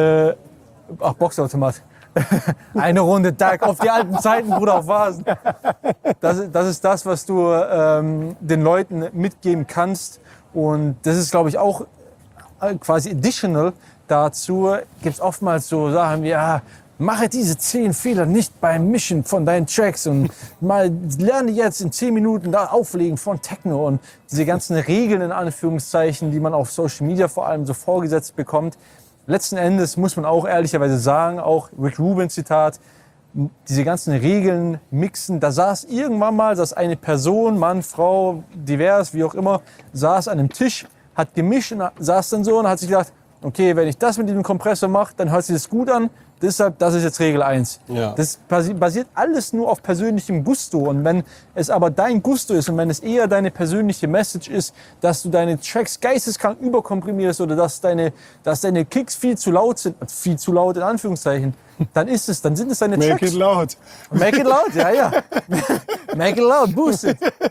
S2: Boxautomat, eine Runde Tag auf die alten Zeiten, Bruder, auf Vasen. Das ist das, was du den Leuten mitgeben kannst und das ist, glaube ich, auch quasi additional dazu, gibt es oftmals so Sachen wie, mache diese 10 Fehler nicht beim Mischen von deinen Tracks und mal lerne jetzt in 10 Minuten da auflegen von Techno und diese ganzen Regeln in Anführungszeichen, die man auf Social Media vor allem so vorgesetzt bekommt. Letzten Endes muss man auch ehrlicherweise sagen, auch Rick Rubin Zitat, diese ganzen Regeln mixen, da saß eine Person, Mann, Frau, divers, wie auch immer, saß an einem Tisch, hat gemischt und saß dann so und hat sich gedacht, okay, wenn ich das mit diesem Kompressor mache, dann hört sich das gut an. Deshalb, das ist jetzt Regel 1. Ja. Das basiert alles nur auf persönlichem Gusto. Und wenn es aber dein Gusto ist und wenn es eher deine persönliche Message ist, dass du deine Tracks geisteskrank überkomprimierst oder dass deine Kicks viel zu laut sind, viel zu laut in Anführungszeichen, dann sind es deine Tracks.
S1: Make it loud.
S2: Make it loud, ja. Make it loud, boost it.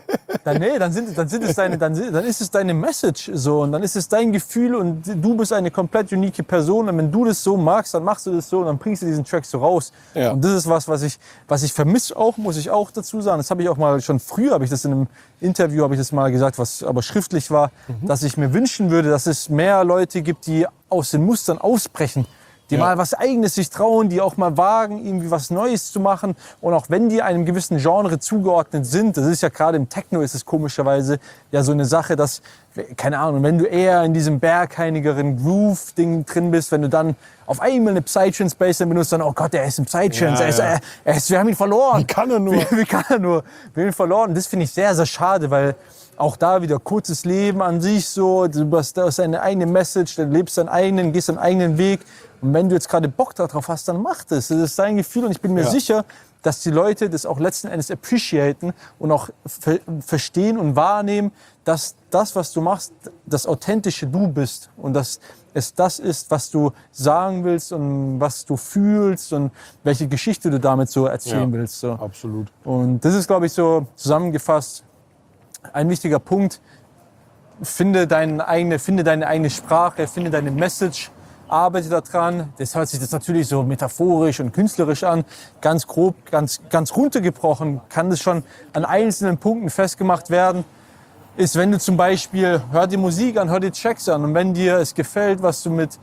S2: dann ist es deine Message so und dann ist es dein Gefühl und du bist eine komplett unique Person und wenn du das so magst, dann machst du das so und dann bringst du diesen Track so raus.
S1: Ja.
S2: Und das ist was ich vermisse auch, muss ich auch dazu sagen. Das habe ich auch mal schon früher, habe ich das in einem Interview, habe ich das mal gesagt, was aber schriftlich war, dass ich mir wünschen würde, dass es mehr Leute gibt, die aus den Mustern ausbrechen. Die mal was Eigenes sich trauen, die auch mal wagen, irgendwie was Neues zu machen. Und auch wenn die einem gewissen Genre zugeordnet sind, das ist ja gerade im Techno ist es komischerweise ja so eine Sache, dass, keine Ahnung, wenn du eher in diesem bergheinigeren Groove-Ding drin bist, wenn du dann auf einmal eine Psytrance-Bass benutzt, dann, oh Gott, er ist im Psytrance, wir haben ihn verloren.
S1: Wie kann er nur?
S2: Wie kann er nur? Wir haben ihn verloren. Das finde ich sehr, sehr schade, weil auch da wieder kurzes Leben an sich so, du hast deine eigene Message, du lebst deinen eigenen, gehst deinen eigenen Weg. Und wenn du jetzt gerade Bock darauf hast, dann mach das. Das ist dein Gefühl und ich bin mir sicher, dass die Leute das auch letzten Endes appreciaten und auch verstehen und wahrnehmen, dass das, was du machst, das authentische Du bist und dass es das ist, was du sagen willst und was du fühlst und welche Geschichte du damit so erzählen willst. So.
S1: Absolut.
S2: Und das ist, glaube ich, so zusammengefasst ein wichtiger Punkt. Finde deine eigene Sprache, finde deine Message, arbeite daran. Das hört sich das natürlich so metaphorisch und künstlerisch an. Ganz grob, ganz runtergebrochen kann das schon an einzelnen Punkten festgemacht werden. Ist, wenn du zum Beispiel, hör die Musik an, hör die Tracks an und wenn dir es gefällt, was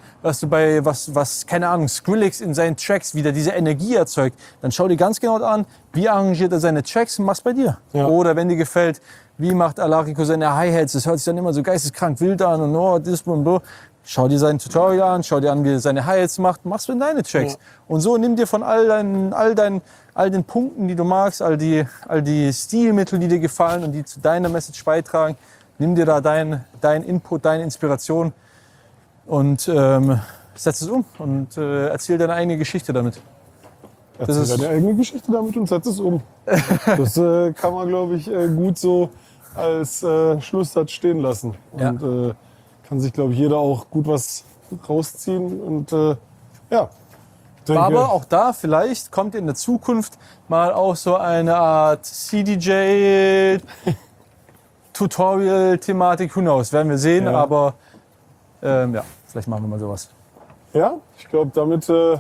S2: keine Ahnung, Skrillex in seinen Tracks wieder diese Energie erzeugt, dann schau dir ganz genau an, wie arrangiert er seine Tracks und mach's bei dir.
S1: Ja.
S2: Oder wenn dir gefällt, wie macht Alarico seine Hi-Hats, das hört sich dann immer so geisteskrank wild an und oh, das und so. Schau dir sein Tutorial an, schau dir an, wie er seine Hi-Hats macht, machst du in deine Tracks. Ja. Und so nimm dir von all den Punkten, die du magst, all die Stilmittel, die dir gefallen und die zu deiner Message beitragen, nimm dir da dein Input, deine Inspiration und setz es um und erzähl deine eigene Geschichte damit.
S1: Erzähl deine eigene Geschichte damit und setz es um. Das kann man, glaube ich, gut so als Schlusssatz stehen lassen.
S2: Ja.
S1: Und kann sich, glaube ich, jeder auch gut was rausziehen. Und ja. Denke,
S2: aber auch da, vielleicht kommt in der Zukunft mal auch so eine Art CDJ-Tutorial-Thematik. Who knows, werden wir sehen.
S1: Ja.
S2: Aber ja, vielleicht machen wir mal sowas.
S1: Ja, ich glaube, damit können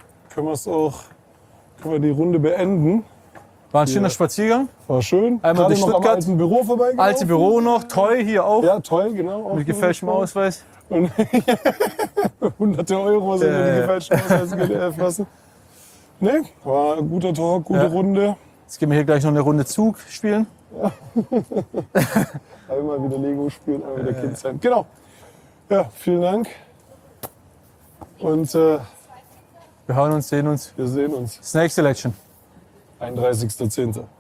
S1: wir die Runde beenden.
S2: War ein schöner Spaziergang.
S1: War schön.
S2: Einmal
S1: Gerade
S2: durch
S1: noch am
S2: Stuttgart.
S1: alten Büro vorbeigelaufen.
S2: Alte Büro noch, toll hier auch.
S1: Ja, toll, genau. Auch
S2: Mit gefälschtem Ausweis.
S1: Und hunderte Euro sind in die gefälschten Ausweise geflossen. Ne, war ein guter Talk, gute Runde.
S2: Jetzt gehen wir hier gleich noch eine Runde Zug spielen.
S1: Einmal wieder Lego spielen, einmal wieder Kind sein. Genau. Ja, vielen Dank. Und
S2: Wir hören uns, sehen uns.
S1: wir sehen uns.
S2: Snake Selection.
S1: 31.10.